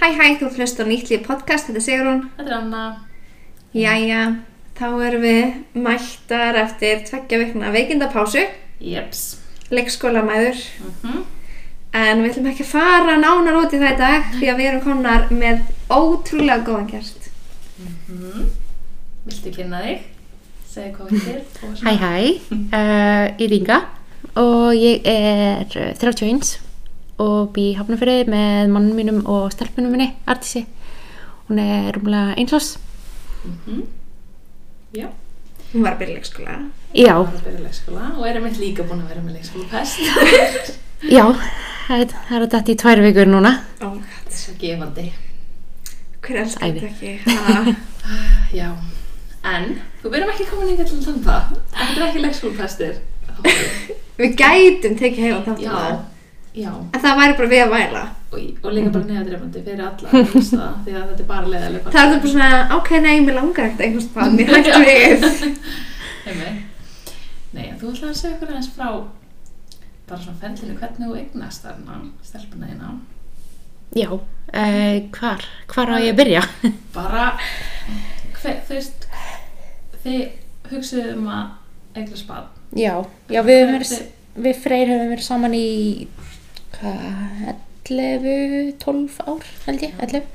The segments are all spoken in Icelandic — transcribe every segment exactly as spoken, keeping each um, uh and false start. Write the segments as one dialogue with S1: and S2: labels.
S1: Hæ hæ, þú hlust á nýtt líf podcast, þetta er Sigrún.
S2: Þetta er Anna.
S1: Jæja, þá erum við mættar eftir tveggja vikna veikindapásu.
S2: Jeps.
S1: Leikskólamæður.
S2: Mhm.
S1: En við ætlum ekki að fara nánar út í það í dag því að við erum komnar með ótrúlega góðan gest.
S2: Mhm. Viltu kynna þig? Segja hvað við þér.
S3: Hæ hæ, uh, ég er Inga og ég er þrjátíu og eins og bý í Hafnarfirði með mannum mínum og stelpunum minni, Arndísi. Hún er rúmlega eins árs.
S2: Mhm. Já.
S1: Hún var að byrja í leikskóla.
S3: Já.
S2: Hún var að byrja í leikskóla og er einmitt líka búin að vera með leikskólapest.
S3: Já, það er að detta í tvær vikur núna.
S1: Ó,
S2: Þetta er svo gefandi.
S1: hver elskar
S3: Æði.
S1: þetta ekki? Ha.
S2: Já. En þú verðum ekki komin hingað til að tala um það. Þetta er ekki leikskólapestir.
S1: Við gætum tekið heila þátt um
S2: Já.
S1: það.
S2: Já.
S1: En það væri bara við að væla.
S2: Og, og líka bara neðadrefandi fyrir alla að hlusta það, því að þetta er bara leiðileg.
S1: Það er það bara svona, ok, nei, mér langar ekkert einhvers bann, ég hættu við.
S2: Einmitt. Nei, en þú ætlaði að segja okkur aðeins frá bara svona ferlinu hvernig þú eignast þarna, stelpuna þína.
S3: Já, uh, hvar, hvar á ég að byrja?
S2: Bara, hver, þú veist, þið hugsuðu um að eignast barn.
S3: Já, já við, höfum verið,
S2: Hvernig-
S3: við Freyr höfum verið saman í hvað, ellefu, tólf ár held ég, ellefu.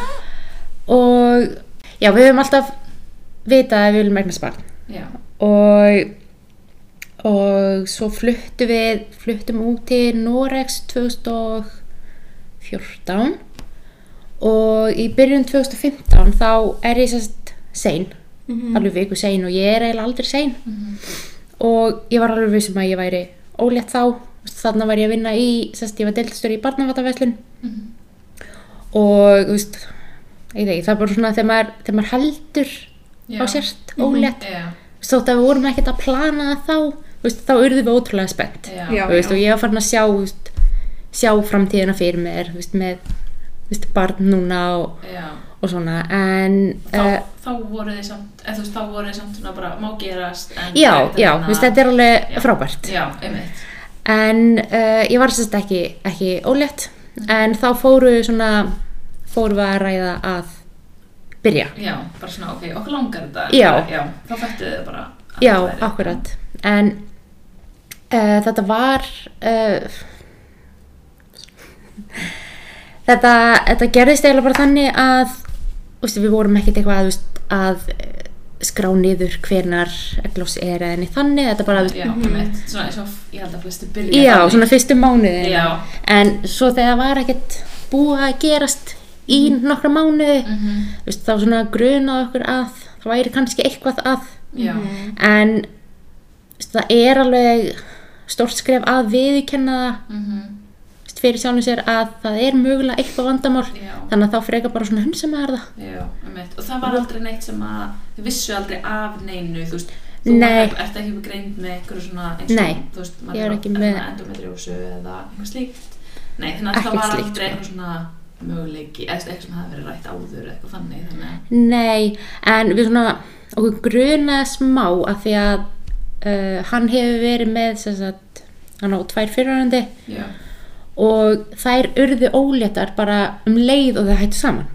S3: Og já, við höfum alltaf vitað að við viljum eignast barn.
S2: Já.
S3: og og svo fluttum við fluttum út til Noregs tvö þúsund og fjórtán og í byrjun tvö þúsund og fimmtán þá er ég sérst sein,
S1: Mhm.
S3: alveg viku sein og ég er eiginlega aldrei sein
S2: Mhm.
S3: og ég var alveg vissum að ég væri ólétt þá, þarna var ég að vinna í sérst, ég var deildarstjóri í barnavatnaverslun
S2: Mhm.
S3: og þú veist, ég veit ekki, það er bara svona þegar maður, þegar maður heldur
S2: Já.
S3: á sérst ólétt
S2: Já.
S3: þótt að við vorum ekkert að plana það þá, veist, þá urðum við ótrúlega spennt.
S2: Já.
S1: Já.
S3: Og, veist, og ég var farin að sjá, veist, sjá framtíðina fyrir mér veist, með veist, barn núna og,
S2: Já.
S3: og svona. En
S2: Þá,
S3: uh,
S2: þá voru þið samt, eða þú veist, þá voru þið samt svona bara má gerast. En
S3: já,
S2: þetta
S3: já,
S2: hérna-
S3: veist, þetta er alveg
S2: Já.
S3: frábært.
S2: Já, einmitt.
S3: En uh, ég var sérst ekki, ekki ólétt, en þá fóru svona, fóru við að ræða að byrja.
S2: Já, bara svona, ok, okkur langar þetta.
S3: Já.
S2: Já, þá fættu þið bara. að
S3: Já,
S2: þetta væri-
S3: akkurat. En uh, þetta var uh, þetta, þetta gerðist eiginlega bara þannig að veist, við vorum ekkert eitthvað að, veist, að eh, skrá niður hvenar eglós er eða neitt þannig, þetta bara veist,
S2: Já, einmitt. Svona eins og ég held að flesti byrja
S3: já,
S2: þannig.
S3: svona fyrstu mánuði
S2: Já.
S3: en svo þegar það var ekkert búið að gerast í nokkra mánuði
S2: Mhm.
S3: veist, þá svona grunaði okkur að það væri kannski eitthvað að
S2: Já.
S3: en veist, það er alveg stórt skref að viðurkenna það
S2: Mhm.
S3: veist, fyrir sjálfum sér að það er mögulega eitthvað vandamál
S2: Já.
S3: þannig að þá frekar bara svona hunsa maður það.
S2: Já, einmitt. Og það var aldrei neitt sem að þið vissu aldrei af neinu, þú veist, þú
S3: Nei.
S2: ert ert ekki greind með einhverju svona eins og,
S3: Nei,
S2: þú veist,
S3: ég
S2: maður
S3: er
S2: er
S3: ekki
S2: á-
S3: með-
S2: með endometriósu eða eitthvað slíkt. Nei, þannig að
S3: Ekkert
S2: það var
S3: slíkt,
S2: aldrei
S3: sko.
S2: eitthvað svona möguleiki, eða eitthvað sem hafði verið rætt áður eða eitthvað þannig, þannig að,
S3: Nei, en við svona okkur grunaði smá að því að uh, hann hefur verið með sem sagt, hann á tvær fyrirværandi
S2: já,
S3: og þær urðu óléttar bara um leið og þau hættu saman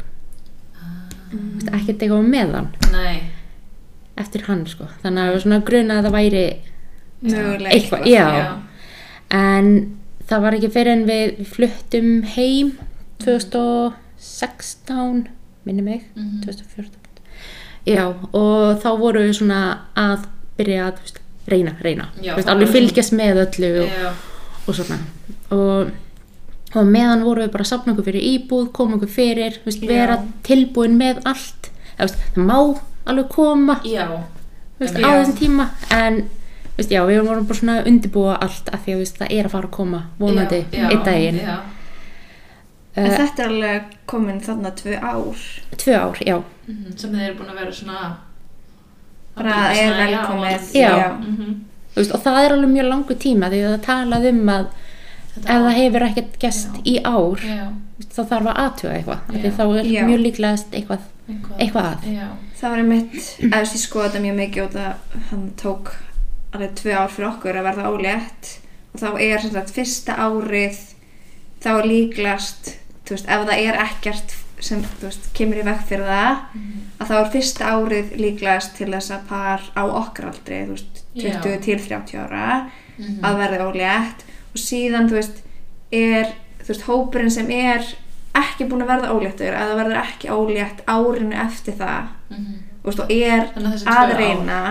S2: Ah.
S3: veist, ekkert eitthvað með hann
S2: nei,
S3: eftir hann sko, þannig að við svona grunaði að það væri
S1: Mögulega
S3: eitthvað, já.
S2: já,
S3: En það var ekki fyrir en við, við fluttum heim tvö þúsund og sextán, minni mig,
S2: Mhm.
S3: tvö þúsund og fjórtán. Já, og þá voru við svona að byrja að þú veist, reyna, reyna.
S2: Já,
S3: Þú veist,
S2: það
S3: alveg
S2: var
S3: fylgjast með öllu og,
S2: já,
S3: og svona. Og, og meðan voru við bara að safna okkur fyrir íbúð, koma okkur fyrir, þú veist,
S1: Já.
S3: vera tilbúin með allt. Það, veist, það má alveg koma
S2: já,
S3: þú veist,
S2: Já.
S3: á þessum tíma, en þú veist, já, við vorum bara svona að undirbúa allt af því að þú veist, það er að fara að koma vonandi
S2: já, já,
S3: einn daginn.
S2: já,
S1: En
S3: Uh,
S1: þetta er alveg komin þarna tvö ár.
S3: tvö ár, já.
S2: Mhm. sem þið eru búin að vera svona
S1: Bara
S2: að
S1: er
S2: svona, já,
S1: velkomið.
S2: og-
S3: Já.
S2: já, mhm.
S3: Þú veist, og það er alveg mjög langur tíma því að það talað um að
S2: Þetta
S3: ef
S2: á-
S3: það hefur ekkert gest
S2: Já.
S3: í ár
S2: já,
S3: þú veist, þá þarf að athuga eitthvað af því
S2: Já.
S3: þá er
S1: Já.
S3: mjög líklegast eitthvað,
S2: eitthvað,
S3: eitthvað að.
S2: já,
S1: Það var einmitt, eða ég skoða þetta mjög mikið og það hann tók alveg tvö ár fyrir okkur að verða ólétt og þá er sem sagt fyrsta árið þá er líklast, þú veist, ef það er ekkert sem þú veist, kemur í veg fyrir það mm. að þá er fyrsta árið líklegast til þess að par á okkar aldri þú veist, tuttugu til þrjátíu ára mm. að verði ólétt og síðan þú veist, er þú veist, hópurinn sem er ekki búin að verða óléttur að það verður ekki ólétt árinu eftir það mm. þú veist, og er að reyna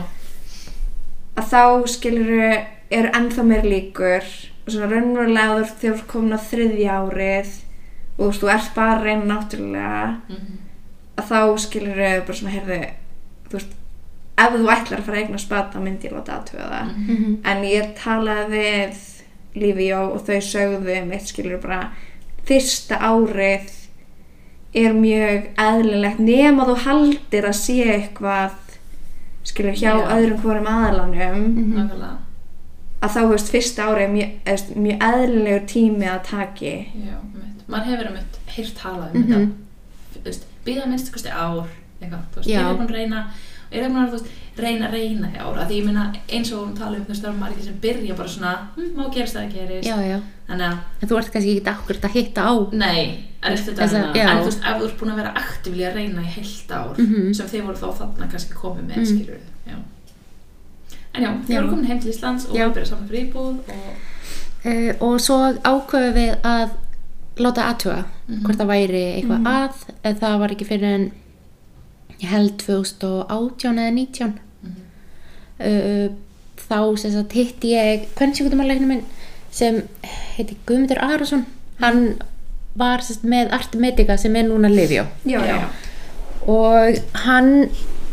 S1: að þá skilurðu eru ennþá meir líkur og svona raunverulega þegar þú komin á þriðja árið og þú veist, þú ert bara að reyna náttúrulega mm-hmm. að þá skilur þau bara svona, heyrðu, þú veist, ef þú ætlar að fara að eignast barn þá myndi ég láta athuga það mm-hmm. en ég talaði við Lífíó og þau sögðu mitt skilur bara, fyrsta árið er mjög eðlilegt nema þú haldir að sé eitthvað skilur hjá yeah. öðrum hvorum aðalanum mm-hmm. að þá, þú veist, fyrsta árið er mjög, mjög eðlilegur tími að taki
S2: Já, maður hefur um eitt heyrt talað um mm-hmm. þetta þú veist, býða minnst kosti ár eitthvað, þú veist, ég er búin að reyna ég er búin að, þú veist, reyna, reyna í ár að því ég meina, eins og hún tala um, þú veist, það er margir sem byrja bara svona, hm, má gerast það gerist
S3: já, já,
S2: þannig að
S3: en þú ert kannski ekki akkurat að hitta á
S2: nei, en, þetta,
S3: Þessa,
S2: en þú veist, ef þú ert búin að vera aktífli að reyna í heilt ár mm-hmm. sem þið voru þá þarna kannski komið með, mm. skilur já. En já, þið voru komin heim til Íslands og byrjað saman fyrir íbúð og...
S3: Uh, og svo ákveðum við að láta athuga mm-hmm. hvort það væri eitthvað mm-hmm. að en það var ekki fyrir en ég held tvö þúsund og átján eða nítján mm-hmm. uh, þá sem sagt hitti ég kvensjúkdómalæknir minn sem heiti Guðmundur Arason hann var sem sagt með Artemedica sem er núna Lífíó
S1: já, já.
S3: og hann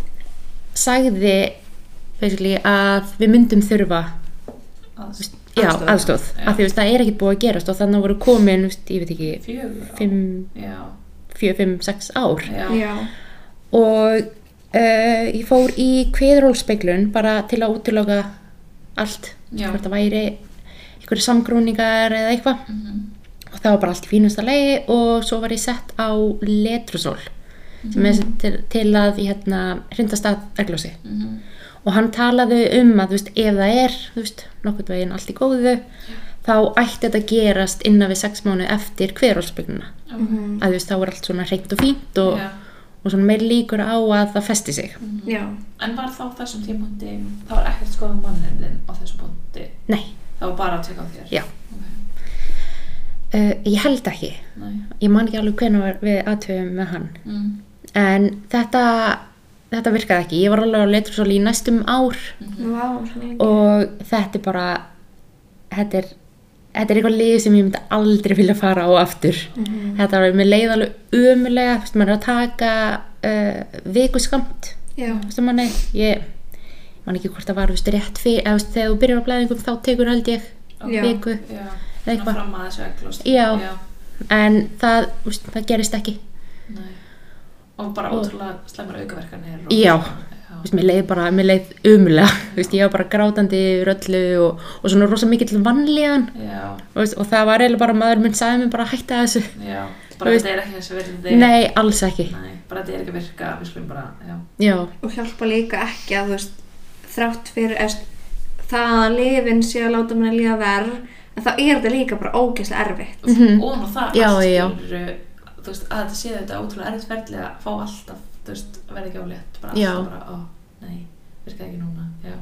S3: sagði basically að við myndum þurfa
S2: aðstoð,
S3: já, aðstoð. Já. Af því veist, það er ekkert búið að gerast og þannig voru komin, veist, ég veit ekki fjögur, fimm, sex ár
S2: já.
S1: Já.
S3: og uh, ég fór í kviðrólspeglun bara til að útiloka allt hvort það væri einhverju samgróningar eða eitthvað mm-hmm. og það var bara allt í fínasta lagi og svo var ég sett á letrozól mm-hmm. sem er til, til að hérna, hrindast að eglósi mm-hmm. og hann talaði um að þú veist, ef það er þú veist, nokkurn veginn allt í góðu yeah. þá ætti þetta gerast innan við sex mánuði eftir kviðrólspegluna mm-hmm. að þú veist, þá er allt svona hreint og fínt og, yeah. og svona meir líkur á að það festi sig
S2: mm-hmm. Já. En var þá þessum tímapunkti það var ekkert skoðað manninn þinn á þessum punkti?
S3: Nei.
S2: Það var bara að teka á þér?
S3: Já. Okay. Uh, ég held ekki. Nei. Ég man ekki alveg hvenær við athugum með hann. Mm. En þetta, þetta virkaði ekki. Ég var alveg á letrozól í næstum ár.
S1: Mm-hmm. Wow,
S3: og þetta er bara, þetta er, þetta er eitthvað lið sem ég myndi aldrei vilja fara á aftur. Mm-hmm. Þetta var, mér leið alveg ömulega, þú veist, maður er að taka uh, vikuskamt. Já. Þú veist, manni, ég... man ekki hvort það var veist, rétt fyrir eða þegar þú byrjar á blæðingum þá tekur held ég
S2: já,
S3: viku
S2: já, svona fram að þessu eglóst
S3: já, já, en það, veist, það gerist ekki
S2: Nei. Og bara og, ótrúlega slæmar aukaverkanir og,
S3: já, já. Veist, mér leið bara, mér leið umulega veist, ég var bara grátandi röllu og, og svona rosa mikill vanlíðan og, og það var eiginlega bara maður minn sagði mér bara hætta þessu
S2: já, bara þetta er ekki þessu verði
S3: nei, alls ekki
S2: nei, bara þetta er ekki að virka, við skulum bara já.
S3: Já.
S1: Og hjálpa líka ekki að þú veist þrátt fyrir eðst, það að lyfin sé að láta manni líða verð en þá er þetta líka bara ógeðslega erfitt
S2: mm-hmm. og það
S3: já,
S2: allt
S3: já.
S2: Skilur, þú veist, að þetta sé þetta ótrúlega erfitt ferli að fá alltaf, þú veist, að verða ekki álétt bara
S3: já.
S2: Alltaf bara, ó, nei, virka ekki núna já,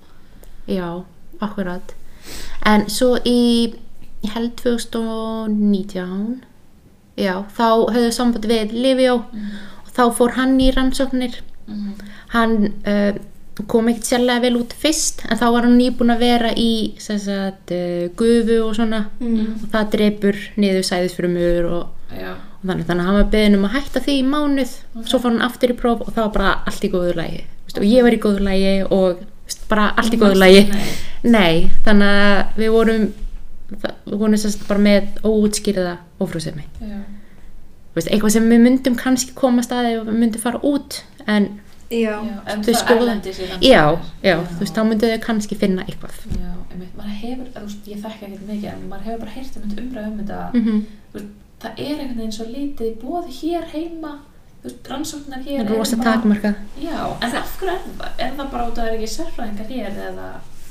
S3: já akkurat en svo í, ég held tvö þúsund og nítján já, þá höfðu samband við Lífíó mm. og þá fór hann í rannsóknir mm. hann uh, kom ekkert sérlega vel út fyrst en þá var hann nýbúin að vera í sagt, uh, gufu og svona mm. og það drepur niður sæðisfrumur og, og þannig þannig að hann var beðinn um að hætta því í mánuð okay. svo fór hann aftur í próf og það var bara allt í góðu lagi og ég var í góðu lagi og veist, bara allt í góðu lagi nei. Nei, þannig að við vorum við vorum sagt, bara með óútskýrða ófrjósemi eitthvað sem við myndum kannski koma að staði og við myndum fara út en
S2: Já, en það skoða, erlendi sér
S3: já, já, já, þú veist, þá myndu þau kannski finna eitthvað
S2: já, einmitt, maður hefur, þú veist, ég þekki ekkert mikið en maður hefur bara heyrt um þetta umræðu um þetta
S3: mm-hmm.
S2: þú veist, það er einhvern veginn svo lítið í boði hér heima þú veist, rannsóknar hér
S3: það er rosa takmarkað
S2: já, en af hverju er það? Er það bara út að það er ekki sérfræðingar hér eða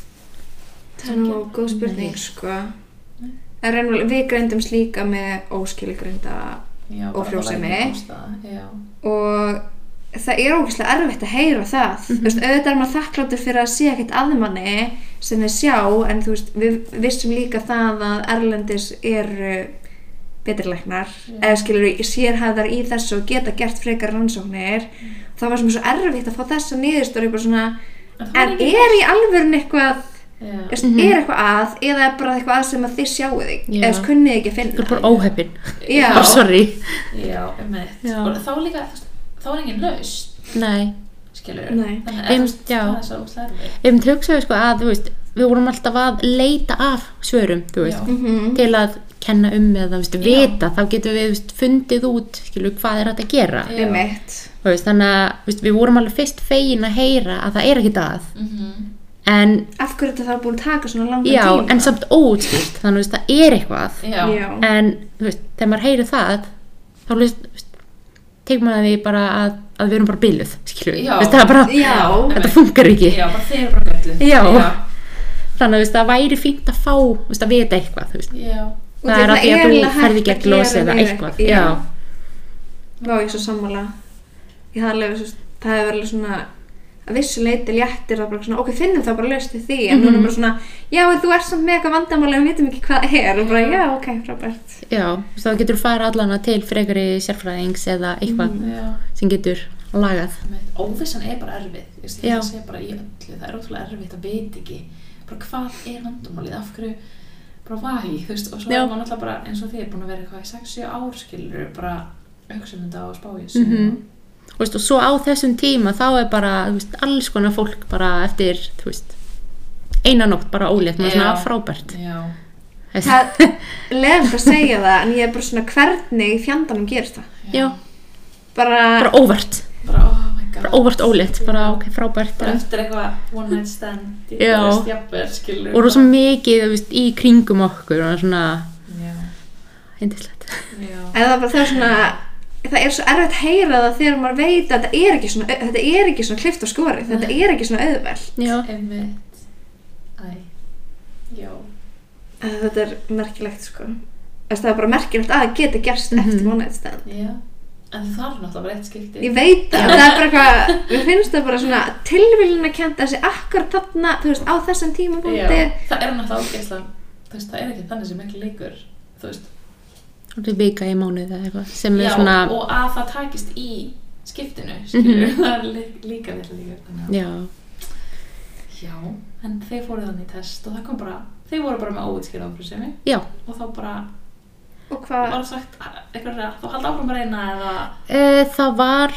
S1: það er nú góð spurning, sko en við greindumst líka með óskilgreinda
S2: Já,
S1: og frjósemi
S2: Já.
S1: og það er ógeðslega erfitt að heyra það mm-hmm. þú veist, auðvitað er maður þakkláttur fyrir að sé ekkert að manni sem þeir sjá en þú veist, við vissum líka það að erlendis eru betri læknar yeah. eða skilur við sérhæfðar í þessu og geta gert frekar rannsóknir mm. það var sem svo erfitt að fá þessa niðurstöður eitthvað svona en er, er í alvörun eitthvað yeah. er, mm-hmm. er eitthvað að eða er bara eitthvað að sem að þið sjáu þig yeah. eða kunnið ekki að finna
S3: það er bara óheppin
S1: já
S3: oh, sorry
S2: já, já. og þá líka þá er engin lausn
S3: nei
S2: skilur
S1: nei.
S2: þannig að
S3: Eim,
S2: það er svo óslæðið
S3: við hefum hugsaði sko að þú veist við vorum alltaf að leita af svörum þú veist
S1: mm-hmm.
S3: til að kenna um eða veist, vita þá getum við veist, fundið út skilur, hvað er hægt að gera veist, þannig að veist, við vorum alveg fyrst fegin að heyra að það er ekki það
S2: mm-hmm.
S3: en
S1: af hverju þetta þarf búin að taka svona langan
S3: já,
S1: tíma
S3: en samt óutskilt þannig að það er eitthvað
S2: já.
S1: Já.
S3: en veist, þegar maður heyrir það þá tegur maður því bara að, að við erum bara biluð veist, það er bara,
S1: já.
S3: þetta funkar ekki
S2: já, bara þeir eru bara gölluð
S3: já. Já. þannig að veist, það væri fínt að fá veist, að vita eitthvað það er að því að þú ferði gegn losi eða eitthvað já. Já.
S1: Vá, ég er svo sammála ég hafði alveg svo, það hefur verið svona að vissu leyti léttir að bara svona, ok, finnum það bara laust við því en mm-hmm. núna bara svona, já, þú ert samt með eitthvað vandamáli en við vitum ekki hvað er og bara, já, ok, frábært
S3: já, þá getur þú fara allana til frekari sérfræðings eða eitthvað mm-hmm. sem getur lagað
S2: óvissan er bara erfið það sé bara í öllu, það er ótrúlega erfitt að veit ekki bara hvað er vandamálið, af hverju bara væg, þú veist, og svo er maður náttúrulega bara eins og þið er búin að vera eitthvað í sex sjö ár skilur, bara auksumunda og spájus
S3: mm-hmm. og, veist, og svo á þessum tíma þá er bara, þú veist, alls konar fólk bara eftir, þú veist eina nótt bara ólétt, maður svona frábært
S2: já
S1: það leðast að segja það, en ég er bara svona hvernig í fjandanum gerist það
S3: já,
S1: bara
S3: bara óvart
S2: bara, oh my god
S3: bara óvart ólétt, bara ok, frábært
S2: bara eftir eitthvað one night stand
S3: já, og rosa mikið, þú veist, í kringum okkur og svona hindislegt
S1: en það er bara það er svona það er svo erfitt að heyra það þegar maður veit að þetta er ekki svona, þetta er ekki svona klift og skorið, þetta er ekki svona auðvelt
S3: já
S2: einmitt æ, já
S1: þetta er merkilegt sko það er bara merkilegt að það geti gerst mm-hmm. eftir one night stand
S2: já, en það er náttúrulega bara eitt skipti
S1: ég veit það, það er bara eitthvað við finnst það bara svona tilviljunarkennt að þessi akkurat þarna, þú veist, á þessum tímapunkti
S2: já, það er náttúrulega ágæslega þú veist, það er ekki þannig sem ekki leikur þú veist
S3: það er vika í mánuð eða eitthvað sem
S2: já,
S3: er svona
S2: og að það takist í skiptinu skilur,
S3: mm-hmm.
S2: það er líka vel líka
S3: já
S2: já, en þeir fóru þannig í test og það kom bara, þeir voru bara með óútskýrða ófrjósemi
S3: já
S2: og þá bara
S1: og hvað
S2: var sagt eitthvað að þá halda áfram að reyna eða
S3: e, það var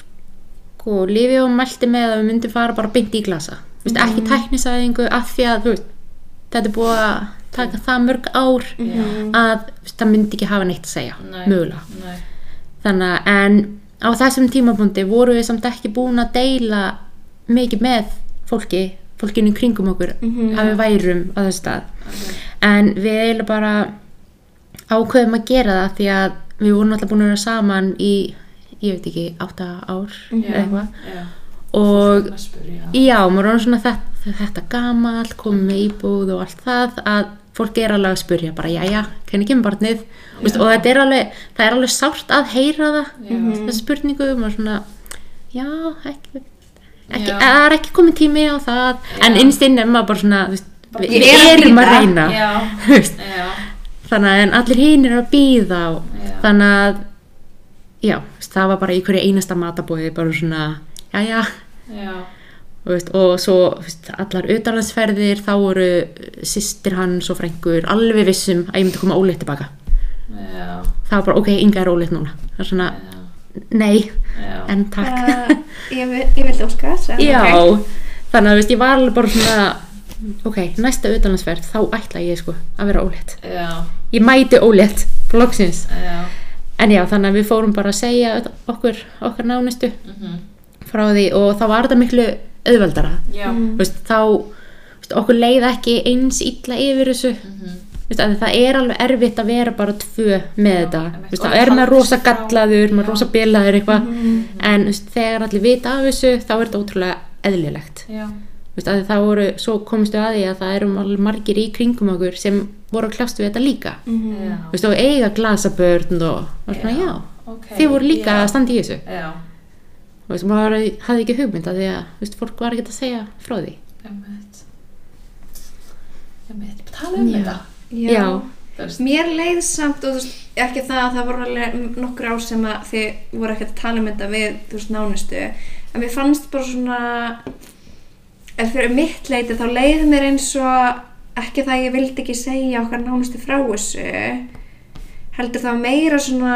S3: sko, Lífi og mælti með að við myndum fara bara beint í glasa mm. ekki tæknisæðingu af því að þú veist, þetta er búið að taka það mörg ár
S1: mm-hmm.
S3: að það myndi ekki hafa neitt að segja
S2: nei,
S3: mögulega
S2: nei.
S3: þannig að en á þessum tímapunkti voru við samt ekki búin að deila mikið með fólki fólkinu kringum okkur
S1: mm-hmm.
S3: að við værum á þessu stað
S2: okay.
S3: en við eiginlega bara ákveðum að gera það því að við vorum alltaf búin að vera saman í ég veit ekki, átta ár
S2: mm-hmm.
S3: eitthvað
S2: yeah.
S3: og
S2: spyrja.
S3: já, maður var svona þetta, þetta gamall, komið með íbúð og allt það að fólk er alveg að spyrja bara, jæja, hvernig kemur barnið Vist, og þetta er alveg, það er alveg sárt að heyra það, þessi spurningu maður svona, já, ekki ekki, það er ekki komið tími á það já. En innstinn er maður bara svona veist, bara, við, við erum að reyna
S2: já. Já.
S3: þannig að allir hinir eru að bíða og þannig að já, það var bara í hverju einasta matabóði bara svona, jæja
S2: já
S3: Og, veist, og svo veist, allar utanlandsferðir þá voru systir hans og frængur alveg vissum að ég myndi koma ólétt tilbaka
S2: já.
S3: Það var bara ok, Inga er ólétt núna það er svona,
S2: já.
S3: nei
S2: já.
S3: en takk
S1: uh, ég, ég vildi óska þess
S3: já,
S1: okay.
S3: þannig að veist, ég var alveg bara svona ok, næsta utanlandsferð þá ætla ég sko að vera ólétt
S2: já.
S3: ég mæti ólétt flokksins
S2: já.
S3: en já, þannig að við fórum bara að segja okkur, okkar nánustu
S2: mm-hmm.
S3: frá því og þá var þetta miklu auðveldara
S2: mm.
S3: veist, þá veist, okkur leið ekki eins illa yfir þessu
S2: mm-hmm.
S3: veist, að það er alveg erfitt að vera bara tvö með já, þetta veist, þá er maður rosa gallaður, maður rosa bilaður eitthvað mm-hmm. en veist, þegar allir vita af þessu þá er þetta ótrúlega eðlilegt
S2: já.
S3: þú veist, að það voru, svo komstu að því að það eru alveg margir í kringum okkur sem voru að kljást við þetta líka
S2: Já.
S3: þú veist, og eiga glasabörn og, og svona, já,
S2: okay.
S3: þið voru líka
S2: Já.
S3: að standa í þessu
S2: Já,
S3: þú veist, maður hafði ekki hugmynd að því að, þú veist, fólk var ekki að segja frá því
S2: einmitt Einmitt, tala um
S3: Já.
S2: þetta
S1: Já.
S3: Já.
S2: Þú veist.
S1: Mér leið samt og þú veist, ekki það að það voru alveg nokkur ár sem að þið voru ekkert að tala um þetta við, þú veist, nánustu en mér fannst bara svona ef fyrir mitt leiti þá leið mér eins og ekki það að ég vildi ekki segja okkar nánustu frá þessu heldur það meira svona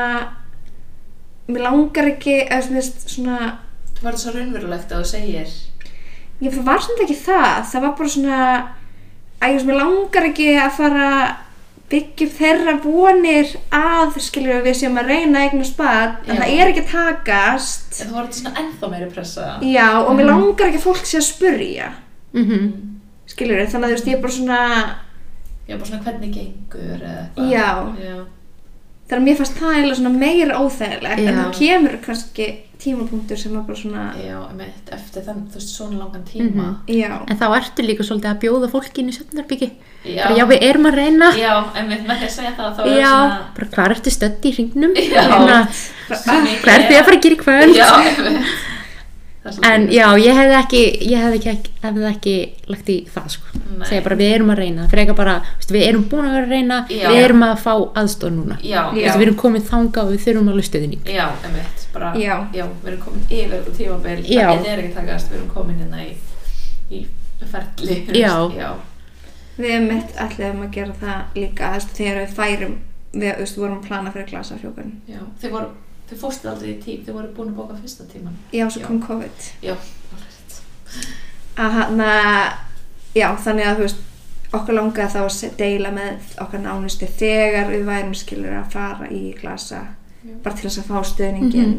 S1: mér langar ekki eða mér finnst svona
S2: Var þetta svo raunverulegt að þú segir
S1: ég það var samt ekki það það var bara svona að ég veist, mér langar ekki að fara byggja upp þeirra vonir að skilur við séum að reyna að eignast barn en
S2: Já.
S1: það er ekki að takast
S2: En þú var þetta svona ennþá meiri pressa
S1: já og mér langar ekki að fólk sé að spurja
S3: mhm
S1: skilur við þannig að þú veist ég er bara svona
S2: Já, bara svona hvernig gengur eða eitthvað
S1: já
S2: Já,
S1: þannig að mér fannst það eiginlega svona meira óþægilegt en
S3: Já.
S1: það kemur kannski tímapunktur sem var bara svona
S2: já, einmitt, eftir þann, þú veist, svona langan tíma
S1: já
S3: en þá ertu líka svolítið að bjóða fólki inn í svefnherbyggi
S2: Já,
S3: bara já, við erum að reyna
S2: Já, einmitt, með því að segja það þá er
S3: já,
S2: svona
S3: bara hvað ertu stödd í hringnum
S2: Já.
S3: Reyna-
S2: Svo mikið-
S3: hvað ertu að fara að gera í kvöld
S2: Já, einmitt Það er
S3: en
S2: svolítið-
S3: já, ég hefði ekki ég hefði ekki, hefði ekki lagt í það sko.
S2: Nei.
S3: segja bara við erum að reyna frekar bara, veist, við erum búin að vera að reyna
S2: Já.
S3: við erum að fá aðstoð núna
S2: Já,
S1: Já.
S3: Veist, við erum komið þanga og við þurfum alveg stöðning
S2: Já, einmitt, bara,
S1: Já.
S2: við erum komin yfir og tímabil,
S3: Já.
S2: það er ekki takast, við erum komin hérna í, í ferli, þú
S3: Já.
S2: veist, já,
S1: við mitt ætliðum að gera það líka þess að þegar við færum við þú veist, vorum að plana fyrir glasafrjókun
S2: já, þið voru, þið fórstu aldrei í tím, þið voru búin að bóka fyrsta tíman,
S1: já svo
S2: Já.
S1: kom COVID
S2: já, alveg,
S1: að hann já þannig að þú veist okkur langaði þá að se- deila með okkar nánustu þegar við værum skilur að fara í glasa
S2: Já.
S1: bara til þess að fá stöðningin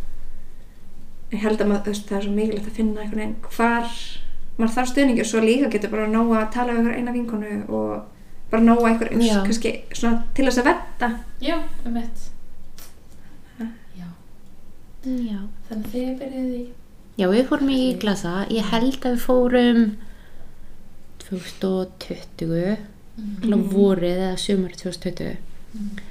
S1: og ég held að maður, þú veist, það er svo mikilvægt að finna einhvern veginn hvar maður þarf stöðningi og svo líka getur bara nóg að tala við einhver eina vinkonu og bara nóg að einhver
S3: Já.
S1: kannski svona til þess að vetta
S2: já, einmitt, já,
S3: já.
S2: þannig að þið byrjuð í,
S3: já, við fórum í glasa ég held að við fórum tvö þúsund tuttugu mm. vorið eða sumar tvö þúsund tuttugu
S2: Mm.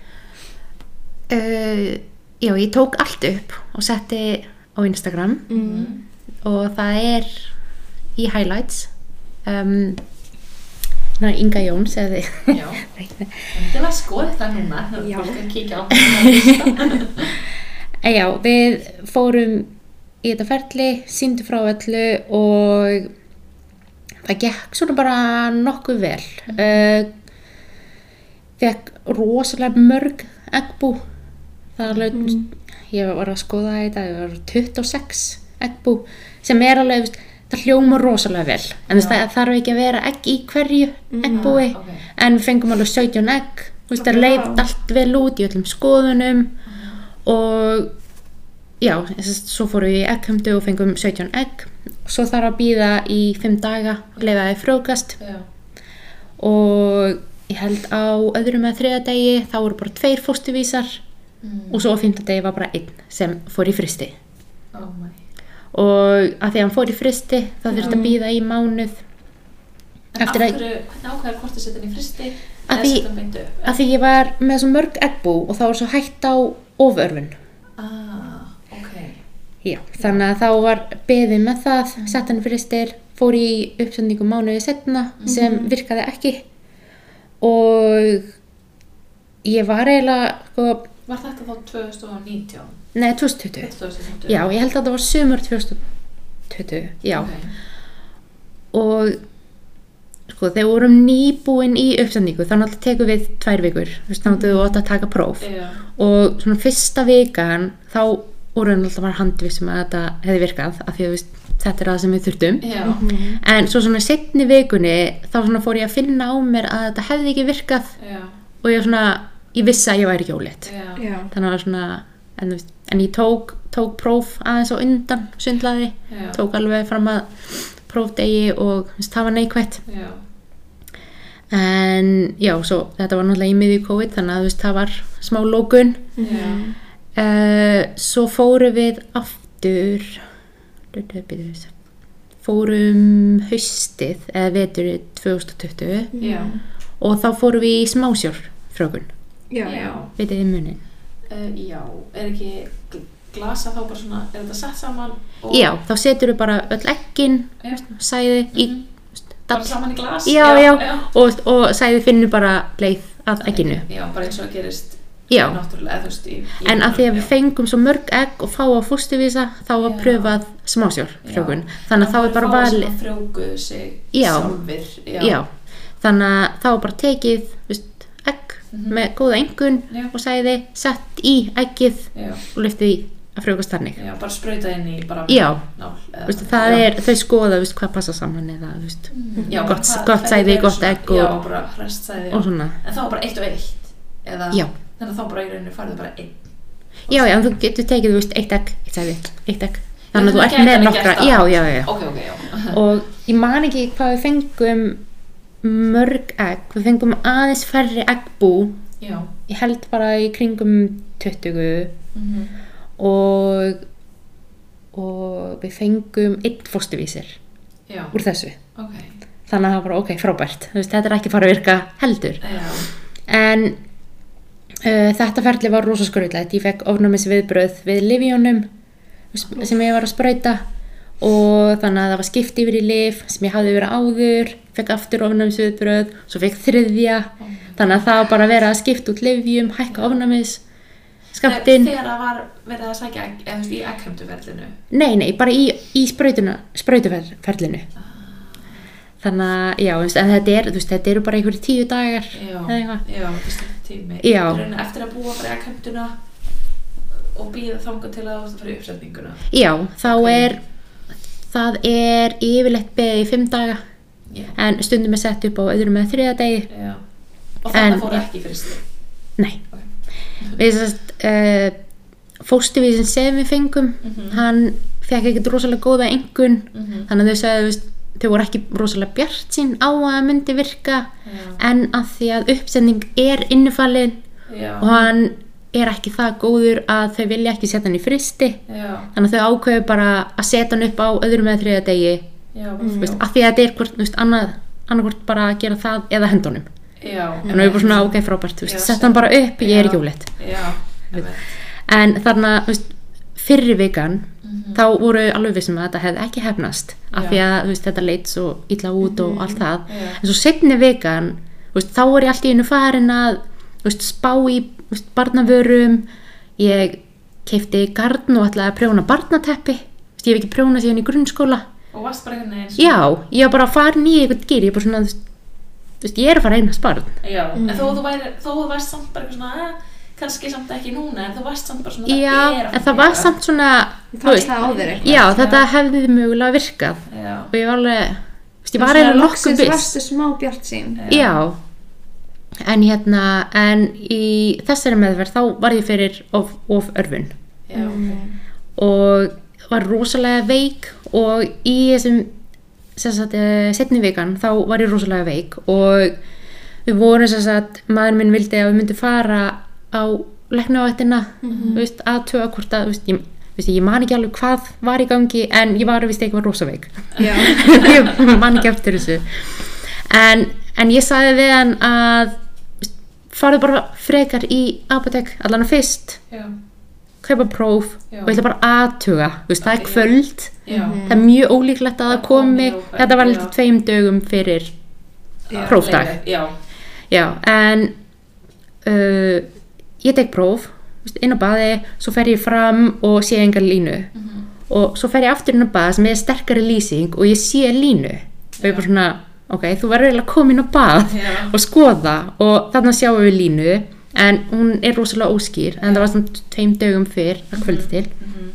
S3: uh, já, ég tók allt upp og setti á Instagram
S1: mm.
S3: og það er í highlights um, ná, Inga Jóns eða
S2: já, þetta var skoð það núna, það
S1: Já.
S2: er fólk að kíkja á það,
S3: En já, við fórum í þetta ferli, sýndu frá öllu og það gekk svona bara nokkuð vel. Uh, fekk rosalega mörg eggbú. Það er alveg,
S1: Mm.
S3: ég var að skoða þetta, það var tuttugu og sex eggbú sem er alveg, veist, það hljómar rosalega vel. En þess, það þarf ekki að vera egg í hverju eggbúi,
S2: ok.
S3: en við fengum alveg sautján egg. Þú veist, það
S1: Já.
S3: leit allt vel út í öllum skoðunum og já, þess, svo fórum við í egghömdu og fengum sautján egg. Svo þarf að bíða í fimm daga, leifaði frjókast
S2: Já,
S3: og ég held á öðrum eða þriðja degi þá voru bara tveir fósturvísar
S2: mm.
S3: og svo á fimmta degi var bara einn sem fór í fristi.
S2: oh my,
S3: Og að því að hann fór í fristi þá þurfti að bíða í mánuð
S2: en af
S3: eftir að,
S2: hverju, hvernig ákveður hvort að setja hann í fristi,
S3: Að
S2: eða
S3: því-
S2: setja hann beint upp,
S3: að því ég var með svo mörg eggbú og þá var svo hægt á oförfun.
S2: ah, ok,
S3: Já, þannig að þá var beðið með það, sett hann í fristir, fór í uppsendingu mánuði setna sem virkaði ekki og ég var eiginlega, sko,
S2: var þetta þá tvö þúsund og nítján,
S3: nei, tvö þúsund tuttugu.
S2: tvö þúsund og tuttugu,
S3: Já, ég held að það var sumar tvö þúsund tuttugu, já.
S2: ok,
S3: Og sko, þegar við vorum nýbúin í uppsendingu, þannig að tekum við tvær vikur, þú veist, þannig að við ótt að taka próf.
S2: já,
S3: Og svona fyrsta vikan, þá voru hann alltaf bara handvissum að þetta hefði virkað, af því að þú veist, þetta er það sem við þurftum.
S2: já,
S3: En svo svona seinni vikunni, þá svona fór ég að finna á mér að þetta hefði ekki virkað
S2: já,
S3: og ég svona, ég vissi að ég væri ekki ólétt.
S2: já,
S1: já,
S3: Þannig að svona, en, þú veist, en ég tók, tók próf aðeins á undan, sundlaði,
S2: já,
S3: tók alveg fram að prófdegi og þú veist, það var neikvætt.
S2: já,
S3: En já, svo þetta var náttúrulega í miðju COVID, þannig að þú veist, það var smá lókun.
S2: já,
S3: Uh, svo fórum við aftur fórum haustið eða veturinn tvö þúsund tuttugu
S2: Já.
S3: og þá fórum við í smásjórfrjóvgun.
S1: Já,
S2: Já.
S3: Vitið þið munin?
S2: Uh, já, er ekki gl- glasa þá bara svona, er þetta sett saman? Og...
S3: Já, þá setur við bara öll eggin,
S2: Já.
S3: sæði í
S2: Mhm.
S3: dall.
S2: Bara saman í glas?
S3: Já, já, Og, og sæði finnur bara leið að egginu.
S2: Já, bara eins og að gerist
S3: Já.
S2: náttúrulega, þú veist, í, í
S3: En að því að við
S2: já.
S3: fengum svo mörg egg og fá á fósturvísa, þá var
S2: Já.
S3: pröfað smásjórfrjóvgun.
S2: Já.
S3: Þannig að þá er bara
S2: valið.
S3: valið.
S2: Það frjókuðu sig
S3: Já.
S2: sjálfir. Já.
S3: Já, þannig að þá var bara tekið veist, egg
S2: Mhm.
S3: með góða engun
S2: Já.
S3: og sæði sett í eggið
S2: Já.
S3: og lyftið í að frjóvgast þannig.
S2: Já, bara sprauta inn í bara
S3: Já.
S2: nál. eða-
S3: Veistu, það
S2: já.
S3: er, þau skoða veist, hvað passa saman eða veist,
S2: Já,
S3: gott-
S2: það-
S3: gott
S2: það
S3: sæði,
S2: er
S3: gott
S2: svona-
S3: egg og-
S2: Já, bara hrest sæði.
S3: og svona.
S2: En þá bara eitt og eitt? Eða,
S3: Já.
S2: Þannig að þá bara í rauninu farið bara einn.
S3: Já, já, en þú getur tekið, þú veist, eitt egg, eitt sæði, eitt egg. Þannig að
S2: Já,
S3: þú ert
S2: gæti
S3: með
S2: alveg
S3: nokkra,
S2: gert það.
S3: já, já, já.
S2: Ok, ok, já.
S3: Og ég man ekki hvað við fengum mörg egg, við fengum aðeins færri eggbú,
S2: Já.
S3: ég held bara í kringum tuttugu
S2: Mhm.
S3: og, og við fengum einn fósturvísir
S2: Já.
S3: úr þessu.
S2: Ok.
S3: Þannig að það var bara, ok, frábært, þú veist, þetta er ekki fara að virka heldur.
S2: Já.
S3: En uh, þetta ferli var rosa skrautlegt. Ég fekk ofnæmisviðbrögð við lyfjónum sem ég var að sprauta og þannig að það var skipt yfir í lyf sem ég hafði verið áður, fekk aftur ofnæmisviðbrögð, svo fekk þriðja, þannig að það var bara að vera að skipta út lyfjum, hækka ofnæmis, skammtinn.
S2: Þegar það var verið að sækja egg, eða þú veist, í eggheimtuferlinu.
S3: Nei, nei, bara í, í sprautuna, sprautuferlinu. Þannig að, já, þú veist, en þetta er, þú veist, þetta eru bara einhverjir tíu dagar
S2: Já.
S3: eða eitthvað.
S2: Já, þetta er stundum tími.
S3: Já.
S2: Í rauninni eftir að búa bara í eggheimtuna og býða þangað til að þú varst að fara í uppsetninguna.
S3: Já, þá
S2: Ok.
S3: er, það er yfirleitt beðið í fimm daga,
S2: Já.
S3: en stundum er sett upp á öðrum með þriða degi.
S2: Já. Og
S3: En-
S2: þannig fóru ekki fyrir stið.
S3: Nei.
S2: Ok.
S3: Við sérst, uh, fósturvísin sem við fengum,
S2: Mhm.
S3: hann fekk ekkert rosalega góða engun,
S2: Mhm.
S3: þannig að þau sagði, þú veist, þau voru ekki rosalega bjart sín á að það myndi virka,
S2: Já.
S3: en að því að uppsetning er innifalinn
S2: Já.
S3: og hann er ekki það góður að þau vilja ekki setja hann í fristi,
S2: Já.
S3: þannig að þau ákveðu bara að setja hann upp á öðrum með þriða degi,
S2: Já.
S3: þú veist, að því að þetta er hvort, þú veist, annað, annarkvort bara að gera það eða hendunum.
S2: Já.
S3: Þannig að við bara svona, ok, frábært, þú veist,
S2: Já,
S3: setja hann bara upp, ég er
S2: Já.
S3: ekki ólétt.
S2: Já. einmitt.
S3: En þarna, þú veist, fyrri vikan,
S2: Mhm.
S3: þá voru alveg vissum að þetta hefði ekki hefnast, af
S2: Já.
S3: því að, þú veist, þetta leit svo illa út og allt það.
S2: Já.
S3: En svo seinni vikan, þú veist, þá var ég allt í einu farin að, þú veist, spá í, þú veist, barnavörum, ég keipti garn og ætlaði að prjóna barnateppi, þú veist, ég hef ekki prjónað síðan í grunnskóla.
S2: Og varst bara einhvern veginn.
S3: Já, ég var bara farin í eitthvað gýr, ég er bara svona, þú veist, þú veist, ég er að fara að eignast barn.
S2: Já. En þó þú væri, þó þú varst samt bara eitthvað svona, eh, kannski samt ekki núna, en þú varst samt bara svona,
S3: Já,
S2: það er að
S3: en það
S2: fara
S3: var
S2: að
S3: samt svona,
S1: Ég
S3: þú
S1: fannst
S3: veist,
S1: það á þér eitthvað.
S3: já, þetta hefði mögulega virkað
S2: Já.
S3: og ég var alveg, þú veist, ég var
S1: Svona
S3: eiginlega nokkuð
S1: loksins
S3: viss.
S1: varstu smá bjart sín.
S3: Já, en hérna, en í þessari meðferð þá var ég fyrir of, of örfun
S2: Já. ok.
S3: og var rosalega veik og í þessum, sem sagt, eh, seinni vikan þá var ég rosalega veik og við vorum, sem sagt, maður minn vildi að við myndum fara á læknavættina, þú veist, aðtuga hvort að, þú veist, ég, þú veist, ég man ekki alveg hvað var í gangi en ég var, víst, eitthvað rosa veik.
S1: Já.
S3: Ég man ekki eftir þessu. En, en ég sagði við hann að farðu bara frekar í apótek, allan að fyrst,
S2: Já.
S3: kaupa próf
S2: Já.
S3: og ég ætla bara aðtuga, þú veist, það er
S2: Ok, já.
S3: kvöld,
S2: Já.
S3: það er mjög ólíklegt að það
S2: Það komi
S3: komi,
S2: og-
S3: þetta var
S2: já.
S3: litið tveim dögum fyrir
S1: Já.
S3: prófdag.
S2: Já.
S3: Já, en uh, ég tek próf, þú veist, inn á baði, svo fer ég fram og sé engar línu
S2: Mhm.
S3: og svo fer ég aftur inn á bað sem er sterkari lýsing og ég sé línu og ég er bara svona, ok, þú verður eiginlega að koma inn á bað
S2: Já.
S3: og skoða og þarna sjáum við línu en hún er rosalega óskýr en það var svona tveim dögum fyrr að kvöldi til
S2: Mhm.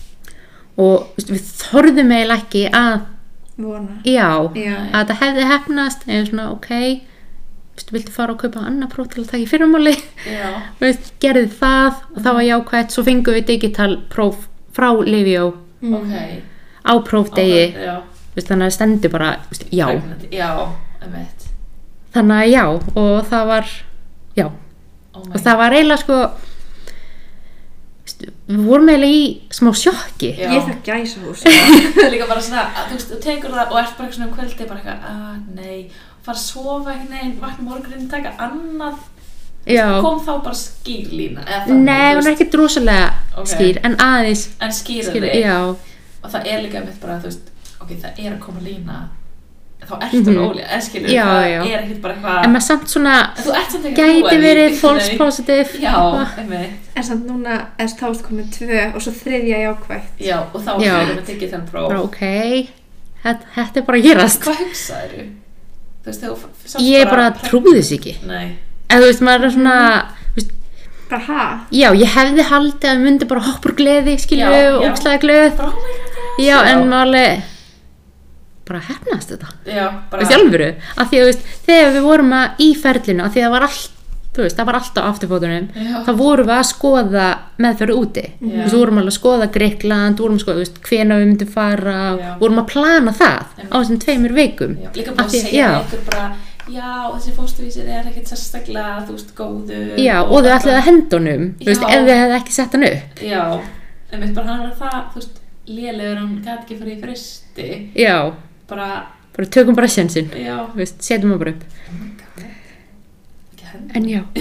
S3: og þú veist, við þorðum eiginlega ekki að
S1: Vona.
S3: já,
S1: Já.
S3: að það hefði hefnast eða svona, ok, þú veist, viltu fara og kaupa annað próf til að taka í fyrramáli
S2: Já.
S3: veist, gerði það og það var jákvætt, svo fengum við digital próf frá Livio
S2: Ok.
S3: á prófdegi,
S2: Já.
S3: veist, þannig að það stendur bara, veist, já,
S2: Pregnant. Já, einmitt.
S3: þannig að já og það var, já
S2: Oh my
S3: og það var eiginlega sko við vorum eiginlega í smá sjokki.
S2: Já.
S1: Ég þarf gæsahús.
S2: Líka bara svona, að, þú veist, þú tekur það og ert bara svona um kvöldi bara eitthvað, að nei, fara að sofa einhvern veginn, vakna morguninn, taka annað.
S3: Já.
S2: Kom þá bara skýr lína?
S3: Nei, hún er ekki drosalega okay. skýr, en aðeins.
S2: En skýr
S3: skýr, já.
S2: Og það er líka mitt bara, þú veist, ok, það er að koma lína, þá ertu mm -hmm. ólega, en skilur,
S3: já,
S2: það
S3: já.
S2: er ekkert bara eitthvað.
S3: En maður samt svona,
S2: samt
S3: gæti verið false positive.
S2: Já, einmitt.
S1: En samt núna, eða þá ertu komið tvö og svo þriðja jákvætt.
S2: Já, og þá fyrir við að tekja þann próf.
S3: Bara ok, þetta, þetta er bara að gerast.
S2: Hvað hugsaðu? Þú veist, þú sást
S3: ég bara trúði þess ekki.
S2: Nei.
S3: En þú veist, maður er svona, þú veist,
S1: bara ha?
S3: Já, ég hefði haldið að við myndi bara hoppa úr gleði, skilju, og ógeðslega glöð.
S2: Bara, oh my god,
S3: já, en maður alveg, bara hefnast þetta.
S2: Já, bara.
S3: Þú veist, í alvöru. Af því að, þú veist, þegar við vorum að í ferlinu, af því að það var allt, þú veist, það var allt á afturfótunum, þá vorum við að skoða meðferð úti. Þú veist, við vorum alveg að skoða Grikkland, vorum að skoða, þú veist, hvenær við myndum fara, já. Vorum að plana það á þessum tveimur vikum.
S2: Já, líka bara að segja ykkur bara, já, þessi fósturvísir er ekkert sérstaklega, þú veist, góður.
S3: Já, og, og þau ætlaði að henda honum, þú veist, ef þið hefði ekki sett hann upp.
S2: Já, en mitt bara hann var það, þú veist, lélegur, hann gæti ekki farið í fristi.
S3: Já,
S2: bara,
S3: bara tökum bara sjansinn,
S2: já,
S3: þú veist, setjum hann bara upp.
S2: Oh my god, ekki henda.
S3: En já.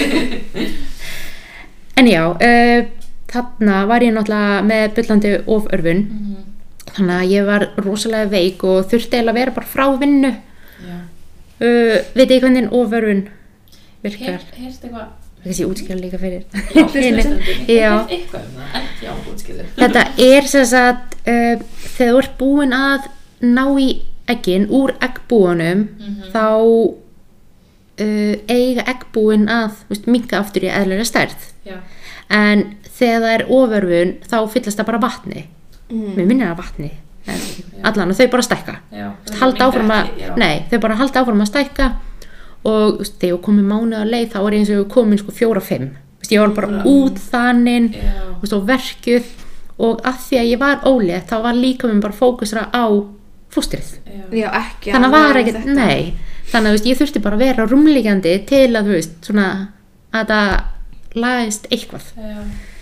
S3: en já, uh, þarna var ég náttúrulega með bullandi oförfun, mm -hmm. þannig að ég var rosalega veik og þurfti eiginlega að vera bara frá vinnu.
S2: Já.
S3: Uh, veit ég hvernig oförfun virkar?
S2: Heyrst eitthvað?
S3: Þessi ég útskjála líka fyrir.
S2: Já, hlustendum.
S3: Já.
S2: Eitthvað um það, en já, útskjáðu.
S3: Þetta er sem sagt, uh, þegar þú ert búin að ná í eggin úr eggbúanum, mm -hmm. þá uh, eiga eggbúin að veist, minnka aftur í eðlilega stærð.
S2: Já.
S3: En þegar það er oförfun, þá fyllast það bara vatni. Mm. Mér minnir það vatni. Allan og þau bara stækka. Halda áfram að, nei, þau bara halda áfram að stækka og veist, þegar ég komið mánuð að leið þá var ég eins og ég komin sko fjóra fimm. Ég var bara mm. út þannig og verkjuð og að því að ég var ólétt þá var líka mér bara fókusra á fóstrið.
S1: Já, ekki.
S3: Þannig að var ekkert, nei. Þannig að veist, ég þurfti bara að vera rúmliggjandi til að þú veist, svona að það lagist eitthvað.
S2: Já.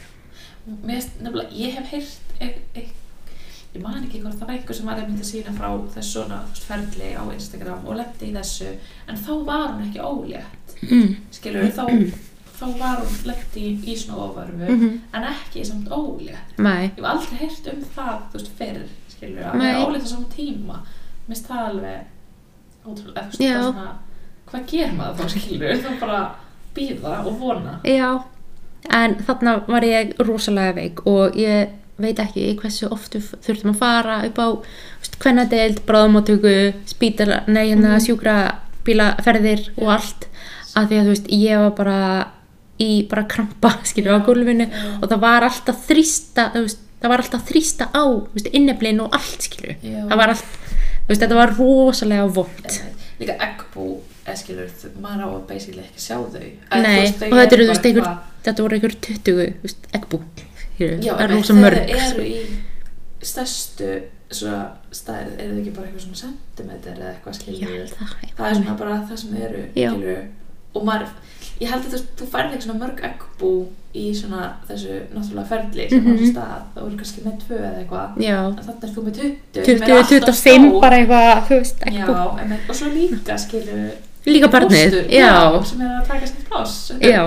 S2: Mér finnst nefnilega, ég hef heyrt eitthvað, ég man ekki hvort það var einhver sem var að mynda að sína frá þessu svona ferli á Instagram og lenti í þessu, en þá var hún ekki ólétt, mm. skilur við, þá, mm. þá var hún lenti í, í svona oförfu, mm -hmm. en ekki samt ólétt.
S3: Nei.
S2: Ég hef aldrei heyrt um það, þú veist, fyrir, skilur við, að vera ólétt á saman tíma, mér finnst það alveg ótrúlega, þú veist, það svona, hvað gerir maður þá, skilur við, þá bara bíða og vona.
S3: Já, en þarna var ég rosalega veik og ég veit ekki hversu oft við þurftum að fara upp á kvennadeild, bráðamóttöku, spítala, nei, hérna, mm. sjúkrabílaferðir og allt, af því að þú veist, ég var bara í bara krampa, skilur, á gólfinu yeah. og það var alltaf þrýsta, þú veist, það var alltaf þrýsta á, þú veist, inneblinn og allt, skilur, yeah. það var allt, þú veist, þetta var rosalega vont.
S2: Líka eggbú, eða skilur, maður á að basically ekki sjá þau.
S3: Nei, veist, og þetta eru, þú veist, einhver, þetta voru einhver tuttugu, þú veist, eggbú.
S2: Já, en þegar eru í stærstu svona stærð, eru þau ekki bara eitthvað svona sentimeter eða eitthvað, skilur
S3: það,
S2: það er svona bara það sem eru, skilur og maður, ég held að þú, þú færði ekki svona mörg eggbú í svona þessu náttúrulega ferli sem mm -hmm. á þessu stað, það voru kannski með tvö eða eitthvað, en þannig er þú með tuttugu
S3: tuttugu, tuttugu og fimm bara eitthvað, þú veist, eggbú.
S2: Já, en, og svo líka, skilur
S3: líka barnið,
S2: fóstur, já, sem er að taka sér pláss.
S3: Já.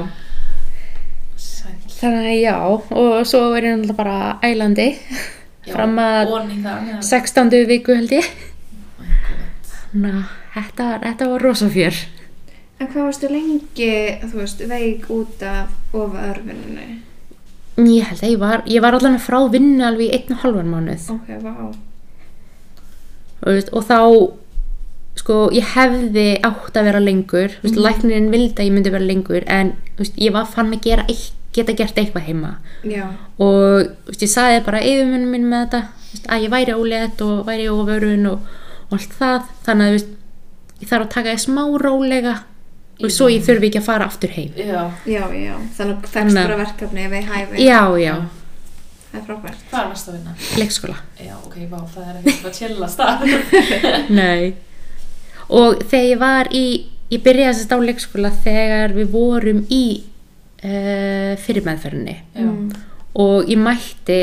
S3: Þannig að já, og svo er ég náttúrulega bara ælandi já, fram að
S2: það,
S3: sextándu viku held ég. Oh þannig að þetta, þetta var rosa fjör.
S1: En hvað varstu lengi, þú veist, veik út af oförfunni?
S3: Ég held að ég var, ég var allavega frá vinnu alveg í einn og halvan mánuð.
S1: Ok, vá. Wow.
S3: Og, og þá, sko, ég hefði átt að vera lengur, þú veist, mm. læknirinn vildi að ég myndi vera lengur, en þú veist, ég var fann að gera eitt geta gert eitthvað heima.
S1: Já.
S3: Og veist, ég sagði bara yfirmönnum minn með þetta veist, að ég væri ólétt og væri oförfun og, og allt það, þannig að veist, ég þarf að taka það smá rólega og svo ég þurfi ekki að fara aftur heim.
S2: Já,
S1: já, já. Þannig að fækst bara verkefni við hæfi.
S3: Já, já.
S1: Það er frábært.
S2: Hvað varstu að vinna?
S3: Leikskóla.
S2: Já, ok, vá, það er ekki að chilla stað.
S3: Nei. Og þegar ég var í, ég byrjaði þess að á leikskóla þegar við vorum í Uh, fyrir meðferðinni mm. og ég mætti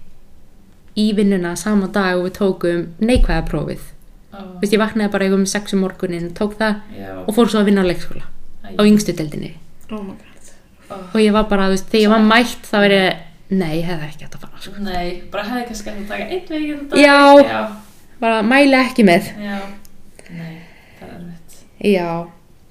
S3: í vinnuna sama dag og við tókum neikvæða prófið.
S2: Oh.
S3: Vist, ég vaknaði bara eitthvað um sex um morgunin, tók það
S2: Já.
S3: og fór svo að vinna á leikskóla
S2: Æ.
S3: á yngstu deildinni.
S1: Oh my god.
S2: Oh.
S3: Og ég var bara, þú veist, þegar ég var mætt þá er ég, nei, ég hefði ekki hægt að fara sko.
S2: Nei, bara hefði kannski að taka einn veginn dag.
S3: Já.
S2: Já.
S3: Bara mæla ekki með.
S2: Já. Nei, það er erfitt.
S3: Já.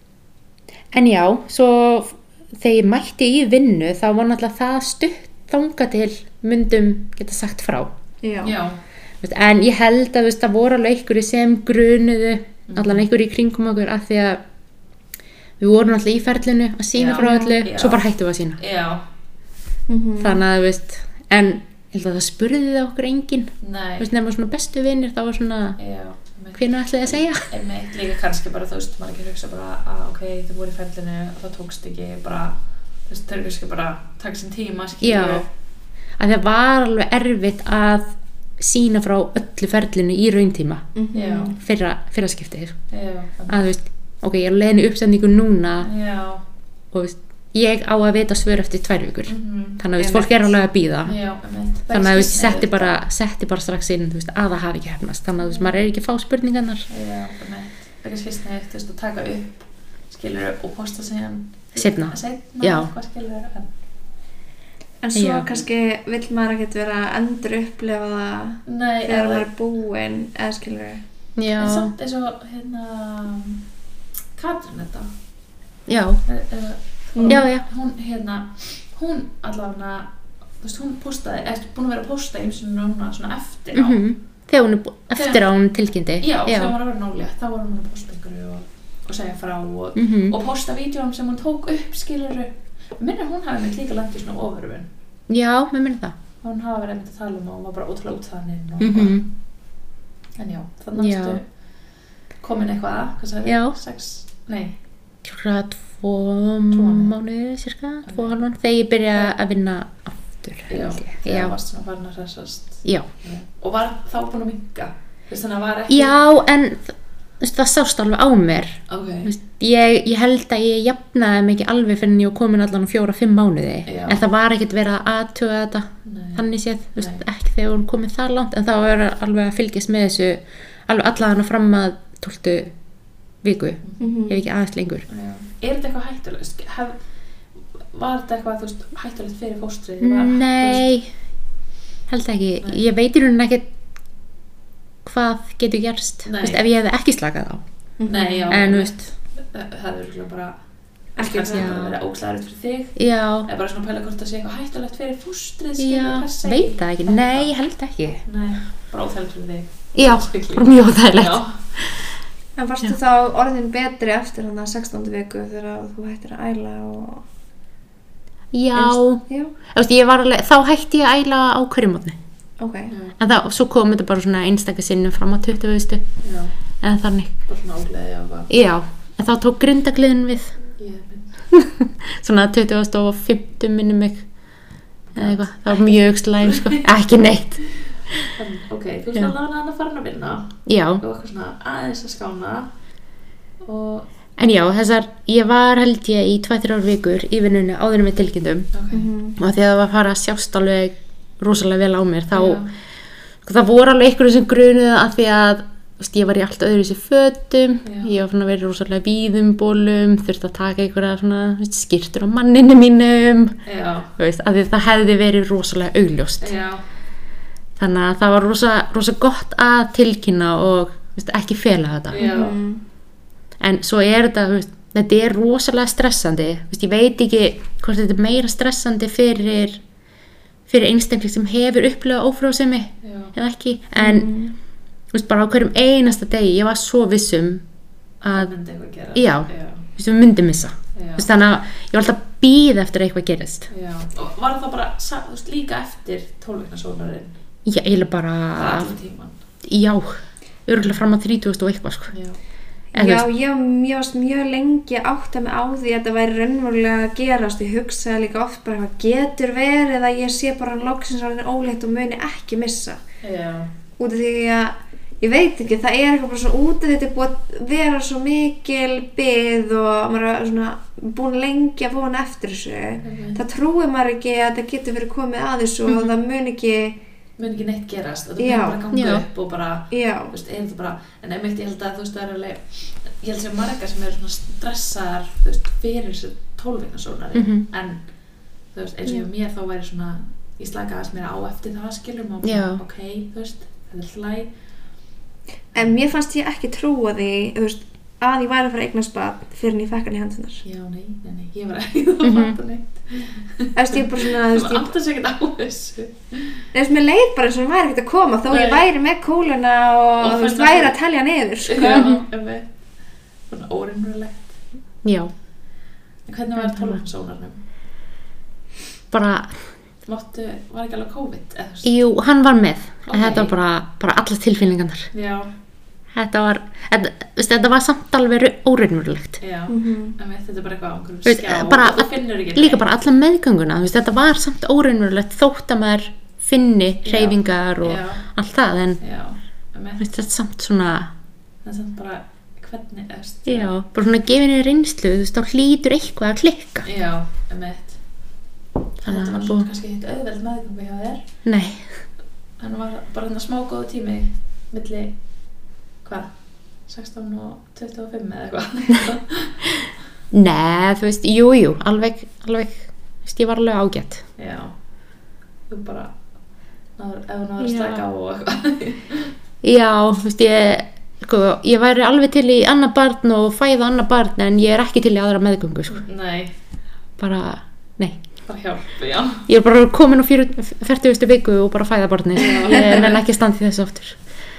S3: En já, svo þegar ég mætti í vinnu þá var náttúrulega það stutt þangað til myndum geta sagt frá.
S1: Já.
S2: Já.
S3: En ég held að veist, það voru alveg einhverju sem grunuðu, mm. allan einhverju í kringum okkur af því að við vorum alltaf í ferlinu að sína
S2: Já.
S3: frá öllu,
S2: Já.
S3: svo bara hættum við að sína.
S2: Já.
S1: Mm-hmm.
S3: Þannig að, veist, en ég held að það spurði það okkur enginn.
S2: Nei.
S3: Veist, nefnum svona bestu vinir, það var svona,
S2: Já.
S3: hvenær ætlaði að segja?
S2: Einmitt, líka kannski bara, þú veist, maður ekki hugsa bara að ok, þau voru í ferlinu og það tókst ekki, bara, þú veist, þau eru kannski bara taka sinn tíma, skilur.
S3: Já. Að það var alveg erfitt að sína frá öllu ferlinu í rauntíma
S1: Mm-hmm.
S2: Já.
S3: fyrra, fyrra skiptið.
S2: Já.
S3: Að þú veist, ok, ég er á leiðinni í uppsendingu núna
S2: Já.
S3: og veist, ég á að vita svör eftir tvær vikur.
S2: Mhm.
S3: Þannig að veist,
S1: Einmitt.
S3: fólk er alveg að bíða.
S2: Já, einmitt.
S3: Þannig að veist, setti, bara, setti bara strax inn þú veist, að það hafi ekki hefnast. Þannig að veist, maður er ekki að fá spurningarnar.
S2: Já, einmitt. Það er kannski sneitt, þú veist, að taka upp, skilur, og posta síðan
S3: Seinna.
S2: Seinna,
S3: Já.
S2: hvað skilur, en
S1: En svo
S3: Já.
S1: kannski vill maður ekkert vera að endur upplefa það
S2: Nei,
S1: þegar
S2: eða-
S1: maður er búinn, eða skilur við.
S3: Já.
S2: En samt eins og, hérna, Katrín þetta,
S3: Já.
S2: uh,
S1: Mm.
S3: Já, já.
S2: hún, hérna, hún allavega, þú veist, hún postaði, ertu búin að vera að posta eins og núna svona eftir á?
S3: Mm Þegar hún er bú- eftir á hún tilkynnti.
S2: Já, þegar hún var að vera nálétt, þá var hún að posta einhverju og, og segja frá og,
S3: Mhm.
S2: og posta vídeóum sem hún tók upp, skilur, minna hún hafi með líka landið svona ofurvun.
S3: Já, mér myndi það.
S2: Hún hafa verið einmitt að tala um og hún var bara ótrúlega útþaninn og
S3: Mhm.
S2: en já, þannig
S3: Já.
S2: að komin eitthvað, hvað sagði
S3: Já.
S2: þið? Sex, nei,
S3: Kjóra tvo
S2: mánuði.
S3: mánuði, cirka, tvo halvan. Þegar ég byrja að vinna aftur.
S2: já,
S3: held ég.
S2: þegar
S3: Já.
S2: varst svona farin að hressast.
S3: Já.
S2: Og var þá búin að minka, þú veist, þannig að var ekki.
S3: Já, en þú veist, það sást alveg á mér.
S2: Ok,
S3: Þú veist, Ég, ég held að ég jafnaði mig ekki alveg fyrir en ég var komin allan um fjóra, fimm mánuði.
S2: Já.
S3: En það var ekkert verið að aðtuga þetta.
S2: nei,
S3: Þannig séð, þú veist,
S2: Nei.
S3: ekki þegar hún komið það langt, en þá er alveg að fylgjast með þessu alveg allavega fram að tólftu viku,
S1: Mm-hmm.
S3: ef ekki aðeins lengur.
S2: já. Er þetta eitthvað hættulegt? Hef, var þetta eitthvað, þú veist, hættulegt fyrir fóstrið? Var-
S3: Nei, held ekki.
S2: Nei.
S3: Ég veit í rauninni ekkert hvað getur gerst,
S2: Nei.
S3: þú veist, ef ég hefði ekki slakað á.
S2: þú veist, nei, já,
S3: En, þú
S2: einmitt.
S3: veist,
S2: það það er örugglega bara
S1: Ekki,
S2: kannski
S3: já.
S2: bara verið ókslæðilegt fyrir þig.
S3: já,
S2: eða bara svona pæla hvort það sé eitthvað hættulegt fyrir fóstrið,
S3: já,
S2: skilur, per se.
S3: veit það ekki. Nei, ég held ekki.
S2: Nei, bara óþægilegt fyrir þig.
S3: Já,
S2: Spilling.
S3: bara mjög þægilegt.
S2: Já.
S1: En varstu
S3: Já.
S1: þá orðin betri eftir þannig að sextándu viku þegar þú hættir að æla og...
S3: Já,
S1: Já,
S3: þú veist, ég var alveg, þá hætti ég að æla á hverju mótni.
S1: ok.
S3: En þá, svo kom þetta bara svona einstaka sinnum fram á tuttugustu,
S2: Já,
S3: en þannig.
S2: bara svona ógleði og bara,
S3: Já, en þá tók grindagliðin við,
S2: ég minn.
S3: svona tuttugustu og fimmtu minni mig, eða eitthvað, það var mjög slæm, sko, ekki neitt.
S2: En, ok, þú
S3: Já.
S2: veist alveg að hann að fara að vinna
S3: Já,
S2: og eitthvað svona aðeins að skána og,
S3: en já, þessar, ég var held ég í tvær til þrjár vikur í vinnunni áður en við tilkynntum
S2: ok,
S1: Mm-hmm.
S3: og þegar það var að fara að sjást alveg rosalega vel á mér, þá,
S2: Já.
S3: sko, það voru alveg einhverju sem grunuðu að því að, þú veist, ég var í allt öðru sér fötum,
S2: Já.
S3: ég var svona verið rosalega víðum bólum, þurfti að taka einhverja svona, þú veist, skyrtur á manninu mínum,
S2: já,
S3: þú veist, að því það hefði verið rosalega augljóst.
S2: já,
S3: Þannig að það var rosa, rosa gott að tilkynna og, þú veist, ekki fela þetta.
S2: já,
S1: Mm-hmm.
S3: En svo er þetta, þú veist, þetta er rosalega stressandi, þú veist, ég veit ekki hvort þetta er meira stressandi fyrir, fyrir einstakling sem hefur upplifað ófrjósemi
S2: já,
S3: eða ekki, en
S1: Mm-hmm.
S3: þú veist, bara á hverjum einasta degi, ég var svo vissum
S2: það
S3: að,
S2: myndi eitthvað gera.
S3: Já.
S2: já,
S3: þú veist, við myndum missa. Þú
S2: já,
S3: veist, þannig að ég var alltaf að bíða eftir að eitthvað gerist.
S2: já. Og var það bara, sa- þú veist, líka eftir tólf vikna sólarinn,
S3: Já, eiginlega bara,
S2: það allir tíman.
S3: já, örgulega fram á þrítugasta og eitthvað, sko.
S2: Já,
S3: En þú
S1: Já,
S3: veist,
S1: ég mjög, mjög lengi átta mig á því að þetta væri raunverulega að gerast. Ég hugsaði líka oft bara hvað getur verið að ég sé bara loksins orðin ólétt og muni ekki missa.
S2: já,
S1: Út af því að ég veit ekki, það er eitthvað bara svona út af þetta er búið að vera svo mikil bið og maður er svona búin lengi að vona eftir þessu
S2: Mhm.
S1: það trúir maður ekki að það getur verið komið að þessu og það mun ekki
S2: mun ekki neitt gerast og það
S1: Já.
S2: mun bara ganga
S3: Já.
S2: upp og bara
S1: já,
S2: þú veist, er þetta bara, en einmitt ég held að þú veist, það er alveg, ég held sem margar sem eru svona stressaðar, þú veist, fyrir þessu tólf vikna sónari,
S3: Mhm.
S2: en þú veist, eins og hjá mér þá væri svona, ég slaka aðeins mér á eftir það skilur og
S3: Já.
S2: ok, þú veist, þetta er hlæg,
S1: en mér fannst ég ekki trúa því þú veist, að ég væri að fara að eignast barn fyrir en ég fekk hann í hendunar
S2: já, nei, nei, nei, ég var ekki það að fatta neitt,
S1: þú veist, ég er bara svona, þú veist,
S2: það
S1: ég
S2: átti sig ekkert á þessu,
S1: Þess mér leið bara eins og hún væri ekkert að koma þó ég
S2: Nei.
S1: væri með kúluna og,
S2: Og
S1: þú veist,
S2: fann
S1: væri
S2: það-
S1: að telja niður sko.
S2: já, einmitt, svona órinnulegt,
S3: Já,
S2: en hvernig var tólf vikna sónarnum,
S3: bara,
S2: máttu, var ekki alveg COVID, eða þú veist,
S3: jú, hann var með
S2: Ok.
S3: en þetta var bara, bara allar tilfinningarnar
S2: já,
S3: þetta var, þetta, veist, þetta var samt alveg óraunverulegt
S2: já,
S1: Mhm.
S2: einmitt, þetta er bara eitthvað á einhverjum
S3: Veist,
S2: skjá
S3: bara
S2: og þú finnur ekki
S3: líka
S2: neitt.
S3: bara alla meðgönguna, þú veist, þetta var samt óraunverulegt þótt að maður finni
S2: Já.
S3: hreyfingar og
S2: Já.
S3: allt það en
S2: Já, einmitt,
S3: veist, þetta er samt svona
S2: það er samt bara hvernig, eða veist,
S3: já, bara svona gefinni reynslu þú veist, þá hlýtur eitthvað að klikka
S2: já, einmitt,
S3: Þannig
S2: þetta
S3: að
S2: var
S3: bú-
S2: svona kannski hitt auðveld meðgöngu hjá þér,
S3: nei,
S2: en var bara þarna smá góða tími milli, hvað, sextán og tuttugu og fimm eða eitthvað,
S3: nei, þú veist, jú, jú alveg, alveg, þú veist, ég var alveg ágætt
S2: já, þú bara, náður, ef þú náður að
S3: Já.
S2: slaka á og eitthvað,
S3: já, þú veist, ég sko, ég væri alveg til í annað barn og fæða annað barn en ég er ekki til í aðra meðgöngu sko.
S2: nei,
S3: bara, nei
S2: bara hjálp, já,
S3: ég er bara komin á fertugustu viku og bara fæða barnið ég nenni ekki að standa í þessu aftur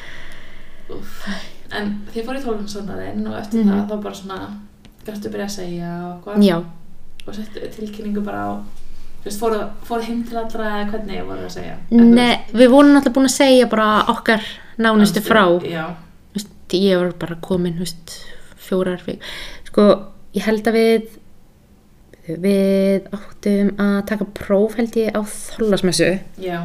S2: úff, en þið fóru í tólfum sónarinn og eftir
S3: Mhm.
S2: það þá bara svona, gæstu byrja að segja og eitthvað,
S3: já,
S2: og settu tilkynningu bara á, þú veist, fóru, fóru heim til allra eða hvernig voru það að segja? Eða þú
S3: nei, við vorum náttúrulega búin að segja bara okkar nánustu
S2: veist,
S3: frá
S2: Já,
S3: Þú veist, ég var bara komin þú veist, fjórar vik sko, ég held að við við áttum að taka próf held ég á Þorláksmessu
S2: já,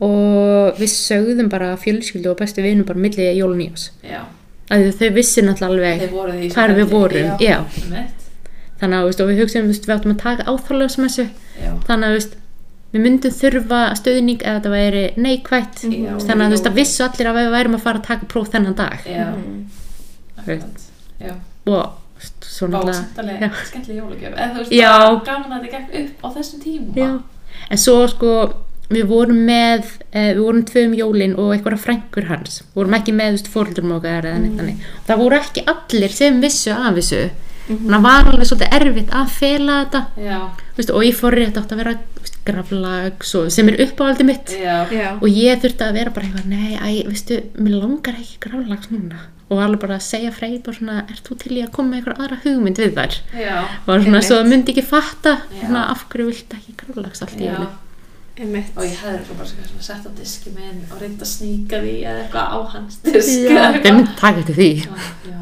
S3: og við sögðum bara fjölskyldu og bestu vinum bara milli jól og nýjás
S2: já,
S3: að þau vissi náttúrulega
S2: þeir
S3: alveg
S2: voru því
S3: hvar við vorum, já.
S2: einmitt,
S3: þannig að þú veist, og við hugsaðum þú veist, við áttum að taka á Þorláksmessu
S2: já,
S3: þannig að þú veist, við myndum þurfa stuðning ef þetta væri neikvætt
S2: Já,
S3: þannig að þú veist,
S2: já.
S3: að vissu allir að við værum að fara að taka próf þennan dag
S2: já,
S1: Mhm.
S2: akkurat, já,
S3: og þú veist, svo
S2: bá,
S3: náttúrulega
S2: samtalið,
S3: já.
S2: skemmtileg jólagjöf, eða þú veist,
S3: Já.
S2: bara gaman að þetta gekk upp á þessum tíma,
S3: Já. En svo sko við vorum með eh, við vorum tvö um jólin og einhverja frænkur hans við vorum ekki með þú veist, foreldrum okkar eða neitt þannig það voru ekki allir sem vissu af þessu þannig að var alveg svolítið erfitt að fela þetta
S2: já,
S3: þú veist, og ég fór rétt átt að vera þú veist, graflags og sem er uppáhaldið mitt
S2: já,
S1: Já.
S3: og ég þurfti að vera bara eitthvað nei, æ, veistu, mér langar ekki graflags núna og alveg bara að segja Freyr bara svona, ert þú til í að koma með einhver aðra hugmynd við þær
S2: já,
S3: og svona
S1: Einmitt.
S3: svo það myndi ekki fatta
S2: Já.
S3: svona, af hverju viltu ekki graflags allt í
S2: já,
S3: einu
S1: Einmitt.
S2: og ég hefði eitthvað bara svona sett á diski minn og reyndi að sníka því eða eitthvað á hans disk
S3: Já,
S2: eða
S3: þeir
S2: eitthvað.
S3: myndi taka eftir því
S2: Já, já,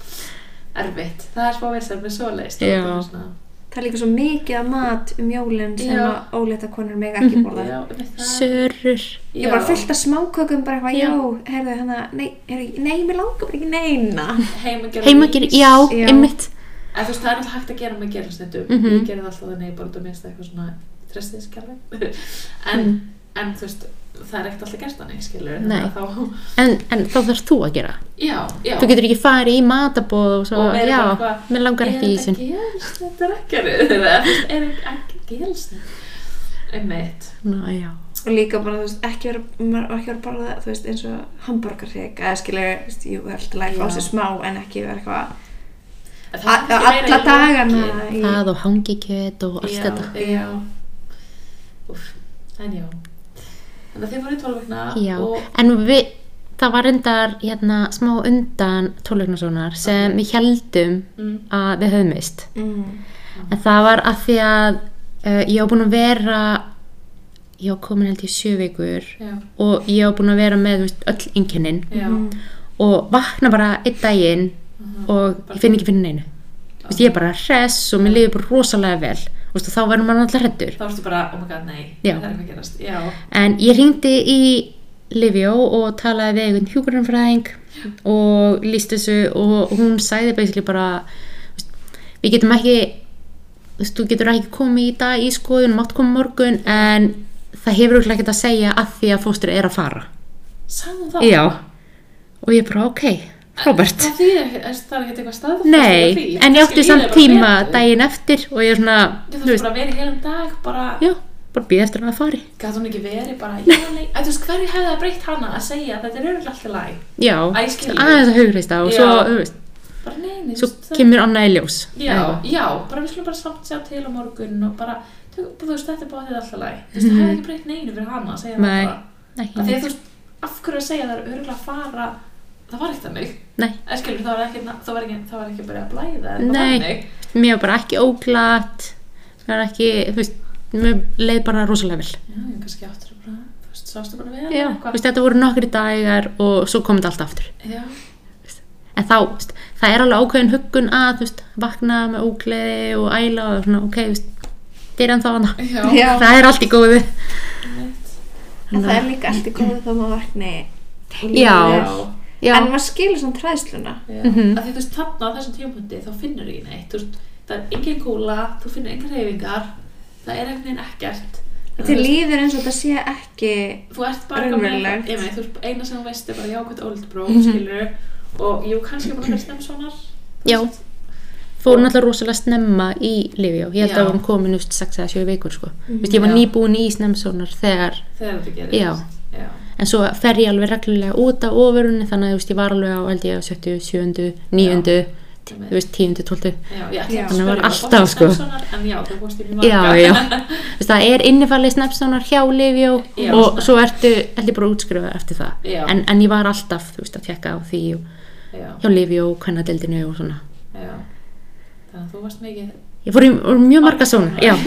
S2: erfitt, það er smá vissar með svoleiðist
S3: Já.
S1: Það er líka svo mikið af mat um jólin sem
S2: Já.
S1: að ólétta konur mega ekki borða.
S2: Já, einmitt það.
S3: Sörur
S1: Ég bara fullt af smákökum bara eitthvað,
S3: Já.
S1: já, heyrðu hana, nei, heyrðu, nei, mér langar bara ekki neina.
S2: Heimagerð
S3: Heimagerð, já,
S1: Já.
S3: einmitt
S2: En þú veist, það er alltaf hægt að gera með gerðarstundum
S3: Mhm.
S2: Ég gerði alltaf þannig, ég bara út að minnst eitthvað svona trestiðskerfi en,
S3: Mm.
S2: en þú veist, það er ekkert alltaf gert þannig, skilur
S3: Nei.
S2: þá,
S3: en, en þá þarfst þú að gera
S2: Já, já
S3: þú getur ekki farið í matabóð og svo,
S2: Og verið
S3: já,
S2: bara eitthvað,
S3: mér langar ekki í
S2: Er
S3: ísinn
S2: þetta gelsnett rekkarið? Eða, þú veist, er ekki gelsnett? Einmitt
S3: Ná, já,
S1: Og líka bara, þú veist, ekki vera, maður á ekki vera bara það, þú veist, eins og hamburgarhrygg, eða skilur, þú veist, jú, það er alltaf læg að fá
S2: Já.
S1: sér smá, en ekki vera eitthvað,
S2: En
S1: a-
S2: það er kannski meira
S1: alla
S2: í
S1: dagana
S2: lokin.
S1: í,
S3: það og hangikjöt og allt
S2: Já,
S3: þetta
S2: já Úff, en já Þannig að þið voru í tólf vikna
S3: já,
S2: og
S3: en við það var endar hérna smá undan tólfleiknasonar sem
S2: Ok.
S3: við heldum
S2: mm,
S3: að við höfum mist
S1: mm,
S3: en það var af því að uh, ég var búin að vera ég var komin held í sjö vikur
S2: Já,
S3: og ég var búin að vera með þú veist, öll einkennin
S2: já
S1: mm,
S3: og vakna bara einn daginn
S2: mhm.
S3: og ég finn ekki fyrir neinu Þú veist, ég er bara hress og mér líður bara rosalega vel Þú veist, og þá verður maður alltaf hræddur
S2: Þá varstu bara, oh my god, nei
S3: Já.
S2: Það er eitthvað að gerast, já
S3: en ég hringdi í Livio og talaði við einhvern hjúkrunarfræðing og lýst þessu og hún sagði basically bara við getum ekki þú getur ekki komið í dag í skoðun mátt koma morgun en það hefur örugglega ekkert að segja að því að fóstrið er að fara
S2: sagði hún það?
S3: já og ég bara ok, Robert
S2: það þýðir, það er ekkert eitthvað staðfest
S3: nei, en ég átti samt tíma daginn eftir og ég er svona
S2: þú veist bara verið heilan dag bara
S3: já, bara býð eftir að það fari
S2: gæti hún ekki verið bara já, nei, þú veist hverju hefði það breytt hana að segja að þetta er örugglega alltaf læg
S3: já,
S2: Æ, skilji.
S3: aðeins að hugreista og
S2: Já.
S3: svo, þú veist
S2: bara nei, nei
S3: svo
S2: þú veist, það-
S3: kemur annað í ljós
S2: já, já, bara við skulum bara samt sjá til á morgun og bara, þú, þú veist, þetta er bara þetta alltaf læg þú veist, það hefði ekki breytt neinu fyrir hana að segja
S3: Nei.
S2: það bara
S3: nei,
S2: að því að þú veist, af hverju að segja það er örugglega að fara það var ekkert þannig
S3: nei,
S2: eða skilur, það var ekki, það var ekki, það var ekki að byrja að blæða eða eitthvað
S3: Nei.
S2: þannig.
S3: mér var bara ekki óglatt það var ekki, þú veist mér leið bara rosalega vel
S2: já, ég kannski áttur að bara, þú veist, sástu bara við
S3: já,
S2: hana
S3: þú veist, þetta voru nokkri dagar og svo kom þetta allt aftur
S2: já,
S3: en þá, þú veist, það er alveg ákveðin huggun að, þú veist, vakna með ógleði og æla og svona, ok, þú veist þetta er ennþá hana,
S2: já,
S1: Já.
S3: það er allt í góðu
S2: einmitt.
S1: En það er líka allt í góðu þá maður vakni
S3: Já.
S1: líður.
S3: já,
S1: En maður skilur svona træðsluna.
S2: Já,
S3: Mhm.
S2: að því þú veist, þarna á þessum tímapunkti þá finnur ekki neitt, þú veist, það er engin kúla, þú finnur engar hreyfingar, það er einhvern veginn ekkert. Þannig
S1: Þið
S2: að þú veist,
S1: líður eins og þetta sé ekki
S2: þú ert bara
S1: raunverulegt.
S2: ég meina, þú veist, eina sem þú veist er bara jákvæmt óldbróf,
S3: Mhm.
S2: skilur, og jú, kannski bara verið snemsonar.
S3: Já. fór náttúrulega rosalega snemma í Livio, ég held
S2: Já.
S3: að hún komin just sex eða sjö vikur sko,
S1: Mhm.
S3: þú veist, ég var
S2: Já.
S3: nýbúin í snemsónar þegar,
S2: Þegar þetta gerist.
S3: Já.
S2: Já.
S3: en svo fer ég alveg reglulega út af ofurunni, þannig að þú veist, ég var alveg á held ég á sjöttu, sjöundu, níundu þú veist, tíundu, tólftu
S2: Já, ég ætla
S1: Já.
S2: að
S3: Þannig var
S2: spyrja,
S3: alltaf,
S2: fórstu
S3: sko.
S2: snemsonar, en já, þú fórst í mjög
S3: já,
S2: marga.
S3: já, þú veist, það er innifalið snefsónar hjá Livio
S2: Já,
S3: og
S2: svona.
S3: svo ertu, held ég bara að útskrifa eftir það,
S2: Já.
S3: en, en ég var alltaf þú veist, að tjekka á því og
S2: Já,
S3: hjá Livio og kvennadeildinu og svona
S2: já. Þannig að þú varst mikið
S3: ég fór í fór í mjög marga sónar, já,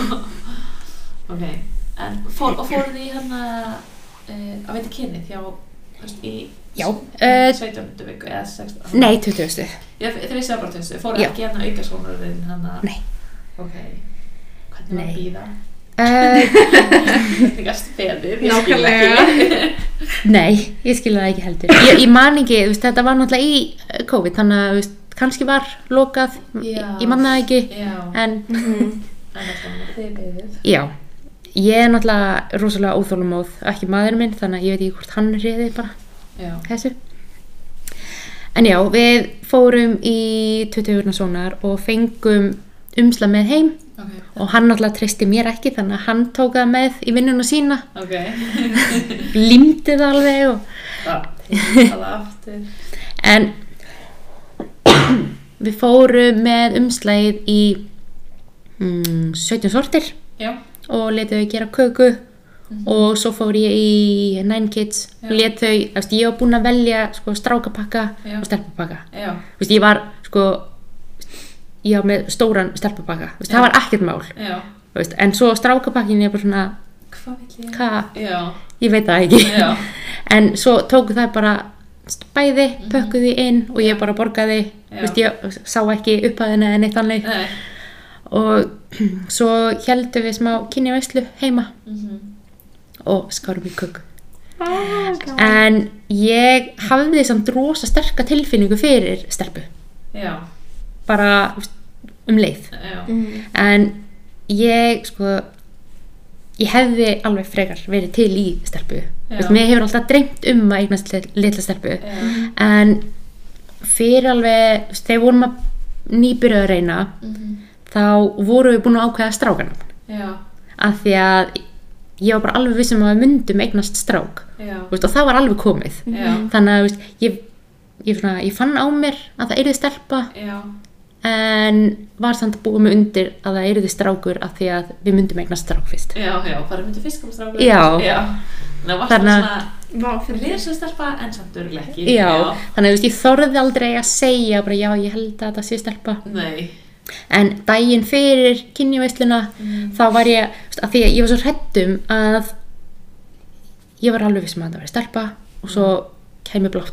S2: ok, en fór, og fóruð þið í hérna uh, að veita kynið hjá, þú veist, í
S3: Já, eh,
S2: sautjándu viku eða sextán?
S3: nei, tuttugustu
S2: Já, þið vissi það bara tuttugustu, fóruð
S3: Já.
S2: ekki hérna auka sónarinn hana?
S3: Nei.
S2: Ok, hvernig var
S3: Nei.
S2: að bíða?
S3: uh,
S2: Hvernig gast beðið? Ég skil
S1: Nákvæmlega.
S2: ekki.
S3: nei, ég skilja það ekki heldur ég, ég man ekki, þú veist, þetta var náttúrulega í eh, COVID, þannig að, þú veist, kannski var lokað, ég,
S2: Já.
S3: ég man það ekki
S2: Já,
S3: en
S1: Mhm.
S2: en það þið beðið.
S3: já, ég er náttúrulega rosalega óþólumóð, ekki maður minn, þannig að ég veit ekki hvort hann reyði bara
S2: Já,
S3: þessu en já, við fórum í tuttugu vikna sónar og fengum umslag með heim
S2: ok,
S3: og hann náttúrulega treysti mér ekki, þannig að hann tók það með í vinnuna sína,
S2: ok.
S3: límdi það alveg og,
S2: Það, það aftur.
S3: en við fórum með umslagið í mm, sautján sortir
S2: Já,
S3: og letið þau gera köku og svo fór ég í Nine Kids
S2: Já.
S3: og let þau, þú veist, ég var búin að velja sko, strákapakka
S2: Já.
S3: og stelpapakka
S2: já,
S3: þú veist, ég var sko ég var með stóran stelpapakka, þú veist,
S2: Já.
S3: það var ekkert mál
S2: já.
S3: þú veist, en svo strákapakkin er bara svona,
S2: Hvað vill ég?
S3: hvað,
S2: Já,
S3: ég veit það ekki
S2: já,
S3: en svo tóku það bara bæði, pökkuði inn og ég bara borgaði,
S2: Já.
S3: þú veist, ég sá ekki upphæðina en eitt annað
S2: nei.
S3: og svo heldum við smá kynjaveislu heima
S2: Mhm.
S3: og skárum í köku
S1: Ah, gaman.
S3: en ég hafði samt rosa sterka tilfinningu fyrir stelpu
S2: Já,
S3: bara þú veist, um leið
S2: já,
S1: Mhm.
S3: en ég sko ég hefði alveg frekar verið til í stelpu
S2: Já.
S3: Vist, mér hefur alltaf dreymt um að eignast lit- litla stelpu
S2: já.
S3: en fyrir alveg þú veist, þegar vorum að nýbyrja að reyna
S2: Mhm.
S3: þá vorum við búin að ákveða strákanum
S2: Já,
S3: af því að ég var bara alveg vissum að við myndum eignast strák
S2: já,
S3: þú veist, og það var alveg komið
S2: já,
S3: þannig að þú veist, ég, ég, svona, ég fann á mér að það yrði stelpa
S2: já,
S3: en var samt að búa mig undir að það yrði strákur af því að við myndum eignast strák fyrst
S2: já, já, farið myndi fisk um strákur.
S3: Já.
S2: Já, það var
S3: Þannig að-
S2: svona,
S1: Vá, fyrir
S2: við erum svo stelpa en samt örgulega ekki.
S3: já, þannig að þú veist, ég þorði aldrei að segja bara já, ég held að það sé stelpa
S2: Nei.
S3: en daginn fyrir kynjaveisluna
S2: Mm.
S3: þá var ég, þú veist, að því að ég var svo hræddum að ég var alveg vissum að það væri stelpa og svo kæmi blátt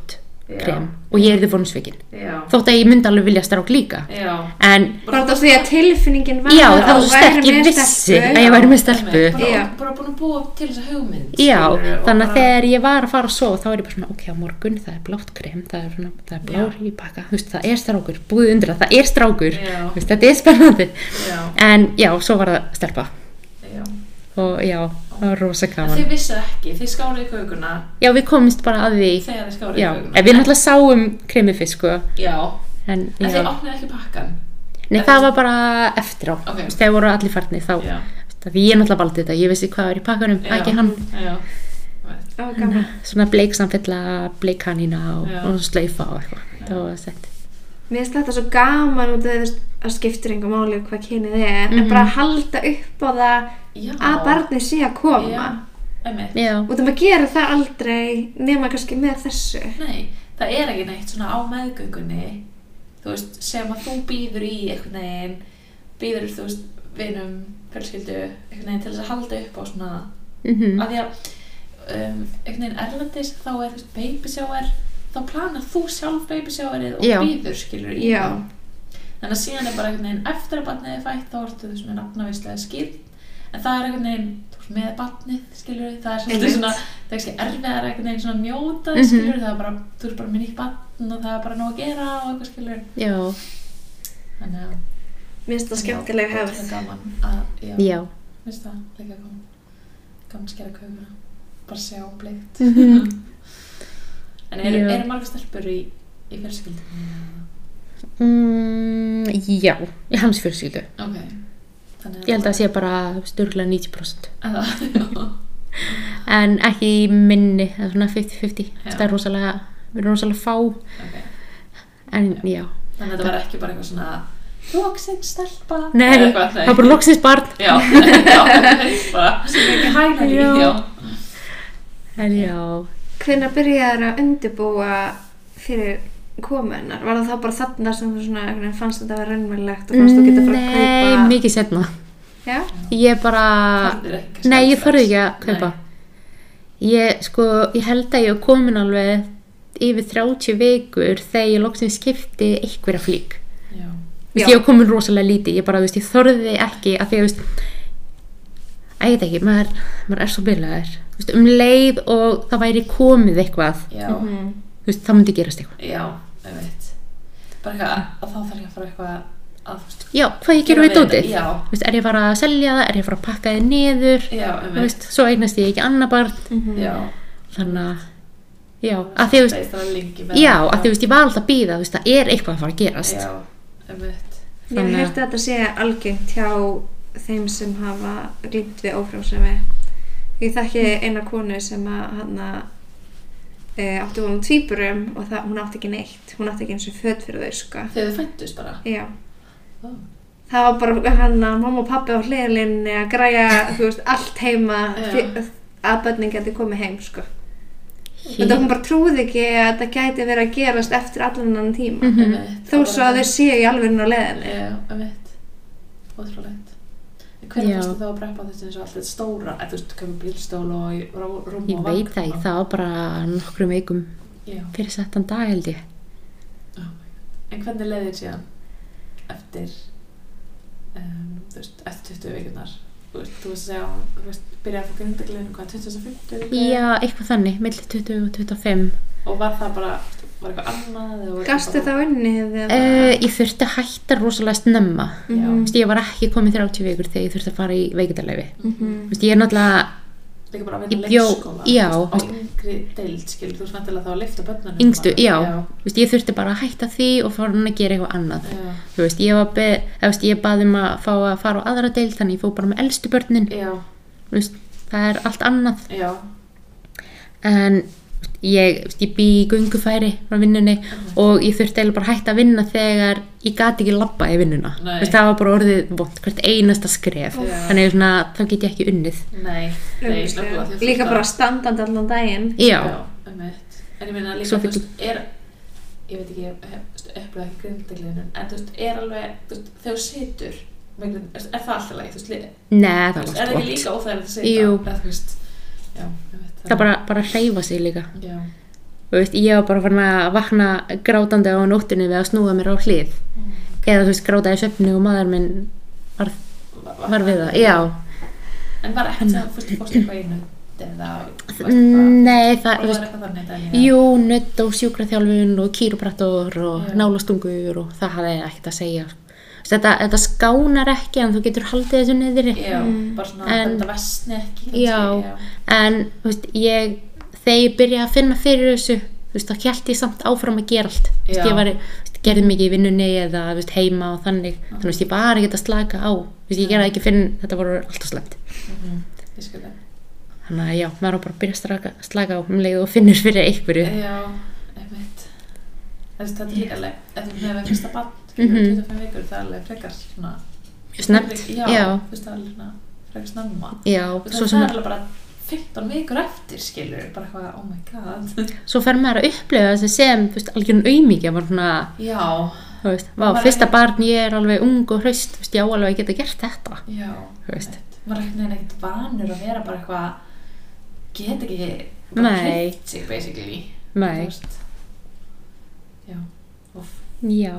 S3: krem og ég yrði vonsvikin.
S2: Já.
S3: Þótt að ég myndi alveg vilja strák líka.
S2: Já.
S3: En
S1: bara þetta því að tilfinningin var
S3: já,
S1: að
S3: það var
S1: þú
S3: sterk,
S1: værir
S3: ég
S1: með
S3: vissi
S1: stelpu.
S3: að ég væri með stelpu.
S2: Bara, bara búin að búa til þessa hugmynd.
S3: Já,
S2: skilurðu,
S3: þannig að
S2: bara...
S3: þegar ég var að fara svo, þá er ég bara svona, ok, á morgun, það er blátt krem, það er, svona, það er blár í baka, þú veist, það er strákur, búið undir það, það er strákur, þú veist, þetta er spennandi.
S2: Já.
S3: En já, svo var það stelpa.
S2: Já.
S3: Og já, það var rosa gaman.
S2: En þið vissu ekki, þið skárið í kökuna.
S3: Já, við komumst bara að því.
S2: Þegar þið skárið í
S3: já,
S2: kökuna.
S3: en við náttúrulega sáum kremið fyrst, sko.
S2: Já.
S3: En,
S2: en
S3: já.
S2: þið opnið ekki pakkan?
S3: Nei, það var bara eftir á.
S2: Okay.
S3: Þegar voru allir farnir, þá, því ég náttúrulega valdi þetta, ég vissi hvað var í pakkanum,
S2: já.
S3: Ekki hann.
S2: Já.
S1: Ó, gaman.
S3: Svona bleiksamfella, bleikkanína og, og slaufa og eitthvað. Það var sett.
S1: Mér finnst þetta svo gaman út af þess að skiptir engu máli hvað kynið er, mm-hmm. en bara halda upp á það já. Að barnið sé að koma.
S2: Já.
S3: Já.
S1: Og það maður gera það aldrei nema kannski með þessu.
S2: Nei, það er ekki neitt svona á meðgöngunni, þú veist, sem að þú býður í einhvern veginn, býður, þú veist, vinum, fjölskyldu, einhvern veginn til þess að halda upp á svona,
S3: mm-hmm.
S2: að því að um, einhvern veginn erlendis þá er, þú veist, baby shower, þá planar þú sjálf baby showerið og
S3: já.
S2: Býður, skilur, í
S1: já.
S2: það. Þannig að síðan er bara einhvern veginn eftir að barnið er fætt, þá ertu þú svona nafnavíslega skýrð, en það er einhvern veginn, þú veist, með barnið, skilur, það er svolítið svona, það er ekki erfiðar einhvern veginn svona njóta, mm-hmm. skilur, það er bara, þú veist bara með nýtt barn og það er bara nóg að gera og eitthvað, skilur.
S3: Já.
S2: Þannig að
S1: mér finnst það skemmtileg hefð.
S2: Það er gaman að, já.
S3: Já.
S2: Mér finnst það líka gaman. Gaman að skera kökuna. Bara sjá bleikt.
S3: Mm-hmm.
S2: En eru, eru margar stelpur í, í fjölskyldunni?
S3: Mm, já, í hans fjölskyldu.
S2: Ok. Þannig
S3: ég held að það sé bara störgulega níutíu prósent.
S2: Eða, já.
S3: En ekki í minni, það er svona fimmtíu fimmtíu. Það er rosalega, við erum rosalega fá.
S2: Okay.
S3: En já. já.
S2: Þannig að þetta var ekki bara eitthvað svona loksins stelpa.
S3: Nei,
S2: eitthvað,
S3: það var bara loksins barn.
S2: Já, já, bara sem ekki hægna í, já.
S3: En já.
S1: Hvenær byrjaði að undirbúa fyrir komu hennar? Var það þá bara þarna sem þú svona fannst þetta að vera raunverulegt og fannst þú geta bara að kaupa?
S3: Nei, mikið seinna.
S1: Já?
S3: Ég bara, nei, ég þorði ekki að kaupa. Nei. Ég, sko, ég held að ég var komin alveg yfir þrjátíu vikur þegar ég loksins skipti einhverja flík.
S2: Já.
S3: Vist, ég var komin rosalega lítið, ég bara, veist, ég þorði ekki að því að, veist, að ég veit ekki, maður, maður er svo bilaður. Veist, um leið og það væri komið eitthvað,
S2: mm-hmm.
S3: veist, það myndi gerast eitthvað.
S2: Já, ég veit. Bara eitthvað að þá þarf ég að fara eitthvað að, veist,
S3: já, hvað ég gerum við dótið?
S2: Já.
S3: Veist, er ég að fara að selja það, er ég að fara að pakka þið niður?
S2: Já, ég veit.
S3: Veist, svo eignast ég ekki annað barn.
S2: Mm-hmm. Já.
S3: Þannig að, já, að því, veist, já, að því, veist, ég var alltaf að bíða, veist, það er eitthvað að fara að gerast.
S2: Já, ég veit.
S1: Ég hef heyrt að þetta sé algengt hjá þeim sem hafa glímt við ófrjósemi. Ég þekki eina konu sem að hana, e, átti von á tvíburum og það, hún átti ekki neitt. Hún átti ekki eins og föt fyrir þau, sko.
S2: Þegar þau fæddust bara?
S1: Já.
S2: Oh.
S1: Það var bara hana, mamma og pabbi á hliðarlínunni að græja, þú veist, allt heima fyr, að börnin geti komið heim, sko. Þetta hún bara trúði ekki að þetta gæti verið að gerast eftir allan annan tíma.
S3: Mm-hmm.
S1: Þó svo að þau séu í alvörinu á leiðinni.
S2: Já, ég veit. Ótrúlegt. Hvernig fannst þú þá að preppa þetta eins og allt þetta stóra, eða þú veist, köpa bílstól og rúm og
S3: ég veit það ekki, það var bara nokkrum vikum fyrir settan dag held ég.
S2: Oh, en hvernig leiðir síðan eftir um, þú veist, eftir tuttugu vikurnar? Þú veist, þú veist að segja, þú veist, byrjaði að fá grundagliðinu hvað, tuttugu og fimm vikur?
S3: Já, eitthvað þannig, milli tuttugu og tuttugu og fimm.
S2: Og var það bara, var eitthvað annað?
S1: Gastu þá unnið?
S3: Uh, ég þurfti að hætta rosalega snemma.
S2: Mm-hmm.
S3: Vist, ég var ekki komin þrjátíu vikur þegar ég þurfti að fara í veikindarleyfi.
S1: Mm-hmm.
S3: Vist, ég er náttúrulega
S2: líka bara að vinna
S3: bjó,
S2: leikskóla
S3: já,
S2: á yngri deild, skil, þú veist vantilega þá að lyfta börnunum
S3: yngstu, já,
S2: já.
S3: Vist, ég þurfti bara að hætta því og fara að gera eitthvað annað.
S2: Já.
S3: Þú veist, ég var beð, veist, ég bað um að fá að fara á aðra deild, þannig ég fór bara með elstu börnin.
S2: Já.
S3: Vist, það er allt annað.
S2: Já.
S3: En ég, ég bý í göngufæri frá vinnunni mm-hmm. og ég þurfti eiginlega bara að hætta að vinna þegar ég gat ekki labba í vinnuna. Vist, það var bara orðið vont, hvert einasta skref. Já. Þannig svona, þá get ég ekki unnið.
S2: Nei, nei, snögglega.
S1: Líka bara standandi allan daginn.
S3: Já.
S2: Já, um eitt. En ég meina líka,
S3: Svo
S2: þú veist, er, ég veit ekki, ég upplega ekki grundagliðinu, en þú veist, er alveg, þú veist, þegar þú situr, er, er það alltaf leið, þú veist,
S3: Nei, það var
S2: vont. Er það ekki líka óþægilegt að sitja?
S3: Jú.
S2: Það, þú veist, já, ég veit það.
S3: Það bara, bara hreyfa sig líka.
S2: Já.
S3: og veist, ég var bara farin að vakna grátandi á nóttunni við að snúa mér á hlið mm. eða þú veist, gráta í svefni og maður minn var, var við það, já.
S2: En var ekkert sem fyrst fórst eitthvað í nudd eða
S3: nei, það,
S2: var eitthvað þannig dæmi?
S3: Jú, nudd og sjúkraþjálfun og kýrópraktor og já. Nálastungur og það hafði ekkert að segja. Þetta, þetta skánar ekki en þú getur haldið þessu niðri.
S2: Já, mm. bara svona en, þetta vestni ekki.
S3: Já, já, en þú veist, ég, þegar ég byrjaði að finna fyrir þessu, þú veist, þá hélt ég samt áfram að gera allt. Þú veist, ég var, þú veist, gerði mikið í vinnunni eða, þú veist, heima og þannig. Já. Þannig, þú veist, ég bara geta slaka á. Þú veist, ég gerði ekki finn, þetta voru alltaf slæmt.
S2: Mhm, ég skil það.
S3: Þannig að já, maður á bara að byrja að slaka, slaka á um leið og finnur fyrir einhverju.
S2: Já, einmitt. Þetta er líka leið, ef þú hefur fyrsta barn, tuttugu og fimm vikur, það er alveg frekar svona...
S3: Snöggt,
S2: já. Já, þú veist, það er alveg svona frekar snemma.
S3: Já,
S2: svo sem... Það er alveg bara fimmtán vikur eftir, skilur, bara eitthvað, oh my god.
S3: Svo fer maður að upplifa þessi sem, þú veist, algjörn auðmíkja, bara svona...
S2: Já.
S3: Þú veist, vá, fyrsta ekki... barn, ég er alveg ung og hraust, þú veist, já, alveg geta gert þetta.
S2: Já,
S3: þú veist.
S2: Maður er ekkert ekkert vanur að vera bara eitthvað, get ekki bara hreitt sig, basically.
S3: Nei.
S2: Já, uff.
S3: Já.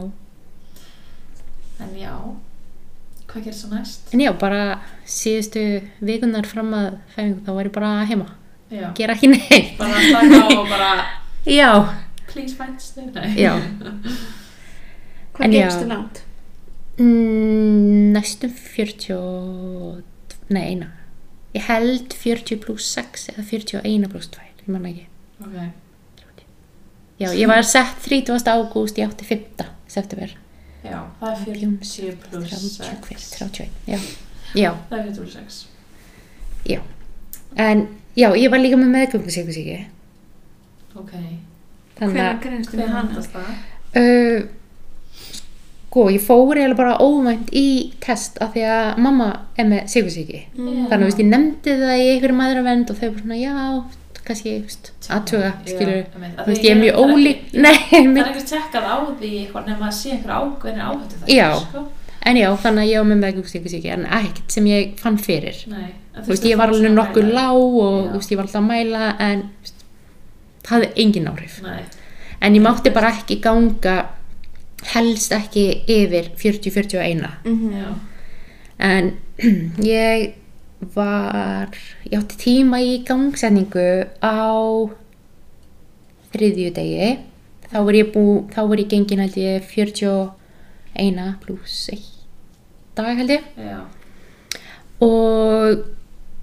S2: En já, hvað gerir svo næst?
S3: En já, bara síðustu vikunar fram að fæðingu, þá var ég bara heima.
S2: Já.
S3: Gera ekki neitt.
S2: Bara að slaka á og bara...
S3: Já.
S2: Please find stay. Nei.
S3: Já.
S1: Hvað gerstu langt?
S3: Mm, næstum fjörutíu og... Nei, eina. Ég held fjörutíu pluss sex eða fjörutíu og eina pluss tvær, ég manna ekki.
S2: Ok.
S3: Já, ég var sett þrítugasta ágúst, ég átti fimmta september.
S2: Já, það er fjörutíu pluss sex.
S3: þrjátíu og eitt, já. Já.
S2: Það er fjörutíu pluss sex.
S3: Já. En, já, ég var líka með meðgöngusykursýki.
S2: Ok.
S1: Hvenær greinstu með hana?
S3: Uh, sko, ég fór eiginlega bara óvænt í test af því að mamma er með sykursýki.
S2: Mm.
S3: Þannig að, veist, ég nefndi það í einhverju mæðravernd og þau bara svona, já, kannski, veist, aðtuga, skilur, þú veist, ég er mjög ólík. Nei,
S2: það er ekkert tjekkað á því eitthvað nema að sé einhver ákveðin áhættu það.
S3: Já, sko? En já, þannig að ég var með meðgöngusykursýki en ekkert sem ég fann fyrir.
S2: Nei.
S3: Þú veist, ég var alveg nokkuð lág og þú veist, ég var alltaf að mæla en veist, það hafði engin áhrif.
S2: Nei.
S3: En ég mátti bara ekki ganga, helst ekki yfir fjörutíu til fjörutíu og eins.
S2: Mm-hmm.
S3: En ég var, ég átti tíma í gangsetningu á þriðjudegi. Þá var ég bú, þá var ég gengin held ég fjörutíu og eins pluss einn dag held ég.
S2: Já.
S3: Og